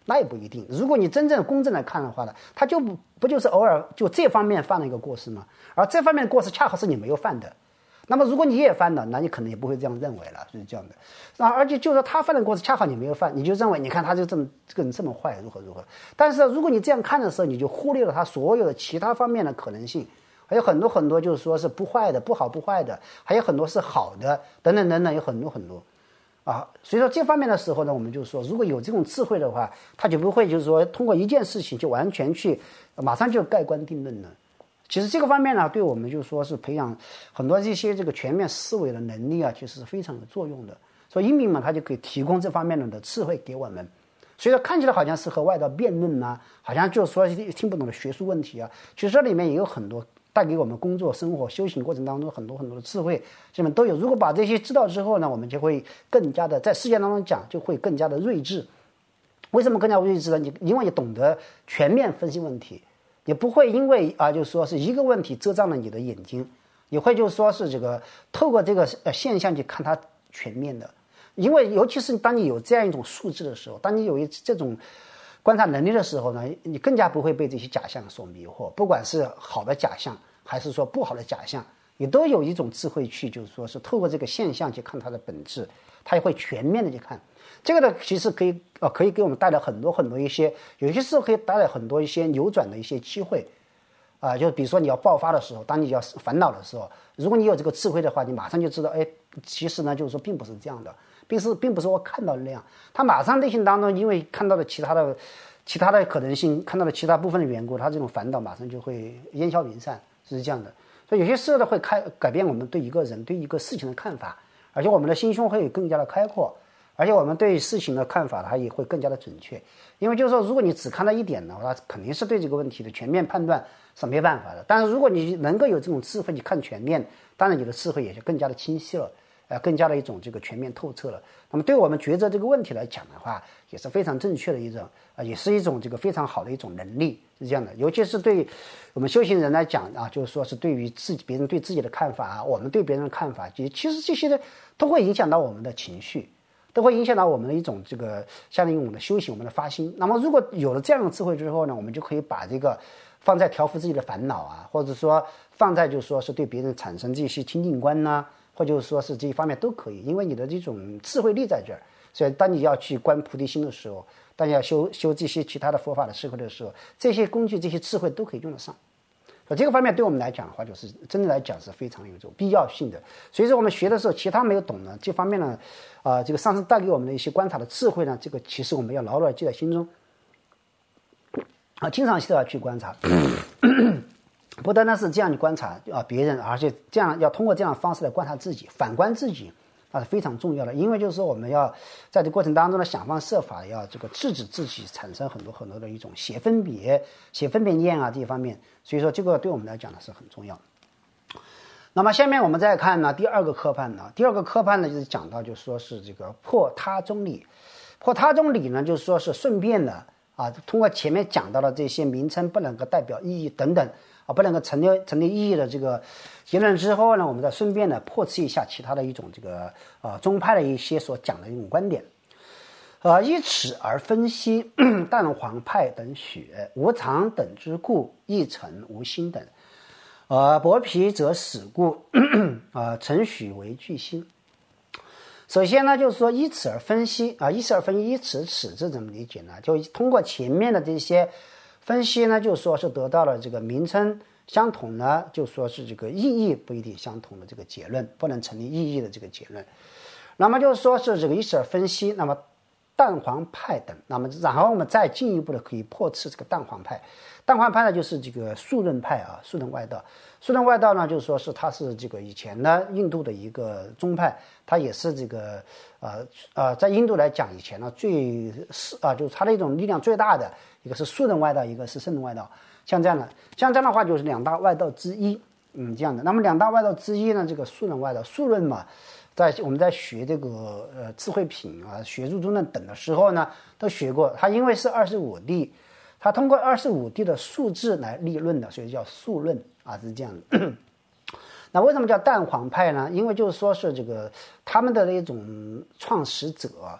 那也不一定。如果你真正公正来看的话呢，他就不不就是偶尔就这方面犯了一个过失吗？而这方面的过失恰好是你没有犯的。那么如果你也犯了，那你可能也不会这样认为了，是这样的。那而且就是说他犯的过失恰好你没有犯，你就认为你看他就这么这个人这么坏，如何如何。但是如果你这样看的时候，你就忽略了他所有的其他方面的可能性，还有很多很多就是说是不坏的、不好不坏的，还有很多是好的，等等等等，有很多很多。啊，所以说这方面的时候呢，我们就说，如果有这种智慧的话，他就不会就是说通过一件事情就完全去马上就盖棺定论了。其实这个方面呢，对我们就说是培养很多这些这个全面思维的能力啊，其实是非常有作用的。所以英明嘛，它就可以提供这方面的智慧给我们。所以说看起来好像是和外道辩论呐、啊，好像就是说听不懂的学术问题啊，其实这里面也有很多带给我们工作、生活、修行过程当中很多很多的智慧，这里面都有。如果把这些知道之后呢，我们就会更加的在世界当中讲，就会更加的睿智。为什么更加睿智呢？你因为你懂得全面分析问题，也不会因为啊，就是说是一个问题遮障了你的眼睛，也会就是说是这个透过这个呃现象去看它全面的。因为尤其是当你有这样一种素质的时候，当你有一这种观察能力的时候呢，你更加不会被这些假象所迷惑，不管是好的假象还是说不好的假象，你都有一种智慧去就是说是透过这个现象去看它的本质，它也会全面的去看。这个呢，其实可以呃可以给我们带来很多很多一些，有些时候可以带来很多一些扭转的一些机会啊、呃，就比如说你要爆发的时候，当你要烦恼的时候，如果你有这个智慧的话，你马上就知道，哎，其实呢就是说并不是这样的。并是并不是我看到的那样，他马上内心当中因为看到了其他的其他的可能性，看到了其他部分的缘故，他这种烦恼马上就会烟消云散，是这样的。所以有些时候呢会开改变我们对一个人对一个事情的看法，而且我们的心胸会更加的开阔，而且我们对事情的看法它也会更加的准确。因为就是说，如果你只看到一点的话，肯定是对这个问题的全面判断是没办法的。但是如果你能够有这种智慧去看全面，当然你的智慧也就更加的清晰了。呃，更加的一种这个全面透彻了。那么对我们抉择这个问题来讲的话，也是非常正确的一种啊、呃，也是一种这个非常好的一种能力，是这样的。尤其是对我们修行人来讲啊，就是说是对于自己别人对自己的看法啊，我们对别人的看法，其实这些呢都会影响到我们的情绪，都会影响到我们的一种这个相当于我们的修行，我们的发心。那么如果有了这样的智慧之后呢，我们就可以把这个放在调伏自己的烦恼啊，或者说放在就是说是对别人产生这些清净观呐、啊。或者说是这一方面都可以，因为你的这种智慧力在这儿，所以当你要去观菩提心的时候，当你要修修这些其他的佛法的智慧的时候，这些工具这些智慧都可以用得上。所以这个方面对我们来讲的话，就是真的来讲是非常有这种必要性的。所以说我们学的时候，其他没有懂呢，这方面呢，啊、呃，这个上师带给我们的一些观察的智慧呢，这个其实我们要牢牢的记在心中，啊，经常需要去观察。不单单是这样去观察啊别人，而且这样要通过这样的方式来观察自己，反观自己，那是非常重要的。因为就是说我们要在这过程当中呢，想方设法要这个制止自己产生很多很多的一种写分别、写分别念啊这些方面。所以说这个对我们来讲呢是很重要。那么下面我们再看呢第二个科判呢，第二个科判呢就是讲到就说是这个破他中理，破他中理呢就是说是顺便的啊，通过前面讲到的这些名称不能够代表意义等等。啊，不能够成立成立意义的这个结论之后呢，我们再顺便呢破斥一下其他的一种这个呃宗派的一些所讲的一种观点。呃，依此而分析，蛋黄派等许无常等之故，亦成无心等。呃，薄皮则死故，呃，承许为具心。首先呢，就是说依此而分析啊，依此而分析，依此此这怎么理解呢？就通过前面的这些分析呢，就说是得到了这个名称相同呢，就说是这个意义不一定相同的这个结论，不能成立意义的这个结论。那么就是说是这个依此而分析，那么蛋黄派等，那么然后我们再进一步的可以破斥这个蛋黄派。蛋黄派呢就是这个数论派啊，数论外道。数论外道呢，就是说是它是这个以前呢印度的一个宗派，它也是这个呃呃在印度来讲以前呢最是啊就是它的一种力量最大的。一个是数论外道，一个是圣论外道，像这样的，像这样的话就是两大外道之一，嗯，这样的。那么两大外道之一呢，这个数论外道，数论嘛，在我们在学这个呃智慧品啊、学入中论等的时候呢，都学过。它因为是二十五地，它通过二十五地的数字来立论的，所以叫数论啊，是这样的。那为什么叫蛋黄派呢？因为就是说是这个他们的那种创始者。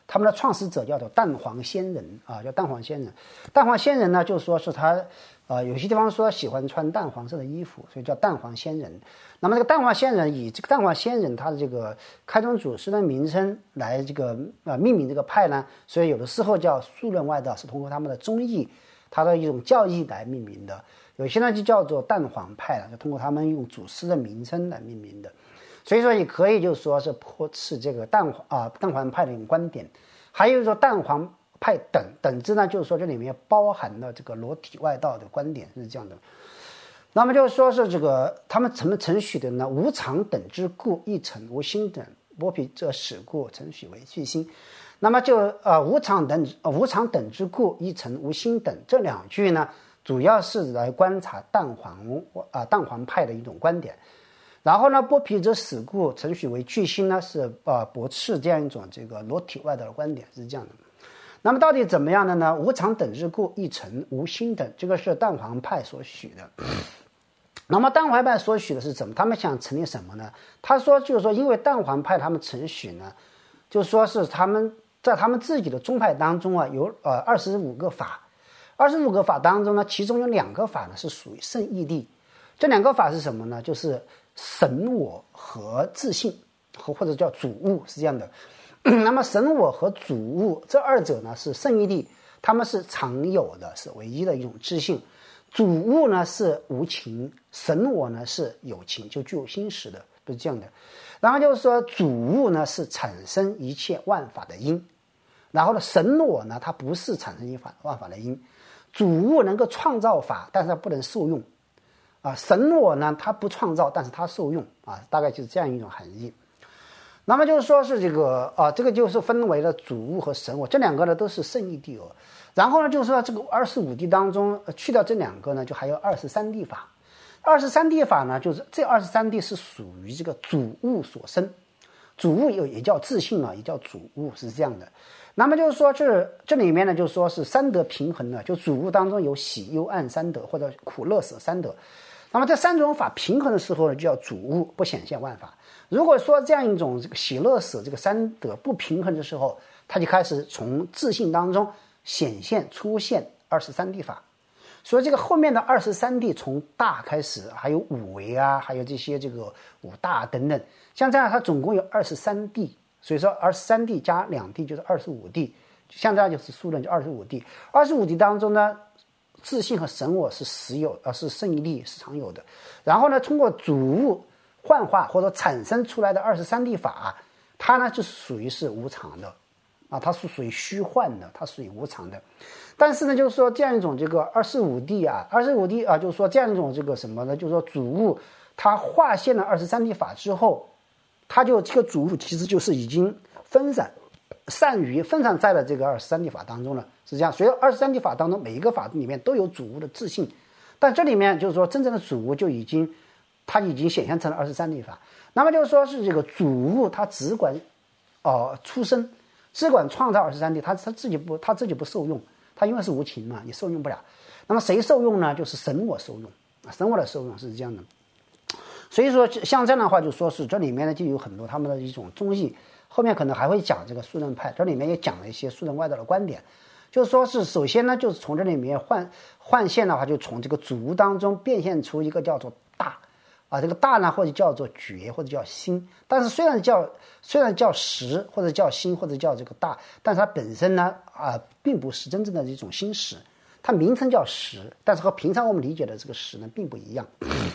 他们的创始者叫做蛋黄仙人啊，叫蛋黄仙人。蛋黄仙人呢，就说是他呃有些地方说喜欢穿淡黄色的衣服，所以叫蛋黄仙人。那么这个蛋黄仙人以这个蛋黄仙人他的这个开宗祖师的名称来这个呃命名这个派呢，所以有的时候叫数论外道是通过他们的宗义，他的一种教义来命名的。有些呢就叫做蛋黄派了，就通过他们用祖师的名称来命名的。所以说也可以就说是驳斥这个蛋黄啊蛋黄派的一种观点。还有说蛋黄派等等之呢，就是说这里面包含了这个裸体外道的观点是这样的。那么就是说是这个他们怎么承许的呢？无常等之故，亦成无心等，剥皮则始故，承许为具心。那么就呃无常等、呃、无常等之故，亦成无心等这两句呢，主要是来观察蛋黄啊、呃、蛋黄派的一种观点。然后呢，剥皮则始故，承许为具心呢，是呃驳斥这样一种这个裸体外道的观点，是这样的。那么到底怎么样的呢？无常等之故，亦成无心等，这个是蛋黄派所许的。那么蛋黄派所许的是什么？他们想成立什么呢？他说就是说，因为蛋黄派他们承许呢，就说是他们在他们自己的宗派当中啊，有呃二十五个法，二十五个法当中呢，其中有两个法呢是属于圣义谛。这两个法是什么呢？就是神我和自性，和或者叫主物，是这样的。那么神我和主物这二者呢是圣义谛，他们是常有的，是唯一的一种知性。主物呢是无情，神我呢是有情，就具有心识的，不是这样的。然后就是说主物呢是产生一切万法的因，然后呢神我呢它不是产生一法万法的因。主物能够创造法，但是它不能受用啊。神我呢它不创造，但是它受用啊，大概就是这样一种含义。那么就是说是这个啊，这个就是分为了主物和神我，这两个呢都是圣义谛哦。然后呢，就是说这个二十五谛当中去掉这两个呢，就还有二十三谛法。二十三谛法呢，就是这二十三谛是属于这个主物所生，主物有也叫自性啊，也叫主物，是这样的。那么就是说这这里面呢，就是说是三德平衡的，就主物当中有喜忧暗三德或者苦乐舍三德。那么这三种法平衡的时候呢，就叫主物不显现万法。如果说这样一种这个喜乐舍这个三德不平衡的时候，它就开始从自性当中显现出现二十三谛法。所以这个后面的二十三谛从大开始，还有五维啊，还有这些这个五大等等，像这样它总共有二十三谛。所以说二十三谛加两谛就是二十五谛，像这样就是数论就二十五谛。二十五谛当中呢，自性和神我是实有，呃是圣义谛是常有的。然后呢，通过主物幻化或者产生出来的二十三谛法，它呢就是属于是无常的啊，它是属于虚幻的，它属于无常的。但是呢，就是说这样一种这个二十五谛啊，二十五谛啊，就是说这样一种这个什么呢？就是说主物它化现了二十三谛法之后，它就这个主物其实就是已经分散善于分散在了这个二十三谛法当中了，是这样。所以二十三谛法当中每一个法里面都有主物的自性，但这里面就是说真正的主物就已经它已经显现成了二十三谛法。那么就是说是这个主物它只管呃出生，只管创造二十三谛，它它自己不它自己不受用，它因为是无情嘛，你受用不了。那么谁受用呢？就是神我受用啊，神我的受用是这样的。所以说像这样的话，就说是这里面呢就有很多他们的一种宗义，后面可能还会讲这个数论派，这里面也讲了一些数论外道的观点。就是说是首先呢，就是从这里面换换现的话，就从这个主物当中变现出一个叫做大啊，这个大呢或者叫做觉或者叫心，但是虽然叫虽然叫实或者叫心或者叫这个大，但是它本身呢啊并不是真正的一种心识，它名称叫实，但是和平常我们理解的这个实呢并不一样。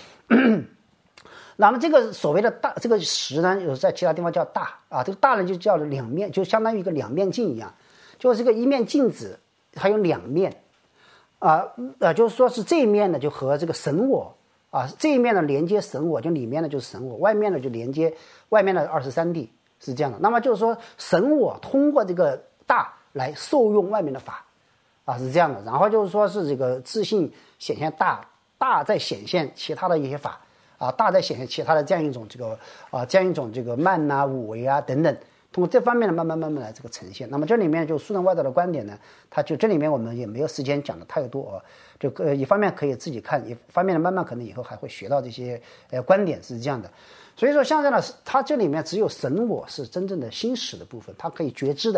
那么这个所谓的大，这个实呢，有在其他地方叫大啊，这个大呢就叫两面，就相当于一个两面镜一样，就是这个一面镜子还有两面啊，呃，就是说是这一面呢就和这个神我啊，这一面呢连接神我，就里面呢就是神我，外面呢就连接外面的二十三谛，是这样的。那么就是说神我通过这个大来受用外面的法啊，是这样的。然后就是说是这个自性显现大，大在显现其他的一些法。啊，大在显现其他的这样一种这个啊，这样一种这个慢呐、五维啊等等，通过这方面呢，慢慢慢慢来这个呈现。那么这里面就数论外道的观点呢，它就这里面我们也没有时间讲的太多啊，就呃一方面可以自己看，一方面呢慢慢可能以后还会学到这些呃观点是这样的。所以说像这样的，它这里面只有神我是真正的心识的部分，它可以觉知的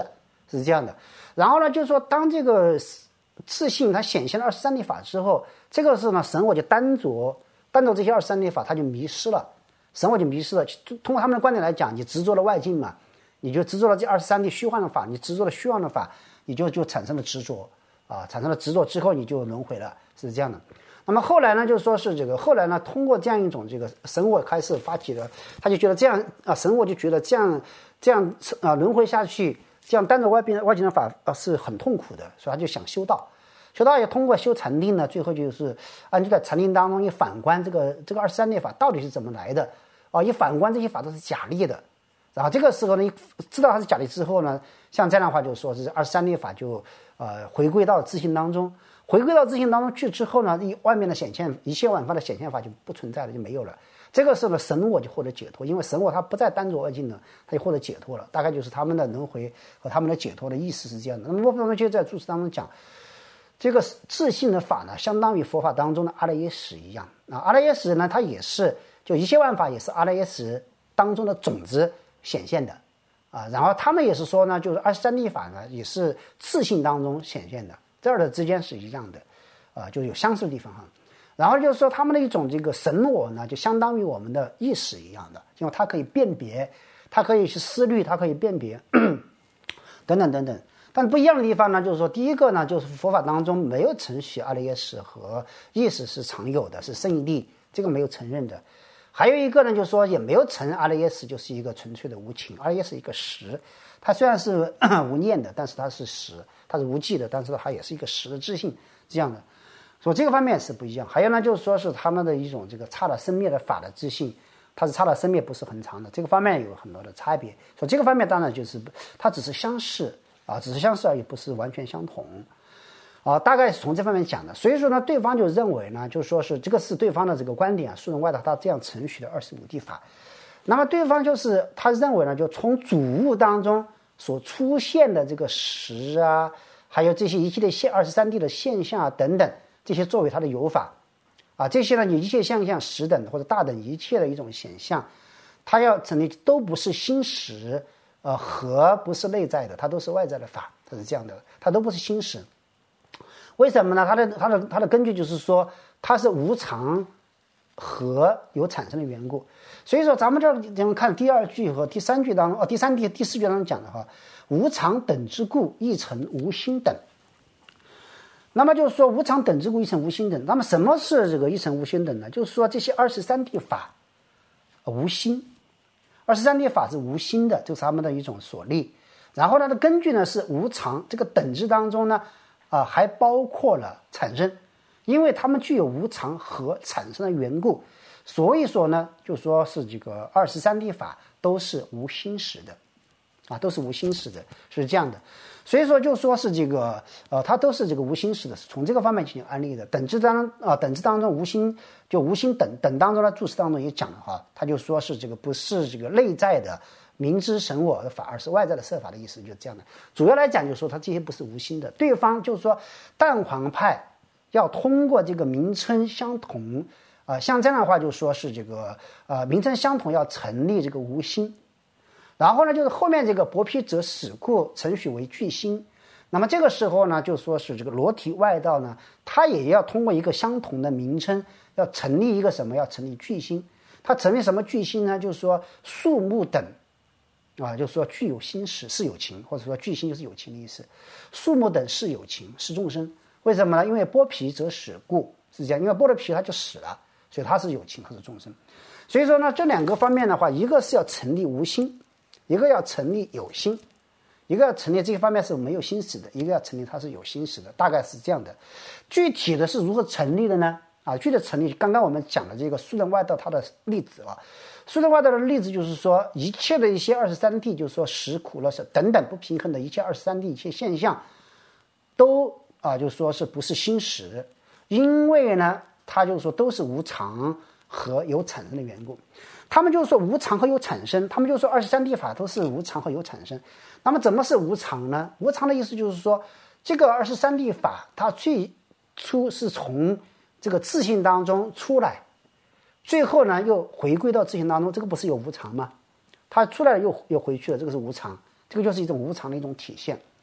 是这样的。然后呢，就是说当这个自信它显现了二十三谛法之后，这个时候呢，神我就单着单着这些二十三谛法，它就迷失了，神我就迷失了。通过他们的观点来讲，你执着了外境嘛，你就执着了这二十三谛虚幻的法，你执着了虚幻的法，你就就产生了执着啊，产生了执着之后，你就轮回了，是这样的。那么后来呢，就说是这个后来呢，通过这样一种这个神我开始发起了，他就觉得这样啊，神我就觉得这样这样啊轮回下去，这样单着外边外境的法啊是很痛苦的，所以他就想修道。修道也通过修禅定呢，最后就是啊，就在禅定当中一反观这个这个二十三谛法到底是怎么来的啊，一反观这些法都是假立的。然后这个时候呢，一知道它是假立之后呢，像这样的话就说是二十三谛法就呃回归到自性当中。回归到自性当中去之后呢，外面的显现一切万法的显现法就不存在了，就没有了。这个时候呢，神我就获得解脱，因为神我他不再单着二境了，他就获得解脱了。大概就是他们的轮回和他们的解脱的意思是这样的。那么我们就在注释当中讲，这个自性的法呢，相当于佛法当中的阿赖耶识一样啊。阿赖耶识呢，它也是就一切万法也是阿赖耶识当中的种子显现的啊。然后他们也是说呢，就是二十三谛法呢，也是自性当中显现的。这儿的之间是一样的，啊，就有相似的地方哈。然后就是说他们的一种这个神我呢，就相当于我们的意识一样的，因为它可以辨别，它可以去思虑，它可以辨别，等等等等。但不一样的地方呢，就是说第一个呢，就是佛法当中没有承许阿赖耶识和意识是常有的，是圣义谛，这个没有承认的。还有一个呢，就是说也没有承认阿赖耶识就是一个纯粹的无情，阿赖耶识一个实，它虽然是无念的，但是它是实。它是无记的，但是它也是一个实的自性，这样的，所以这个方面是不一样。还有呢，就是说是他们的一种这个差了生灭的法的自性，它是差了生灭不是很长的，这个方面有很多的差别。所以这个方面当然就是它只是相似啊，只是相似而已，不是完全相同啊。大概是从这方面讲的。所以说呢，对方就认为呢，就是说是这个是对方的这个观点啊，素人外道他这样承许的二十五谛法。那么对方就是他认为呢，就从主物当中所出现的这个实啊，还有这些一切的现二十三谛的现象啊等等，这些作为它的有法啊，这些呢一切相像实等或者大等一切的一种显象，它要成立都不是心实，呃和不是内在的，它都是外在的法，它是这样的，它都不是心实。为什么呢？它的它的它的根据就是说它是无常和有产生的缘故。所以说咱们这儿看第二句和第三句当中，哦，第三句第四句当中讲的话，无常等之故，亦成无心等。那么就是说无常等之故，亦成无心等。那么什么是这个亦成无心等呢？就是说这些二十三谛法无心，二十三谛法是无心的，就是他们的一种所立。然后它的根据呢是无常，这个等之当中呢，啊、呃、还包括了产生，因为它们具有无常和产生的缘故。所以说呢，就说是这个二十三谛法都是无心识的，啊，都是无心识的，是这样的。所以说就说是这个，呃，它都是这个无心识的，从这个方面进行安立的。等之当啊、呃，等之当中无心，就无心等等当中的注释当中也讲了哈，他就说是这个不是这个内在的明知神我的法，而是外在的色法的意思，就是这样的。主要来讲，就是说它这些不是无心的。对方就是说，蛋黄派要通过这个名称相同。啊、呃，像这样的话，就说是这个呃名称相同，要成立这个无心，然后呢，就是后面这个薄皮者始故，承许为具心。那么这个时候呢，就说是这个裸体外道呢，它也要通过一个相同的名称，要成立一个什么？要成立具心。它成立什么具心呢？就是说树木等啊，就是说具有心识是有情，或者说具心就是有情的意思。树木等是有情，是众生。为什么呢？因为剥皮者始故，是这样，因为剥了皮它就死了。所以它是有情，它是众生。所以说呢，这两个方面的话，一个是要成立无心，一个要成立有心。一个要成立这个方面是没有心识的，一个要成立它是有心识的，大概是这样的。具体的是如何成立的呢？啊，具体的成立，刚刚我们讲的这个素人外道它的例子啊，素人外道的例子就是说，一切的一些二十三谛，就是说实苦乐等等不平衡的一切二十三谛一切现象，都啊，就说是不是心识，因为呢，它就是说都是无常和有产生的缘故。他们就是说无常和有产生，他们就说二十三谛法都是无常和有产生。那么怎么是无常呢？无常的意思就是说，这个二十三谛法它最初是从这个自性当中出来，最后呢又回归到自性当中，这个不是有无常吗？它出来了又又回去了，这个是无常，这个就是一种无常的一种体现。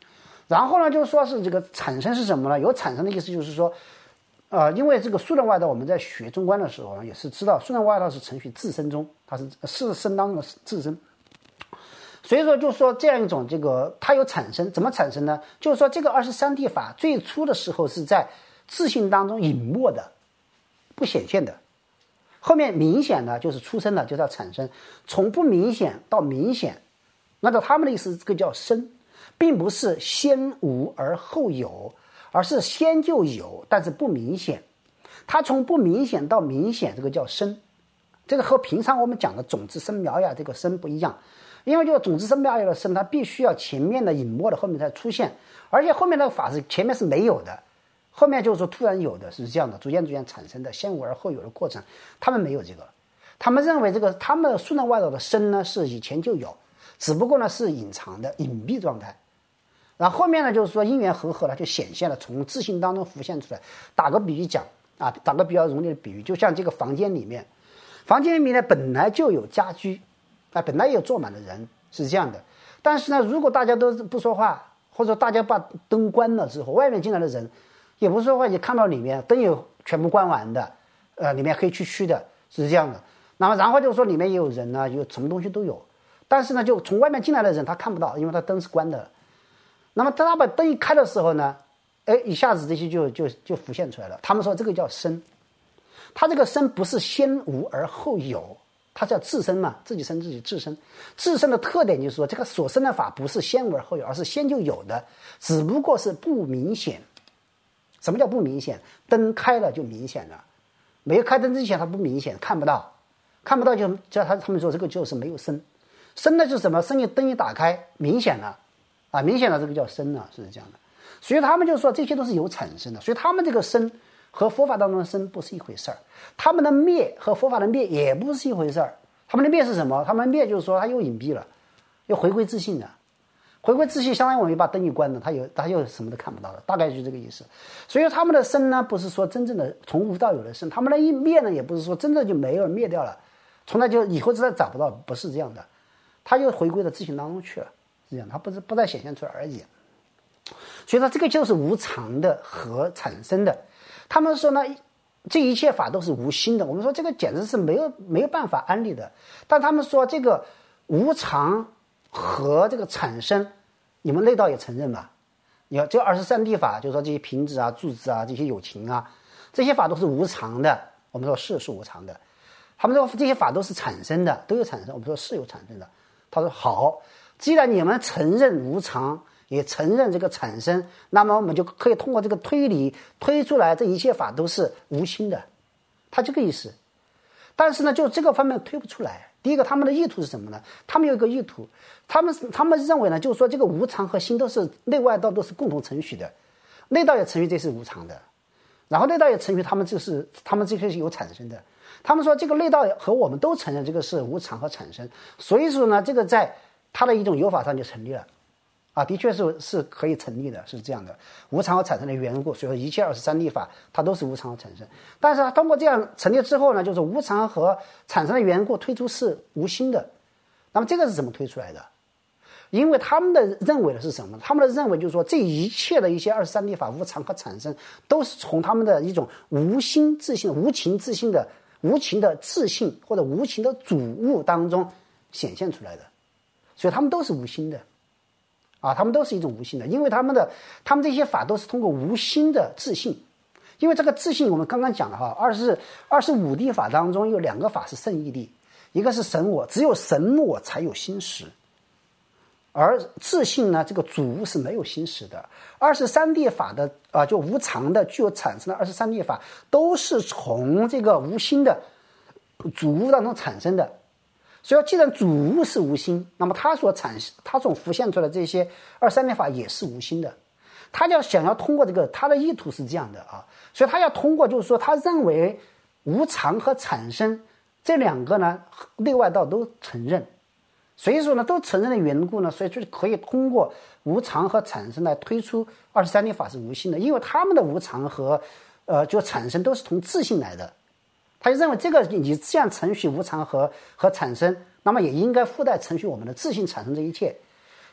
然后呢，就是说是这个产生是什么呢？有产生的意思就是说，呃，因为这个数论外道，我们在学中观的时候呢，也是知道数论外道是承续自身中，它是是身当中的自身。所以说，就说这样一种这个它有产生，怎么产生呢？就是说这个二十三谛法最初的时候是在自性当中隐没的，不显现的。后面明显的就是出生的，就叫产生，从不明显到明显，按照他们的意思，这个叫生，并不是先无而后有，而是先就有，但是不明显。它从不明显到明显，这个叫生。这个和平常我们讲的种子生苗芽这个生不一样，因为这个种子生苗芽的生，它必须要前面的隐没的后面才出现，而且后面那个法是前面是没有的。后面就是说突然有的，是这样的，逐渐逐渐产生的先无而后有的过程，他们没有这个，他们认为这个他们数论外道的生呢是以前就有，只不过呢是隐藏的隐蔽状态，然后后面呢就是说因缘和合了就显现了，从自性当中浮现出来。打个比喻讲啊，打个比较容易的比喻，就像这个房间里面，房间里面呢本来就有家居啊，本来也有坐满了人，是这样的，但是呢如果大家都不说话，或者大家把灯关了之后，外面进来的人也不是说也看到里面灯也全部关完的，呃，里面黑黢黢的，是这样的。那么然后就是说里面也有人呢，有什么东西都有，但是呢，就从外面进来的人他看不到，因为他灯是关的。那么当他把灯一开的时候呢，哎，一下子这些就就就浮现出来了。他们说这个叫生，他这个生不是先无而后有，它叫自身嘛，自己生自己自身。自身的特点就是说，这个所生的法不是先无而后有，而是先就有的，只不过是不明显。什么叫不明显？灯开了就明显了，没有开灯之前它不明显，看不到，看不到就叫他他们说这个就是没有生，生的就是什么？生一灯一打开，明显了，啊，明显了，这个叫生了，是这样的。所以他们就说这些都是有产生的，所以他们这个生和佛法当中的生不是一回事儿，他们的灭和佛法的灭也不是一回事儿。他们的灭是什么？他们的灭就是说它又隐蔽了，又回归自性了。回归自信，相当于我们把灯一关了，他有他又什么都看不到了，大概就是这个意思。所以他们的生呢，不是说真正的从无到有的生，他们的一灭呢，也不是说真的就没有灭掉了，从来就以后再找不到，不是这样的，他又回归到自信当中去了，是这样，他不是不再显现出来而已。所以说这个就是无常的和产生的。他们说呢，这一切法都是无心的，我们说这个简直是没有没有办法安利的。但他们说这个无常和这个产生，你们内道也承认吧？你要这二十三谛法，就是说这些瓶子啊、柱子啊、这些有情啊，这些法都是无常的。我们说是是无常的，他们说这些法都是产生的，都有产生。我们说是有产生的。他说好，既然你们承认无常，也承认这个产生，那么我们就可以通过这个推理推出来，这一切法都是无心的。他这个意思。但是呢，就这个方面推不出来。第一个，他们的意图是什么呢？他们有一个意图，他们他们认为呢，就是说这个无常和心都是内外道都是共同承许的，内道也承许这是无常的，然后内道也承许他们就是他们这些是有产生的。他们说这个内道和我们都承认这个是无常和产生，所以说呢，这个在他的一种有法上就成立了。啊，的确是是可以成立的，是这样的，无常和产生的缘故，所以说一切二十三谛法它都是无常和产生。但是它通过这样成立之后呢，就是无常和产生的缘故推出是无心的。那么这个是怎么推出来的？因为他们的认为的是什么？他们的认为就是说，这一切的一些二十三谛法无常和产生，都是从他们的一种无心自性、无情自性的无情的自性或者无情的主物当中显现出来的，所以他们都是无心的。啊，他们都是一种无心的，因为他们的他们这些法都是通过无心的自性，因为这个自性我们刚刚讲了哈，二十二十五谛法当中有两个法是圣义谛，一个是神我，只有神我才有心识，而自性呢，这个主物是没有心识的。二十三谛法的啊、呃，就无常的具有产生的二十三谛法，都是从这个无心的主物当中产生的。所以既然主物是无心，那么它所产它所浮现出来的这些二三谛法也是无心的。他要想要通过这个，他的意图是这样的啊，所以他要通过就是说，他认为无常和产生这两个呢，内外道都承认，所以说呢都承认的缘故呢，所以就可以通过无常和产生来推出二十三谛法是无心的，因为他们的无常和呃就产生都是从自性来的。他就认为这个你这样承许无常和和产生，那么也应该附带承许我们的自性产生这一切。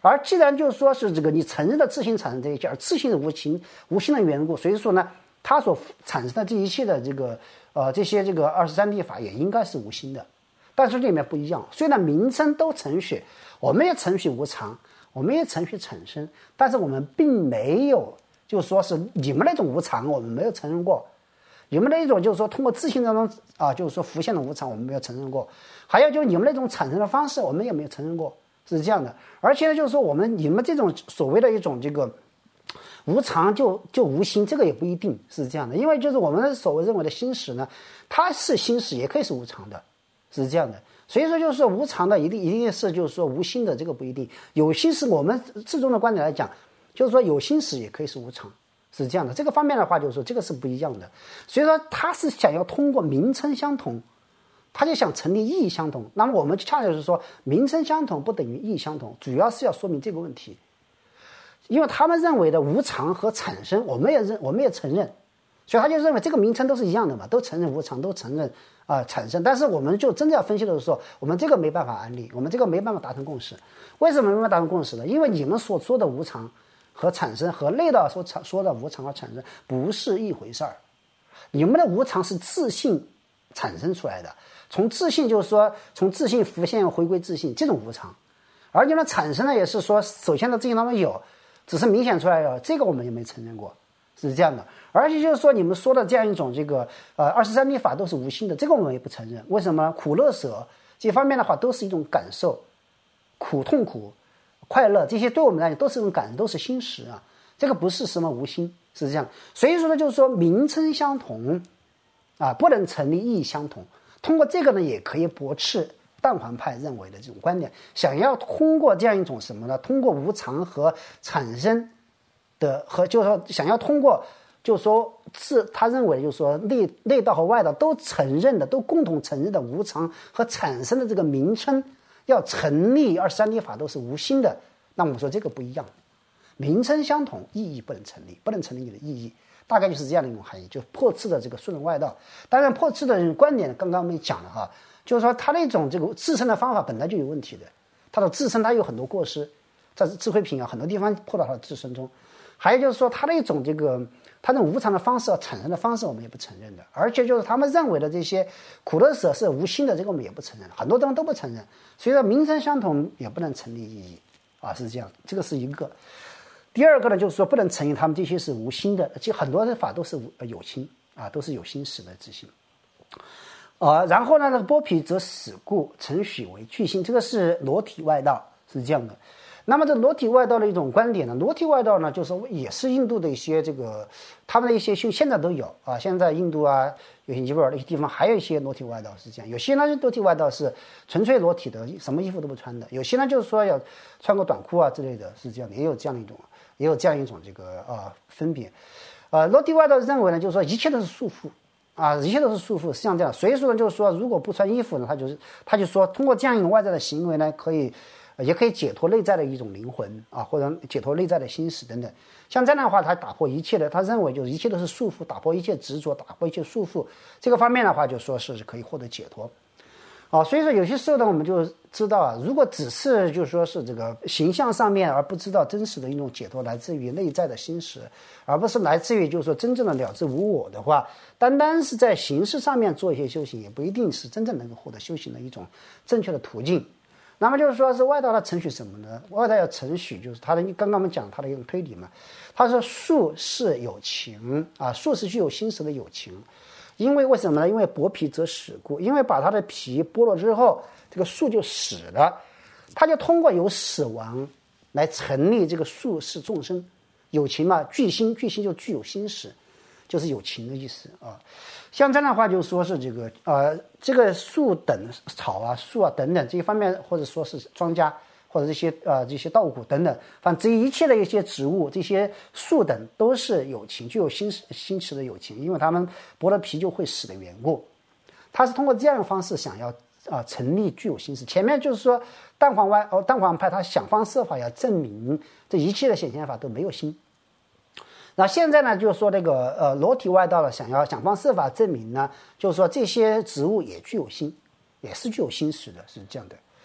而既然就是说是这个你承认的自性产生这一切，而自性是无情无心的缘故，所以说呢，它所产生的这一切的这个呃这些这个二十三谛法也应该是无心的。但是这里面不一样，虽然名称都承许，我们也承许无常，我们也承许产生，但是我们并没有就是说是你们那种无常我们没有承认过，你们那种就是说通过自性当中啊，就是说浮现的无常我们没有承认过，还有就是你们那种产生的方式我们也没有承认过，是这样的。而且呢，就是说我们你们这种所谓的一种这个无常就就无心，这个也不一定是这样的，因为就是我们所谓认为的心识呢，它是心识也可以是无常的，是这样的。所以说就是说无常的一定一定是就是说无心的，这个不一定。有心识我们至终的观点来讲，就是说有心识也可以是无常，是这样的。这个方面的话就是说这个是不一样的。所以说他是想要通过名称相同，他就想成立意义相同。那么我们恰恰是说名称相同不等于意义相同，主要是要说明这个问题。因为他们认为的无常和产生我们也认我们也承认，所以他就认为这个名称都是一样的嘛，都承认无常，都承认啊、呃、产生。但是我们就真的要分析的时候，我们这个没办法安利，我们这个没办法达成共识。为什么没办法达成共识呢？因为你们所说的无常和产生和内道所说的无常和产生不是一回事儿。你们的无常是自性产生出来的，从自性就是说从自性浮现回归自性，这种无常。而你们产生呢也是说首先的自性当中有，只是明显出来了，这个我们也没承认过，是这样的。而且就是说你们说的这样一种这个呃二十三谛法都是无心的，这个我们也不承认。为什么？苦乐舍这方面的话都是一种感受，苦痛苦快乐这些对我们来讲都是一种感受，都是心识啊，这个不是什么无心，是这样。所以说呢就是说名称相同啊，不能成立意义相同。通过这个呢也可以驳斥淡黄派认为的这种观点，想要通过这样一种什么呢？通过无常和产生的和就是说想要通过就是说是他认为就是说内内道和外道都承认的，都共同承认的无常和产生的这个名称，要成立二十三谛法都是无心的。那我们说这个不一样，名称相同，意义不能成立，不能成立你的意义，大概就是这样的一种含义，就破斥的这个顺人外道。当然破斥的观点刚刚我们也讲了哈，就是说他那种这个自身的方法本来就有问题的，他的自身他有很多过失，在智慧品啊很多地方破到他的自身中。还有就是说他那种这个他那种无常的方式产生的方式我们也不承认的，而且就是他们认为的这些苦乐舍是无心的，这个我们也不承认，很多地方都不承认。所以说名称相同也不能成立意义啊，是这样，这个是一个。第二个呢就是说不能承认他们这些是无心的，其实很多的法都是有心啊，都是有心识的自性。呃，然后呢，那个剥皮则死故，承许为具心，这个是裸体外道，是这样的。那么这裸体外道的一种观点呢，裸体外道呢，就是也是印度的一些这个他们的一些修，现在都有啊，现在印度啊，有些尼泊尔的一些地方还有一些裸体外道是这样。有些呢裸体外道是纯粹裸体的，什么衣服都不穿的；有些呢就是说要穿个短裤啊之类的，是这样的，也有这样一种，也有这样一种这个啊分别。呃，裸体外道认为呢，就是说一切都是束缚。啊，一切都是束缚，是像这样。所以说呢，就是说，如果不穿衣服呢，他就是他就说，通过这样一种外在的行为呢，可以，也可以解脱内在的一种灵魂啊，或者解脱内在的心识等等。像这样的话，他打破一切的，他认为就是一切都是束缚，打破一切执着，打破一切束缚。这个方面的话，就说是可以获得解脱。啊，所以说有些时候呢，我们就知道啊，如果只是就是说是这个形象上面，而不知道真实的一种解脱来自于内在的心识，而不是来自于就是说真正的了知无我的话，单单是在形式上面做一些修行，也不一定是真正能够获得修行的一种正确的途径。那么就是说是外道它承许什么呢？外道要承许就是他的，刚刚我们讲他的一种推理嘛，他说术是有情啊，术是具有心识的有情。因为为什么呢？因为剥皮则死故，因为把它的皮剥了之后，这个树就死了，它就通过有死亡来成立这个树是众生，有情嘛，具心，具心就具有心识，就是有情的意思啊。像这样的话，就说是这个呃，这个树等草啊、树啊等等这一方面，或者说是庄稼。或者这些呃这些稻谷等等，反正这一切的一些植物、这些树等都是有情，具有心心识的有情，因为它们剥了皮就会死的缘故。它是通过这样的方式想要啊、呃、成立具有心识。前面就是说淡黄外哦淡黄派他想方设法要证明这一切的显现法都没有心。那现在呢，就是说这个呃裸体外道了，想要想方设法证明呢，就是说这些植物也具有心，也是具有心识的，是这样的。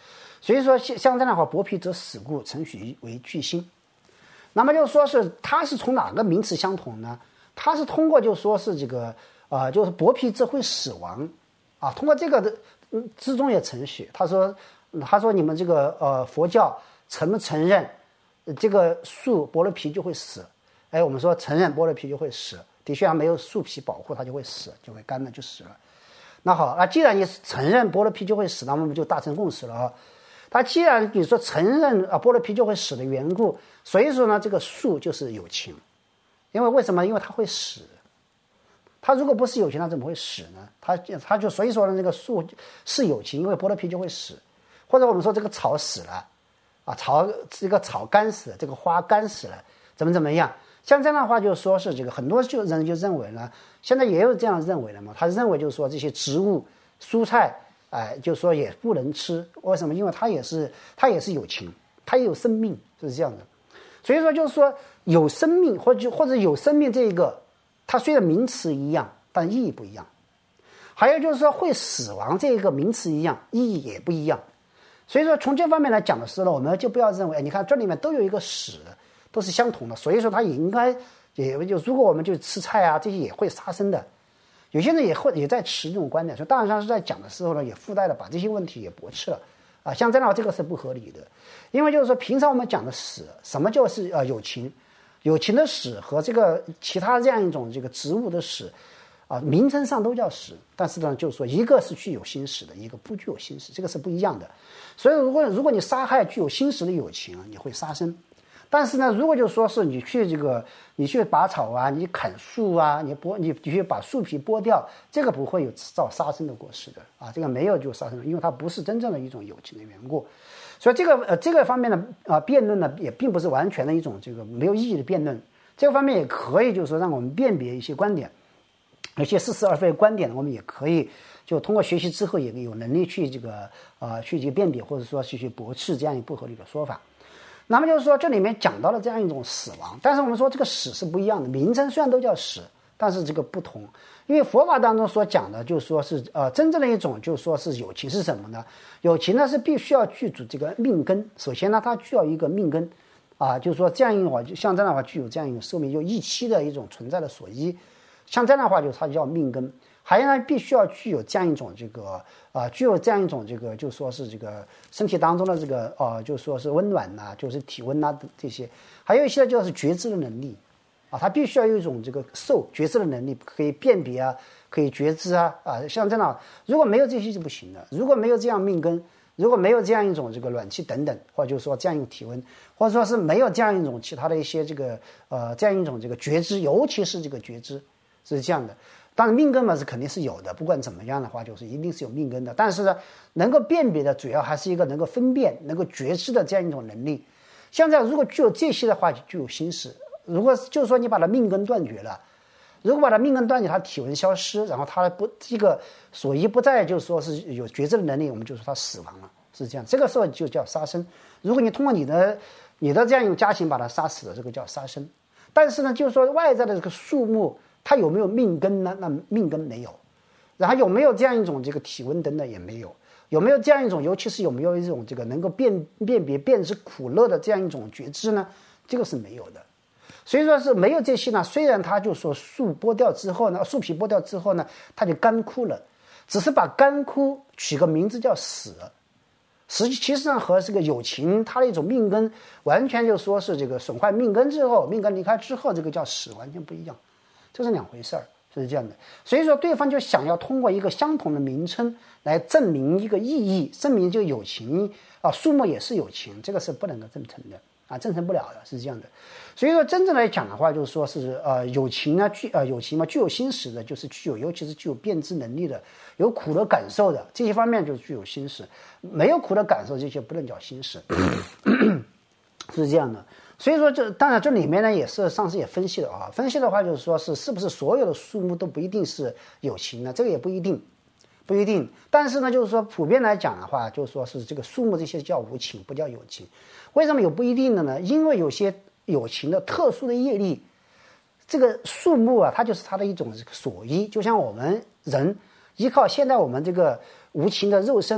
所以说像这样的话，薄皮则死故，承许为具心。那么就说是它是从哪个名词相同呢？它是通过就说是这个呃，就是薄皮则会死亡啊，通过这个的嗯之中也承许。他说他说你们这个呃佛教承不承认这个树剥了皮就会死？哎，我们说承认剥了皮就会死，的确它没有树皮保护，它就会死，就会干了就死了。那好，那既然你承认剥了皮就会死，那么我们就达成共识了啊。他既然你说承认啊剥了皮就会死的缘故，所以说呢这个树就是有情，因为为什么？因为它会死。它如果不是有情，它怎么会死呢？它它就所以说呢这个树是有情，因为剥了皮就会死。或者我们说这个草死了啊，草这个草干死了，这个花干死了，怎么怎么样？像这样的话，就说是这个很多就人就认为呢，现在也有这样认为的嘛。他认为就是说这些植物、蔬菜，哎、呃，就说也不能吃。为什么？因为它也是它也是有情，它也有生命，是这样的。所以说就是说有生命或者或者有生命这一个，它虽然名词一样，但意义不一样。还有就是说会死亡这一个名词一样，意义也不一样。所以说从这方面来讲的时候呢，我们就不要认为，你看这里面都有一个死。都是相同的，所以说它也应该也就如果我们就吃菜啊这些也会杀生的，有些人也会也在持这种观点，所以大上是在讲的时候呢，也附带的把这些问题也驳斥了啊。像这样的话，这个是不合理的，因为就是说平常我们讲的死，什么就是呃有情，有情的死和这个其他这样一种这个植物的死啊，名称上都叫死，但是呢，就是说一个是具有心识的，一个不具有心识，这个是不一样的。所以如果如果你杀害具有心识的有情，你会杀生。但是呢，如果就说是你去这个，你去拔草啊，你砍树啊，你剥你你去把树皮剥掉，这个不会有造杀生的过失的啊，这个没有就杀生，因为它不是真正的一种有情的缘故。所以这个呃这个方面的啊、呃、辩论呢，也并不是完全的一种这个没有意义的辩论，这个方面也可以就是说让我们辨别一些观点，有些似是而非的观点，我们也可以就通过学习之后也有能力去这个啊、呃、去这个辨别，或者说去去驳斥这样一不合理的说法。那么就是说这里面讲到了这样一种死亡，但是我们说这个死是不一样的，名称虽然都叫死，但是这个不同。因为佛法当中所讲的就是说是呃真正的一种就是说是有情是什么呢？有情呢是必须要具足这个命根，首先呢它具有一个命根啊，就是说这样一种像这样的话具有这样一种寿命，就一期的一种存在的所依，像这样的话就它叫命根。还有呢，必须要具有这样一种这个啊、呃，具有这样一种这个，就说是这个身体当中的这个呃，就说是温暖呐、啊，就是体温呐、啊、这些，还有一些就是觉知的能力啊，它必须要有一种这个受觉知的能力，可以辨别啊，可以觉知啊啊，像这样，如果没有这些就不行的。如果没有这样命根，如果没有这样一种这个暖气等等，或者就是说这样一种体温，或者说是没有这样一种其他的一些这个呃这样一种这个觉知，尤其是这个觉知是这样的。当然命根嘛是肯定是有的，不管怎么样的话，就是一定是有命根的。但是呢，能够辨别的主要还是一个能够分辨、能够觉知的这样一种能力。像这样，如果具有这些的话，就具有心识。如果就是说你把它命根断绝了，如果把它命根断绝，它体温消失，然后它不这个所依不再，就是说是有觉知的能力，我们就说它死亡了，是这样。这个时候就叫杀生。如果你通过你的你的这样一种家禽把它杀死了，这个叫杀生。但是呢，就是说外在的这个树木。它有没有命根呢？那命根没有，然后有没有这样一种这个体温等等也没有，有没有这样一种，尤其是有没有一种这个能够辨辨别辨识苦乐的这样一种觉知呢？这个是没有的。所以说是没有这些呢。虽然它就说树剥掉之后呢，树皮剥掉之后呢，它就干枯了，只是把干枯取个名字叫死，实际其实上和这个有情它的一种命根完全就说是这个损坏命根之后，命根离开之后，这个叫死，完全不一样。这是两回事儿，是这样的。所以说对方就想要通过一个相同的名称来证明一个意义，证明这个有情啊，树木也是有情，这个是不能够证成的啊，证成不了的，是这样的。所以说真正来讲的话，就是说是呃有情呢具呃有情嘛具有心识的，就是具有尤其是具有辨知能力的，有苦的感受的这些方面就是具有心识，没有苦的感受这些不能叫心识，是这样的。所以说这当然这里面呢也是上次也分析了啊，分析的话就是说是是不是所有的树木都不一定是有情呢？这个也不一定，不一定。但是呢，就是说普遍来讲的话，就是说是这个树木这些叫无情，不叫有情。为什么有不一定的呢？因为有些有情的特殊的业力，这个树木啊，它就是它的一种所依。就像我们人依靠现在我们这个无情的肉身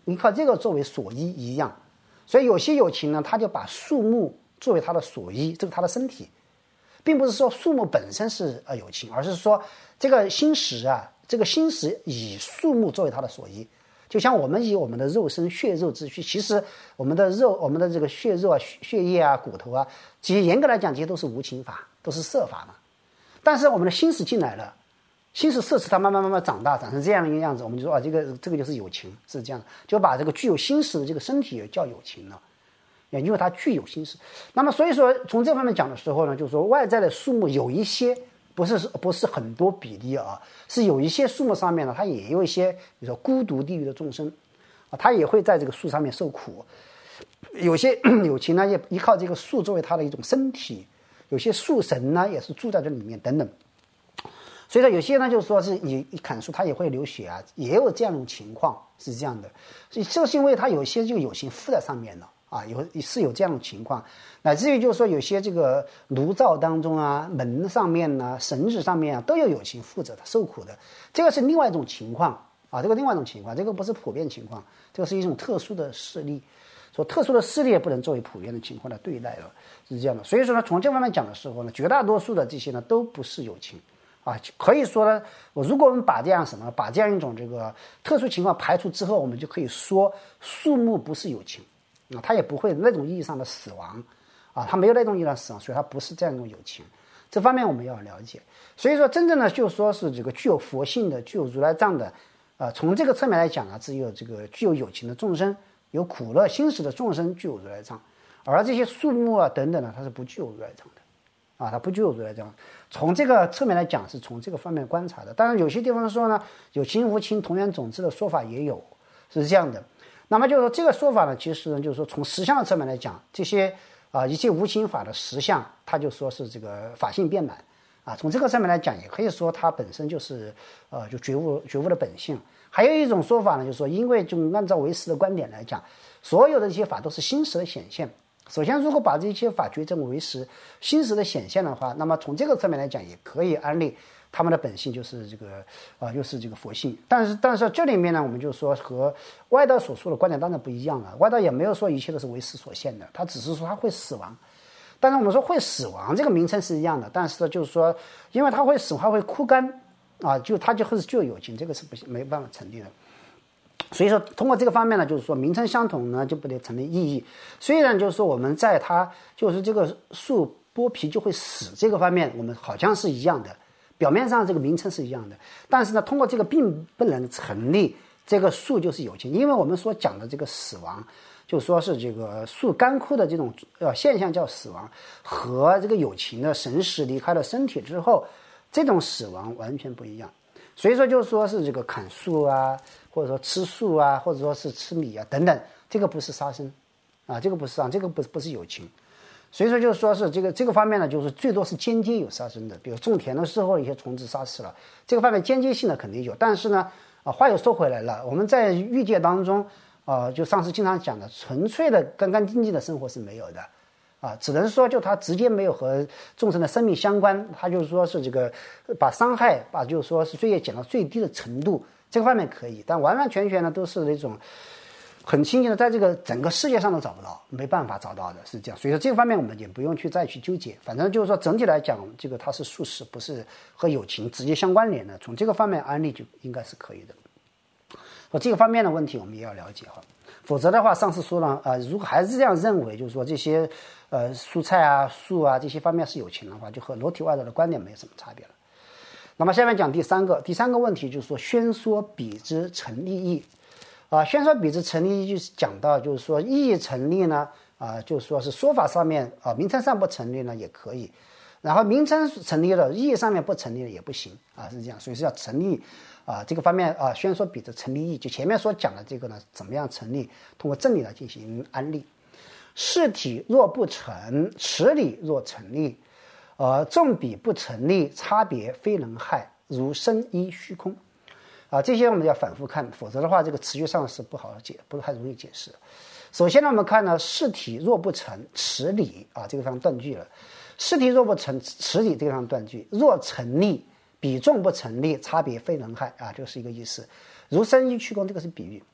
依靠这个作为所依一样。所以有些有情呢，他就把树木作为他的所依，这个他的身体，并不是说树木本身是呃有情，而是说这个心识啊，这个心识以树木作为他的所依。就像我们以我们的肉身血肉之躯，其实我们的肉我们的这个血肉啊血液啊骨头啊，其实严格来讲这些都是无情法，都是色法嘛。但是我们的心识进来了，心识摄持它慢慢慢慢长大长成这样一个样子，我们就说啊这个这个就是有情，是这样的，就把这个具有心识的这个身体也叫有情了，也因为它具有心识。那么所以说从这方面讲的时候呢，就是说外在的树木有一些不是不是很多比例啊，是有一些树木上面呢，它也有一些比如说孤独地狱的众生啊，它也会在这个树上面受苦。有些有情呢也依靠这个树作为它的一种身体，有些树神呢也是住在这里面等等。所以说有些呢就是说是你一砍树它也会流血啊，也有这样一种情况是这样的。所以就是因为它有些这个有情附在上面了啊，有是有这样的情况，乃至于就是说有些这个炉灶当中啊、门上面呢、绳子上面啊都有有情附着的受苦的，这个是另外一种情况啊，这个另外一种情况，这个不是普遍情况，这个是一种特殊的事例。说特殊的事例也不能作为普遍的情况来对待了，是这样的。所以说呢，从这方面讲的时候呢，绝大多数的这些呢都不是有情啊，可以说呢，我如果我们把这样什么，把这样一种这个特殊情况排除之后，我们就可以说树木不是有情啊，它也不会那种意义上的死亡啊，它没有那种意义上的死亡，所以它不是这样一种有情。这方面我们要了解。所以说，真正的就说是这个具有佛性的、具有如来藏的，呃，从这个侧面来讲啊，只有这个具有有情的众生。有苦乐心识的众生具有如来藏，而这些树木啊等等呢，它是不具有如来藏的，啊，它不具有如来藏。从这个侧面来讲，是从这个方面观察的。当然，有些地方说呢，有情无情同源种子的说法也有，是这样的。那么就是说这个说法呢，其实呢，就是说从实相的侧面来讲，这些啊、呃、一切无情法的实相，它就说是这个法性遍满啊。从这个上面来讲，也可以说它本身就是呃就觉悟觉悟的本性。还有一种说法呢，就是说，因为就按照唯识的观点来讲，所有的这些法都是心识的显现。首先，如果把这些法觉证为识心识的显现的话，那么从这个侧面来讲，也可以安立他们的本性就是这个啊、呃，又是这个佛性。但是，但是这里面呢，我们就说和外道所说的观点当然不一样了。外道也没有说一切都是唯识所现的，他只是说他会死亡。但是我们说会死亡这个名称是一样的，但是呢，就是说，因为它会死，它会枯干。啊，就它就会是具有有情，这个是不没办法成立的。所以说，通过这个方面呢，就是说名称相同呢，就不得成立意义。虽然就是说我们在它就是这个树剥皮就会死这个方面，我们好像是一样的，表面上这个名称是一样的，但是呢，通过这个并不能成立这个树就是有情，因为我们所讲的这个死亡，就说是这个树干枯的这种呃现象叫死亡，和这个有情的神识离开了身体之后。这种死亡完全不一样，所以说就是说是这个砍树啊，或者说吃树啊，或者说是吃米啊等等，这个不是杀生啊，这个不是啊，这个不是不是有情，所以说就是说是这个这个方面呢，就是最多是间接有杀生的，比如种田的时候一些虫子杀死了，这个方面间接性的肯定有，但是呢，啊话又说回来了，我们在欲界当中，啊就上次经常讲的，纯粹的干干净净的生活是没有的。啊，只能说就它直接没有和众生的生命相关，它就是说是这个把伤害，把就是说是罪业减到最低的程度，这个方面可以，但完完全全呢都是那种很清净的，在这个整个世界上都找不到，没办法找到的，是这样。所以说这个方面我们也不用去再去纠结，反正就是说整体来讲，这个它是术士，不是和有情直接相关联的，从这个方面安利就应该是可以的。说这个方面的问题我们也要了解哈，否则的话，上次说了啊、呃，如果还是这样认为，就是说这些呃蔬菜啊、树啊这些方面是有情的话，就和裸体外道的观点没有什么差别了。那么下面讲第三个，第三个问题就是说宣说彼之成立义啊、呃，宣说彼之成立义就是讲到就是说意义成立呢啊、呃，就是说是说法上面啊、呃、名称上不成立呢也可以，然后名称成立了，意义上面不成立了也不行啊，是这样，所以是要成立。啊，这个方面啊，宣说彼之成立义，就前面所讲的这个呢，怎么样成立？通过正理来进行安立。事体若不成，持理若成立，呃，众比不成立，差别非能害，如生依虚空。啊，这些我们要反复看，否则的话，这个词句上是不好解，不太容易解释。首先呢，我们看呢，事体若不成，持理啊，这个地方断句了。事体若不成，持理这个地方断句，若成立。比众不成立，差别非能害啊，这个是一个意思。如生依虚空，这个是比喻。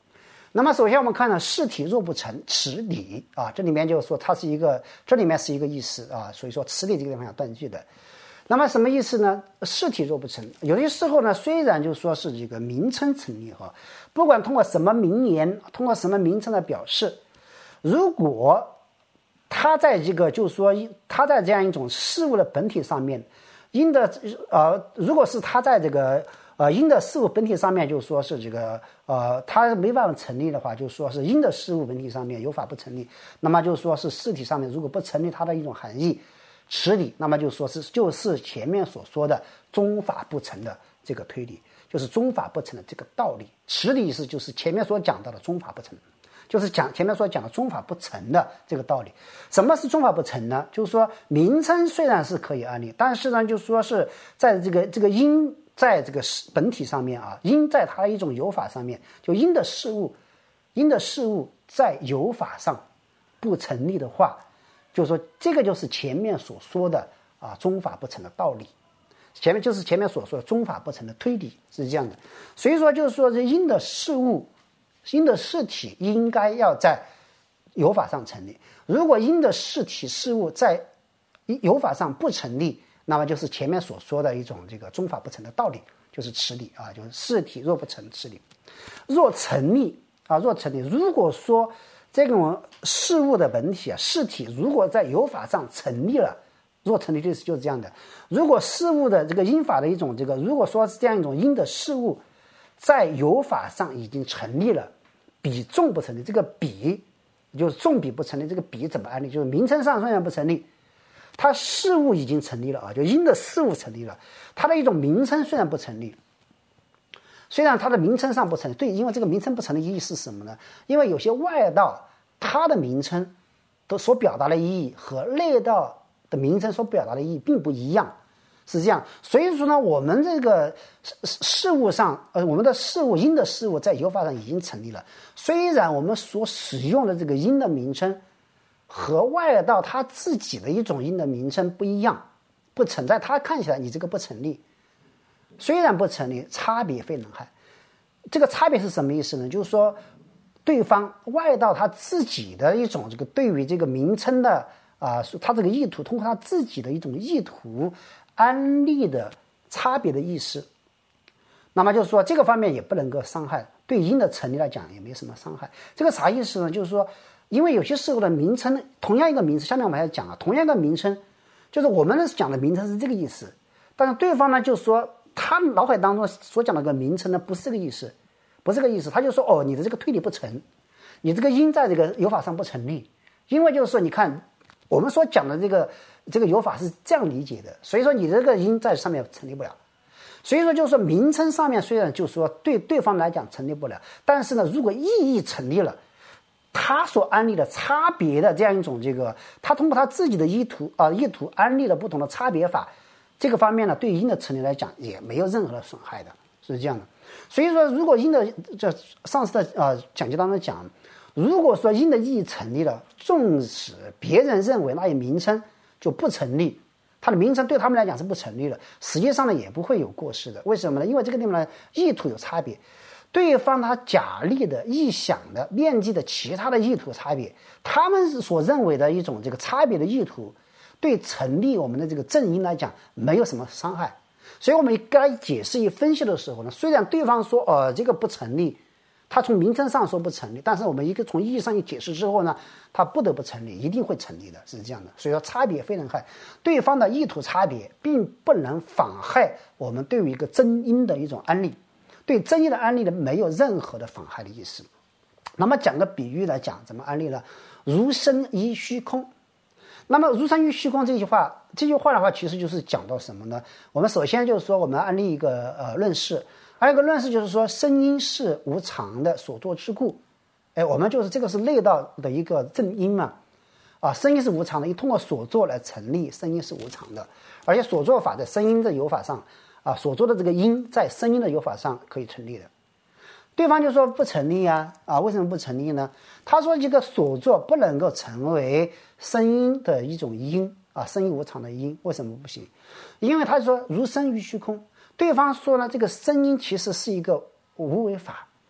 那么首先我们看呢，事体若不成，此理啊，这里面就是说它是一个，这里面是一个意思啊，所以说此理这个地方要断句的。那么什么意思呢？事体若不成，有些时候呢，虽然就说是这个名称成立哈，不管通过什么名言，通过什么名称的表示，如果它在这个就是说它在这样一种事物的本体上面，因的呃，如果是它在这个呃因的事物本体上面，就是说是这个呃它没办法成立的话，就是说是因的事物本体上面有法不成立，那么就是说是事体上面如果不成立它的一种含义。此理，那么就说是就是前面所说的宗法不成的这个推理，就是宗法不成的这个道理。此理意思就是前面所讲到的宗法不成，就是讲前面所讲的宗法不成的这个道理。什么是宗法不成呢？就是说名称虽然是可以安立，但是呢，就说是在这个这个因在这个本体上面啊，因在它的一种有法上面，就因的事物，因的事物在有法上不成立的话。就是说，这个就是前面所说的啊，宗法不成的道理。前面就是前面所说的宗法不成的推理是这样的。所以说，就是说，这因的事物、因的事体应该要在有法上成立。如果因的事体事物在有法上不成立，那么就是前面所说的一种这个宗法不成的道理，就是此理啊，就是事体若不成，此理。若成立啊，若成立，如果说这种事物的本体啊，事体如果在有法上成立了，若成立的意思就是这样的。如果事物的这个因法的一种这个，如果说是这样一种因的事物，在有法上已经成立了，比重不成立，这个比就是重比不成立，这个比怎么安立？就是名称上虽然不成立，它事物已经成立了啊，就因的事物成立了，它的一种名称虽然不成立。虽然它的名称上不成立，对，因为这个名称不成立意义是什么呢？因为有些外道它的名称都所表达的意义和内道的名称所表达的意义并不一样，是这样。所以说呢，我们这个事物上，呃，我们的事物因的事物在有法上已经成立了。虽然我们所使用的这个因的名称和外道他自己的一种因的名称不一样，不存在，他看起来你这个不成立。虽然不成立，差别非能害。这个差别是什么意思呢？就是说，对方外道他自己的一种这个对于这个名称的啊、呃，他这个意图，通过他自己的一种意图安立的差别的意思。那么就是说，这个方面也不能够伤害，对因的成立来讲也没什么伤害。这个啥意思呢？就是说，因为有些时候的名称，同样一个名词，下面我们还要讲啊，同样一个名称，就是我们讲的名称是这个意思，但是对方呢就说。他脑海当中所讲的个名称呢，不是这个意思，不是这个意思。他就说，哦，你的这个推理不成，你这个因在这个有法上不成立，因为就是说，你看我们所讲的这个这个有法是这样理解的，所以说你这个因在上面成立不了。所以说就是说名称上面虽然就是说对对方来讲成立不了，但是呢，如果意义成立了，他所安立的差别的这样一种这个，他通过他自己的意图啊、呃、意图安立了不同的差别法。这个方面呢，对因的成立来讲也没有任何的损害的，是这样的。所以说，如果因的这上次的呃讲解当中讲，如果说因的意义成立了，纵使别人认为那一名称就不成立，它的名称对他们来讲是不成立的，实际上呢也不会有过失的。为什么呢？因为这个地方呢意图有差别，对方他假立的、臆想的、面积的其他的意图差别，他们所认为的一种这个差别的意图。对成立我们的这个正因来讲没有什么伤害，所以我们该解释与分析的时候呢，虽然对方说呃这个不成立，他从名称上说不成立，但是我们一个从意义上一解释之后呢，他不得不成立，一定会成立的，是这样的。所以说差别非能害，对方的意图差别并不能妨害我们对于一个真因的一种安立，对真因的安立呢没有任何的妨害的意思。那么讲个比喻来讲怎么安立呢？如身依虚空。那么如身依虚空这句话，这句话的话其实就是讲到什么呢？我们首先就是说我们安立一个呃论事，还有一个论事就是说声音是无常的所作之故。哎，我们就是这个是内道的一个正因嘛，啊，声音是无常的，通过所作来成立，声音是无常的，而且所作法在声音的有法上啊，所作的这个因在声音的有法上可以成立的。对方就说不成立啊，啊，为什么不成立呢？他说这个所作不能够成为声音的一种因啊，声音无常的因，为什么不行？因为他说如声于虚空，对方说呢，这个声音其实是一个无为法，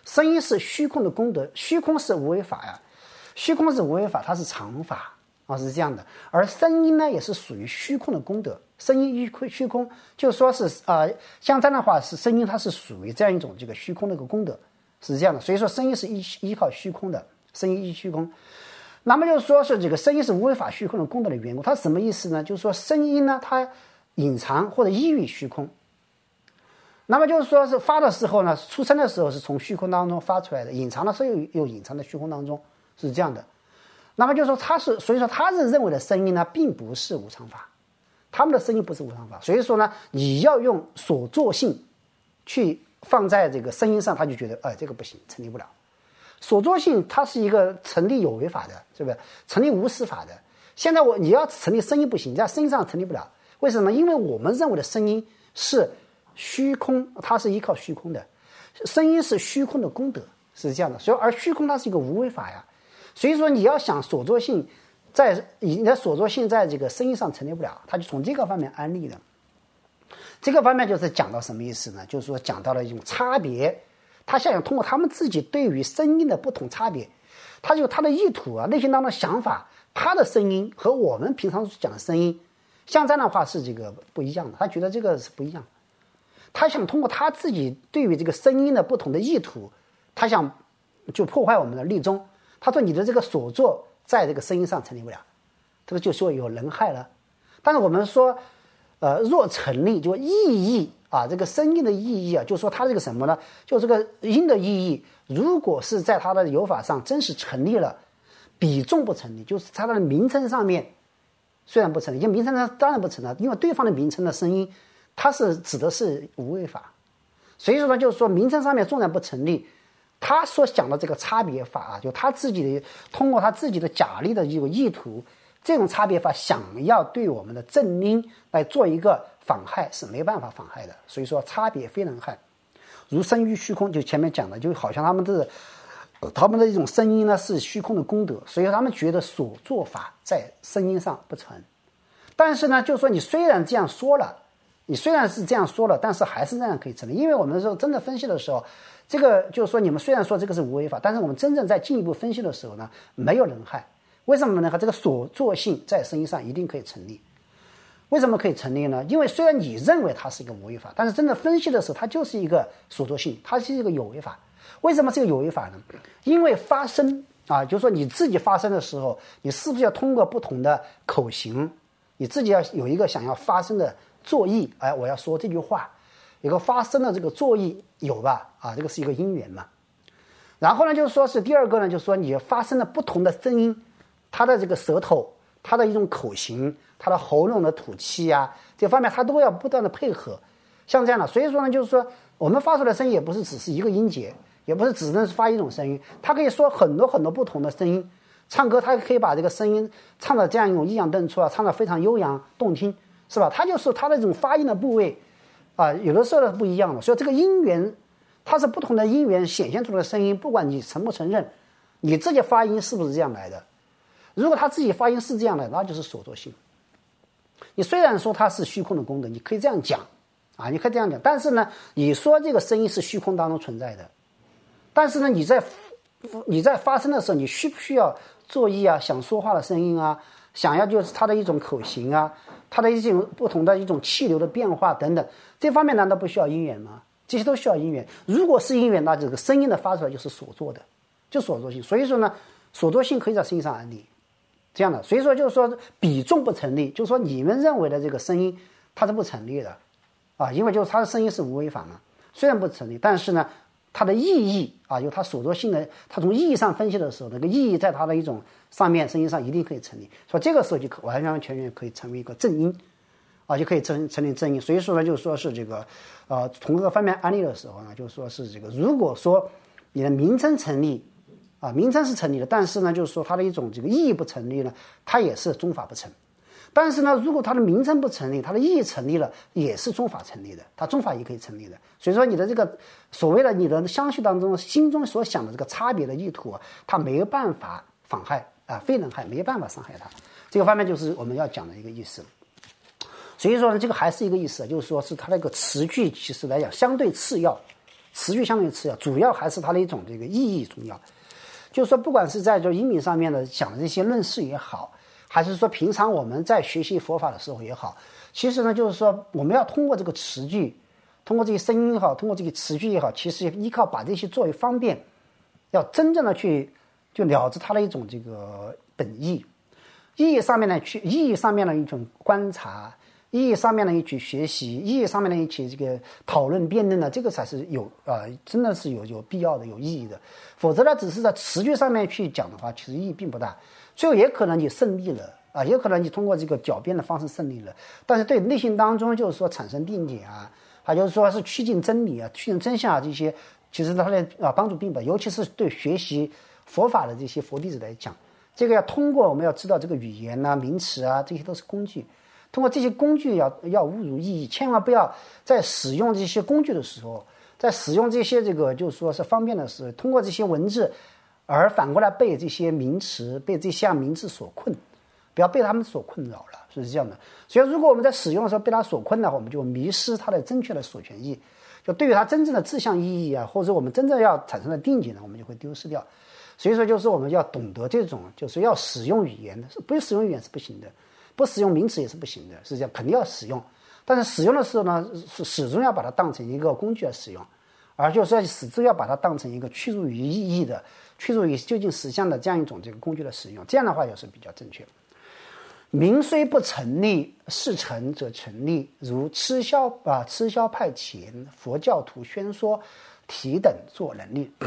声音是虚空的功德，虚空是无为法呀，虚空是无为法，它是常法啊，是这样的。而声音呢，也是属于虚空的功德，声音虚空虚空，就说是啊、呃，像这样的话是声音，它是属于这样一种这个虚空的一个功德，是这样的。所以说声音是依依靠虚空的，声音依虚空。那么就是说是这个声音是无为法虚空的功德的缘故，它什么意思呢？就是说声音呢，它隐藏或者依于虚空。那么就是说是发的时候呢，出生的时候是从虚空当中发出来的，隐藏的时候又又隐藏在虚空当中，是这样的。那么就是说他是，所以说他是认为的声音呢，并不是无常法，他们的声音不是无常法。所以说呢，你要用所作性去放在这个声音上，他就觉得，哎，这个不行，成立不了。所作性它是一个成立有为法的，是不是？成立无实法的。现在我你要成立声音不行，你在声音上成立不了。为什么？因为我们认为的声音是虚空，它是依靠虚空的，声音是虚空的功德，是这样的。所以而虚空它是一个无为法呀。所以说你要想所作性在你的所作性在这个声音上成立不了，他就从这个方面安利的。这个方面就是讲到什么意思呢？就是说讲到了一种差别。他想想通过他们自己对于声音的不同差别，他就他的意图啊，内心当中的想法，他的声音和我们平常讲的声音，像这样的话是这个不一样的。他觉得这个是不一样，他想通过他自己对于这个声音的不同的意图，他想就破坏我们的立宗。他说你的这个所作在这个声音上成立不了，这个就说有人害了。但是我们说，呃，若成立就意义。啊，这个声音的意义啊，就说它这个什么呢？就这个音的意义，如果是在它的有法上真是成立了，比重不成立，就是它的名称上面虽然不成立，因为名称上当然不成立，因为对方的名称的声音，它是指的是无为法，所以说呢，就是说名称上面纵然不成立，他所讲的这个差别法啊，就他自己的通过他自己的假立的一个意图，这种差别法想要对我们的正音来做一个妨害是没办法妨害的，所以说差别非能害。如声于虚空，就前面讲的，就好像他们的他们的一种声音呢是虚空的功德，所以他们觉得所作法在声音上不成。但是呢，就说你虽然这样说了，你虽然是这样说了，但是还是这样可以成立，因为我们说真的分析的时候，这个就是说你们虽然说这个是无为法，但是我们真正在进一步分析的时候呢，没有人害。为什么呢？这个所作性在声音上一定可以成立。为什么可以成立呢？因为虽然你认为它是一个无为法，但是真的分析的时候，它就是一个所作性，它是一个有为法。为什么是个有为法呢？因为发声啊，就是说你自己发声的时候，你是不是要通过不同的口型，你自己要有一个想要发声的作意，哎，我要说这句话，有个发声的这个作意有吧？啊，这个是一个因缘嘛。然后呢，就是说是第二个呢，就是说你发声的不同的声音，它的这个舌头，它的一种口型，它的喉咙的吐气啊，这方面它都要不断的配合，像这样的。所以说呢，就是说我们发出来的声音也不是只是一个音节，也不是只能发一种声音，它可以说很多很多不同的声音。唱歌它可以把这个声音唱的这样一种抑扬顿挫啊，唱的非常悠扬动听，是吧？它就是它的这种发音的部位啊，有的时候是不一样的。所以这个音源，它是不同的音源显现出来的声音，不管你承不承认，你自己发音是不是这样来的？如果他自己发音是这样的，那就是所作性。你虽然说它是虚空的功德，你可以这样讲啊，你可以这样讲，但是呢，你说这个声音是虚空当中存在的，但是呢，你在你在发声的时候，你需不需要作意啊，想说话的声音啊，想要就是它的一种口型啊，它的一种不同的一种气流的变化等等，这方面难道不需要因缘吗？这些都需要因缘。如果是因缘，那这个声音的发出来就是所作的，就所作性。所以说呢，所作性可以在声音上安立。这样的，所以说就是说比重不成立，就是说你们认为的这个声音它是不成立的啊，因为就是它的声音是无为法嘛，虽然不成立，但是呢，它的意义啊，有它所作性的，它从意义上分析的时候，那个意义在它的一种上面声音上一定可以成立，所以这个时候就可完完全全可以成为一个正音啊，就可以成成立正音。所以说呢，就是说是这个呃，从各个方面安利的时候呢，就是说是这个，如果说你的名称成立。啊，名称是成立的，但是呢，就是说它的一种这个意义不成立呢，它也是宗法不成。但是呢，如果它的名称不成立，它的意义成立了，也是宗法成立的，它宗法也可以成立的。所以说你的这个所谓的你的相续当中心中所想的这个差别的意图啊，它没有办法妨害啊，非能害，没有办法伤害它。这个方面就是我们要讲的一个意思。所以说呢，这个还是一个意思，就是说是它那个词句其实来讲相对次要。 词句相对于次要，主要还是它的一种这个意义重要。就是说，不管是在这音频上面的讲的这些论事也好，还是说平常我们在学习佛法的时候也好，其实呢，就是说我们要通过这个词句，通过这些声音也好，通过这个词句也好，其实依靠把这些作为方便，要真正的去就了知它的一种这个本意，意义上面呢去意义上面的一种观察。意义上面的一起学习，意义上面的一起这个讨论辩论呢，这个才是有啊、呃，真的是有有必要的、有意义的。否则呢，只是在词句上面去讲的话，其实意义并不大。最后也可能你胜利了啊，也可能你通过这个狡辩的方式胜利了，但是对内心当中就是说产生定解啊，还就是说是趋近真理啊、趋近真相啊这些，其实它的啊帮助并不大。尤其是对学习佛法的这些佛弟子来讲，这个要通过我们要知道这个语言啊、名词啊，这些都是工具。通过这些工具要要误入意义，千万不要在使用这些工具的时候，在使用这些这个就是说是方便的时候，通过这些文字而反过来被这些名词被这项名词所困，不要被他们所困扰了，是这样的。所以如果我们在使用的时候被它所困的话，我们就迷失它的正确的所权意，就对于它真正的志向意义啊，或者我们真正要产生的定解呢，我们就会丢失掉。所以说就是我们要懂得这种就是要使用语言的，不使用语言是不行的，不使用名词也是不行的，是这样，肯定要使用。但是使用的时候呢，是始终要把它当成一个工具来使用，而就是说始终要把它当成一个趋入于意义的、趋入于究竟实相的这样一种这个工具的使用。这样的话也是比较正确。名虽不成立，事成则成立，如吃宵啊，吃宵派遣，佛教徒宣说，提等做能力。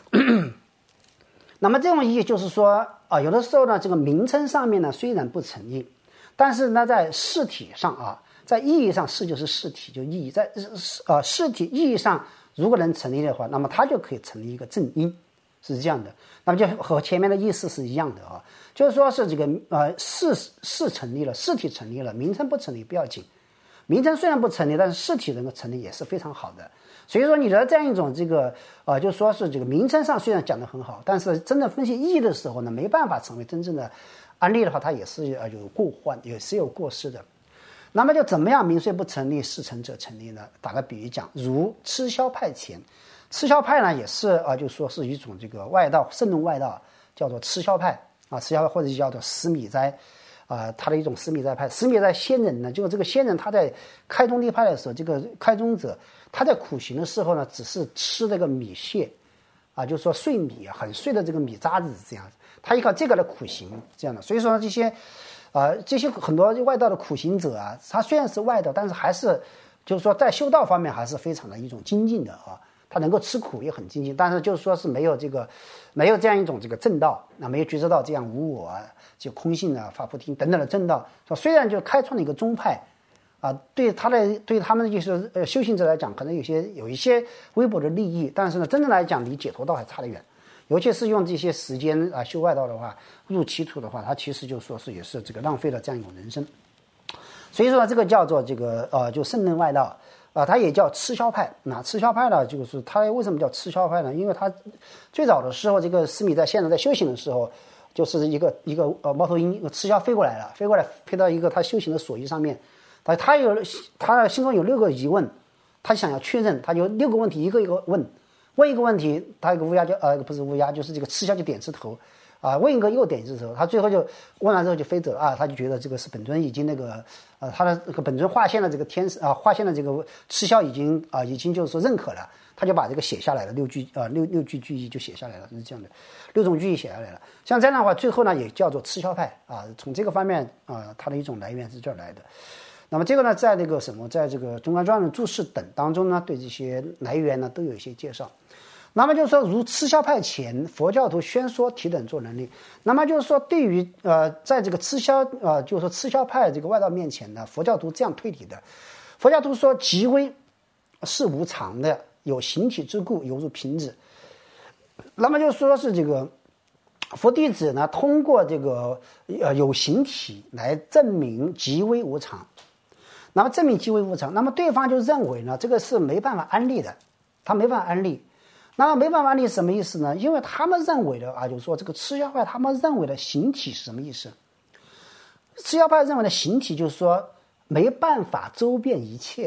那么这种意义就是说啊，有的时候呢，这个名称上面呢虽然不成立，但是呢在事体上啊，在意义上，事就是事体，就意义，在呃事体意义上如果能成立的话，那么它就可以成立一个正因，是这样的。那么就和前面的意思是一样的啊，就是说是这个呃事事成立了，事体成立了，名称不成立不要紧，名称虽然不成立，但是事体能够成立也是非常好的。所以说你的这样一种这个呃，就说是这个名称上虽然讲得很好，但是真正分析意义的时候呢，没办法成为真正的案例的话，它也是呃有过患，也是有过失的。那么就怎么样名虽不成立，事成则成立呢？打个比喻讲，如吃宵派遣，吃宵派呢也是啊、呃，就说是一种这个外道，圣论外道，叫做吃宵派啊，吃宵派或者叫做死米斋。啊、呃，他的一种死米斋派，死米斋仙人呢，就是这个仙人他在开宗立派的时候，这个开宗者他在苦行的时候呢，只是吃这个米屑，啊，就是说碎米啊，很碎的这个米渣子这样子，他依靠这个来苦行这样的。所以说这些，啊、呃，这些很多外道的苦行者啊，他虽然是外道，但是还是就是说在修道方面还是非常的一种精进的啊。他能够吃苦也很精进，但是就是说是没有这个，没有这样一种这个正道，那没有觉知道这样无我啊，就空性啊、法菩提等等的正道。说虽然就开创了一个宗派，啊，对他的对他们就是呃修行者来讲，可能有些有一些微薄的利益，但是呢，真正来讲离解脱道还差得远。尤其是用这些时间啊修外道的话，入歧途的话，他其实就说是也是这个浪费了这样一种人生。所以说这个叫做这个呃就圣人外道。啊，它也叫吃宵派。那吃宵派呢，就是它为什么叫吃宵派呢？因为它最早的时候，这个斯米在现在在修行的时候，就是一个一个呃猫头鹰，一个吃宵飞过来了，飞过来飞到一个他修行的所依上面，他他有他心中有六个疑问，他想要确认，他有六个问题一个一个问，问一个问题，他一个乌鸦就呃不是乌鸦，就是这个吃宵就点只头。啊，问一个又点一只头，他最后就问完之后就飞走了啊，他就觉得这个是本尊已经那个呃，他的这个本尊划线的这个天啊，划线的这个吃宵已经啊，已经就是说认可了，他就把这个写下来了，六句啊六六句句意就写下来了，是这样的，六种句意写下来了。像这样的话，最后呢也叫做吃宵派啊，从这个方面啊，它的一种来源是这儿来的。那么这个呢，在那个什么，在这个《中观传》的注释等当中呢，对这些来源呢都有一些介绍。那么就是说，如吃宵派遣，佛教徒宣说提等做能力。那么就是说，对于呃，在这个吃宵呃，就是说吃宵派这个外道面前呢，佛教徒这样推理的。佛教徒说，极微是无常的，有形体之故，犹如瓶子。那么就说是这个佛弟子呢，通过这个呃有形体来证明极微无常。那么证明极微无常，那么对方就认为呢，这个是没办法安立的，他没办法安立。那么没办法安立什么意思呢？因为他们认为的啊，就是说这个吃宵派他们认为的形体是什么意思？吃宵派认为的形体就是说没办法周遍一切的，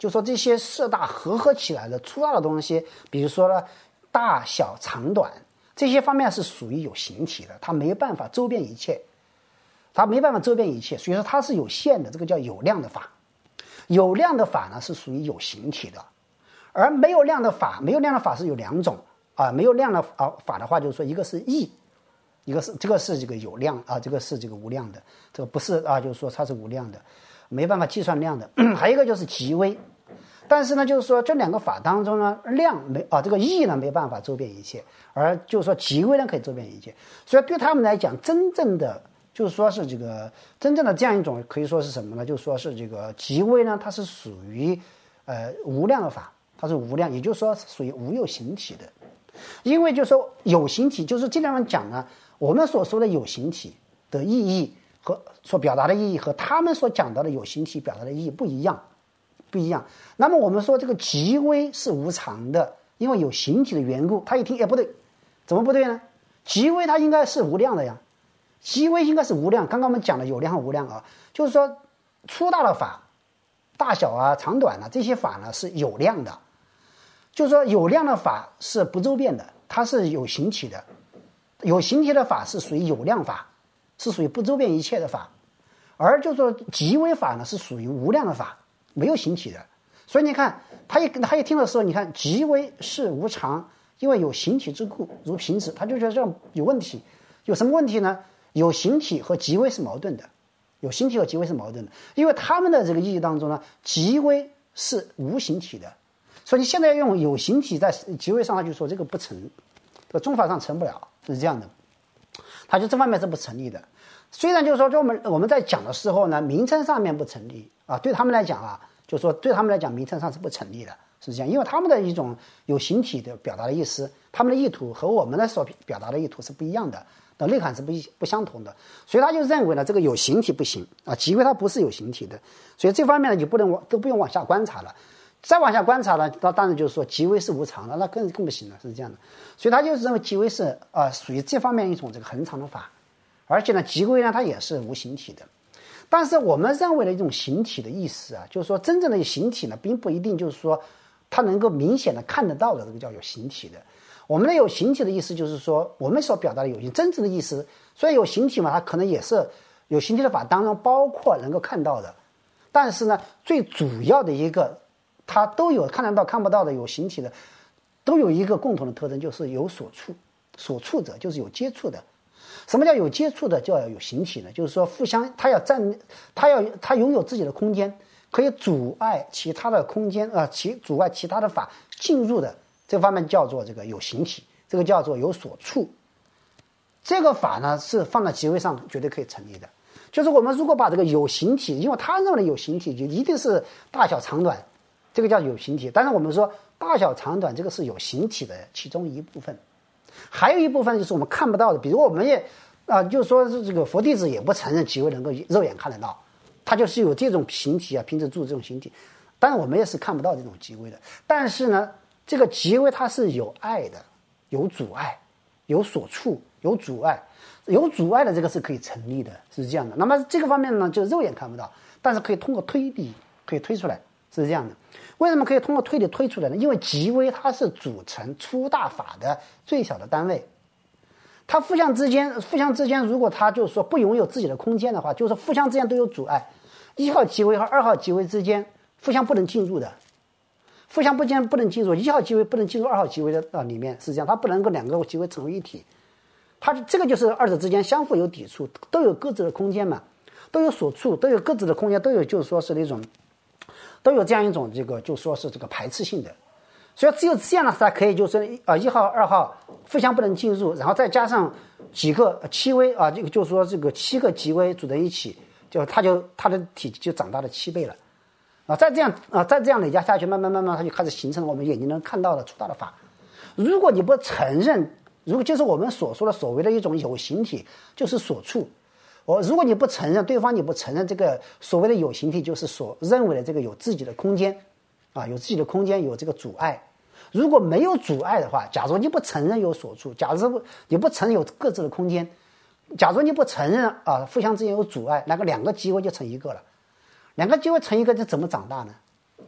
就说这些色大合合起来的粗大的东西，比如说呢大小长短这些方面是属于有形体的，它没办法周遍一切，它没办法周遍一切，所以说它是有限的，这个叫有量的法。有量的法呢是属于有形体的，而没有量的法，没有量的法是有两种啊，没有量的啊法的话，就是说一个是义，一个是这个是这个有量啊，这个是这个无量的，这个不是啊，就是说它是无量的，没办法计算量的。还有一个就是极微，但是呢，就是说这两个法当中呢，量没啊，这个义呢没办法周遍一切，而就是说极微呢可以周遍一切，所以对他们来讲，真正的就是说是这个真正的这样一种可以说是什么呢？就是说是这个极微呢，它是属于呃无量的法，它是无量，也就是说属于无有形体的。因为就是说有形体，就是这地方讲呢，我们所说的有形体的意义和所表达的意义和他们所讲到的有形体表达的意义不一样，不一样。那么我们说这个极微是无常的，因为有形体的缘故，他一听，哎，不对，怎么不对呢？极微它应该是无量的呀。极微应该是无量，刚刚我们讲的有量和无量啊，就是说粗大的法，大小啊、长短啊这些法呢是有量的，就是说有量的法是不周遍的，它是有形体的，有形体的法是属于有量法，是属于不周遍一切的法，而就是说极微法呢是属于无量的法，没有形体的。所以你看他一他一听的时候，你看极微是无常，因为有形体之故，如平时，他就觉得这样有问题。有什么问题呢？有形体和极微是矛盾的，有形体和极微是矛盾的，因为他们的这个意义当中呢，极微是无形体的，所以你现在用有形体在极微上，他就说这个不成，这个宗法上成不了，是这样的，他就这方面是不成立的。虽然就是说，我们我们在讲的时候呢，名称上面不成立啊，对他们来讲啊，就是说对他们来讲，名称上是不成立的，是这样，因为他们的一种有形体的表达的意思，他们的意图和我们的所表达的意图是不一样的。内涵是不不相同的，所以他就认为呢，这个有形体不行啊，极微它不是有形体的，所以这方面呢，你不能往都不用往下观察了，再往下观察呢，那当然就是说极微是无常了，那更更不行了，是这样的。所以他就是认为极微是啊、呃、属于这方面一种这个恒常的法，而且呢，极微呢它也是无形体的。但是我们认为的一种形体的意思啊，就是说真正的形体呢，并不一定就是说它能够明显的看得到的，这个叫有形体的。我们的有形体的意思就是说，我们所表达的有形真正的意思，所以有形体嘛，它可能也是有形体的法当中包括能够看到的，但是呢，最主要的一个，它都有看得到看不到的有形体的，都有一个共同的特征，就是有所触，所触者就是有接触的。什么叫有接触的？就要有形体呢？就是说互相，它要占，它要它拥有自己的空间，可以阻碍其他的空间啊、呃，其阻碍其他的法进入的。这方面叫做这个有形体，这个叫做有所触。这个法呢是放在极微上绝对可以成立的。就是我们如果把这个有形体，因为他认为的有形体就一定是大小长短，这个叫有形体。但是我们说大小长短这个是有形体的其中一部分，还有一部分就是我们看不到的，比如我们也啊、呃，就是说是这个佛弟子也不承认极微能够肉眼看得到，它就是有这种形体啊，平时住这种形体，当然我们也是看不到这种极微的。但是呢，这个极微它是有碍的，有阻碍，有所触，有阻碍，有阻碍的这个是可以成立的，是这样的。那么这个方面呢，就肉眼看不到，但是可以通过推理可以推出来，是这样的。为什么可以通过推理推出来呢？因为极微它是组成粗大法的最小的单位，它互相之间，互相之间如果它就是说不拥有自己的空间的话，就是互相之间都有阻碍。一号极微和二号极微之间互相不能进入的。互相不间不能进入，一号极微不能进入二号极微的啊里面，是这样，它不能够两个极微成为一体，它这个就是二者之间相互有抵触，都有各自的空间嘛，都有所处，都有各自的空间，都有就是说是那种，都有这样一种这个就说是这个排斥性的，所以只有这样呢才可以就是啊一号二号互相不能进入，然后再加上几个七微啊，这个就是说这个七个极微组在一起，就它就它的体积就长大了七倍了。啊，再这样啊，再这样累加下去，慢慢慢慢，它就开始形成了我们眼睛能看到的粗大的法。如果你不承认，如果就是我们所说的所谓的一种有形体，就是所触。我如果你不承认，对方你不承认这个所谓的有形体，就是所认为的这个有自己的空间，啊，有自己的空间，有这个阻碍。如果没有阻碍的话，假如你不承认有所触，假如你不承认有各自的空间，假如你不承认啊，互相之间有阻碍，那个两个极微就成一个了。两个极微成一个，就怎么长大呢？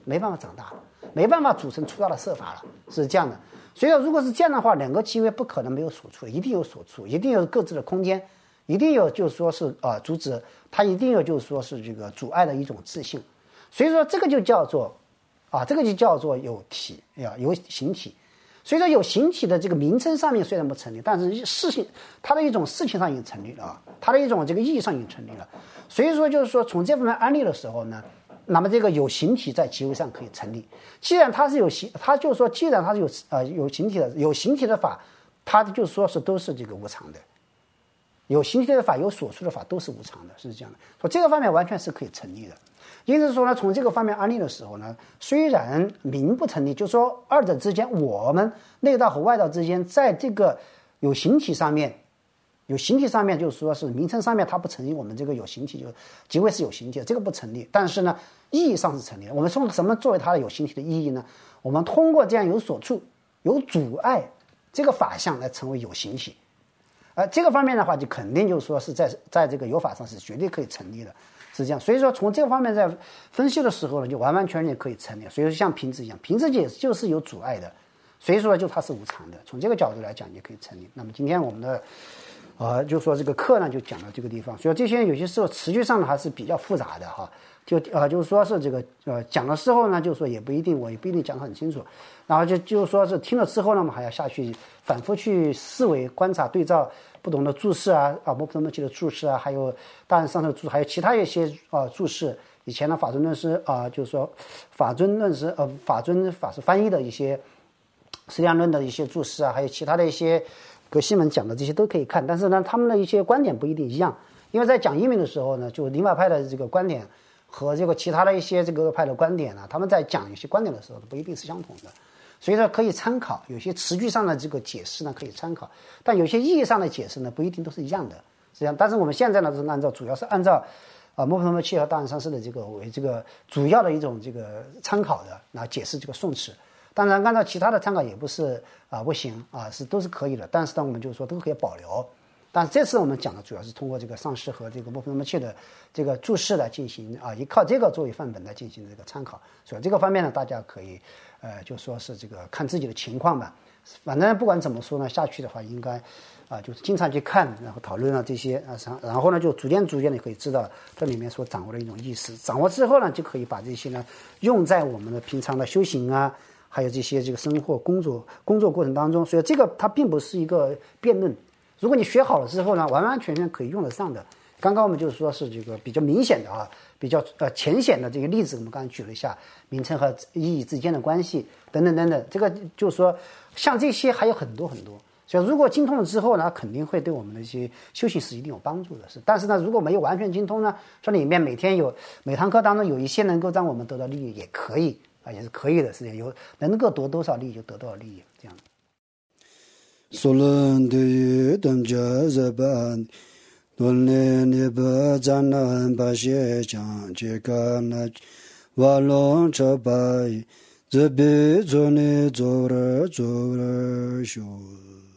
没办法长大，没办法组成粗大的设法了，是这样的。所以说，如果是这样的话，两个机位不可能没有所处，一定有所处，一定有各自的空间，一定有就是说是啊、呃、阻止它，一定有就是说是这个阻碍的一种自性。所以说这个就叫做啊，这个就叫做有体呀，有形体。所以说有形体的这个名称上面虽然不成立，但是事情它的一种事情上已经成立了啊，它的一种这个意义上已经成立了。所以说就是说从这方面安利的时候呢，那么这个有形体在极微上可以成立。既然它是有形，它就是说既然它是有呃有形体的有形体的法，它就说是都是这个无常的。有形体的法有所处的法都是无常的，是这样的。说这个方面完全是可以成立的。因此说呢，从这个方面安利的时候呢，虽然名不成立，就是说二者之间，我们内道和外道之间，在这个有形体上面，有形体上面就是说是名称上面它不成立，我们这个有形体就即为是有形体的，这个不成立。但是呢，意义上是成立的。我们从什么作为它的有形体的意义呢？我们通过这样有所处、有阻碍这个法相来成为有形体。而、呃、这个方面的话，就肯定就是说是在在这个有法上是绝对可以成立的。是这样，所以说从这个方面在分析的时候呢，就完完全全可以成立。所以说像瓶子一样，瓶子也就是有阻碍的，所以说就它是无常的。从这个角度来讲，也可以成立。那么今天我们的呃，就说这个课呢，就讲到这个地方。所以这些有些时候词句上呢还是比较复杂的哈。就呃，就是说是这个呃讲的时候呢，就是说也不一定，我也不一定讲得很清楚。然后就就是说是听了之后呢，我们还要下去反复去思维、观察、对照。不同的注释啊，啊，摩诃陀罗伽的注释啊，还有大乘上的注，还有其他一些啊注释。以前的法尊论师啊，就是说法尊论师呃，法尊法师翻译的一些释量论的一些注释啊，还有其他的一些格西们讲的这些都可以看。但是呢，他们的一些观点不一定一样，因为在讲英文的时候呢，就灵法派的这个观点和这个其他的一些这个派的观点呢，他们在讲一些观点的时候不一定是相同的。所以说可以参考，有些词句上的这个解释呢可以参考，但有些意义上的解释呢不一定都是一样的，是这样。但是我们现在呢是按照主要是按照啊摩诃陀罗伽和大乘上师的这个为这个主要的一种这个参考的，来解释这个宋词。当然按照其他的参考也不是啊不行啊，是都是可以的。但是呢我们就是说都可以保留。但是这次我们讲的主要是通过这个上师和这个摩诃陀罗伽的这个注释来进行啊，依靠这个作为范本来进行这个参考。所以这个方面呢，大家可以呃就说是这个看自己的情况吧。反正不管怎么说呢，下去的话应该啊就是经常去看，然后讨论了这些啊，然后呢就逐渐逐渐的可以知道这里面所掌握的一种意思。掌握之后呢，就可以把这些呢用在我们的平常的修行啊，还有这些这个生活工作工作过程当中。所以这个它并不是一个辩论。如果你学好了之后呢，完完全全可以用得上的。刚刚我们就是说是这个比较明显的啊，比较呃浅显的这个例子，我们刚才举了一下名称和意义之间的关系等等等等。这个就是说，像这些还有很多很多。所以如果精通了之后呢，肯定会对我们的一些修行是一定有帮助的。是，但是呢，如果没有完全精通呢，这里面每天有每堂课当中有一些能够让我们得到利益，也可以啊，也是可以的，是有能够得多少利益就得多少利益，这样。 Solan de dam ja zaban donne ne ba zanan ba she chang je ka na wa long cha bai ze be zo ne zo ra zo ra shu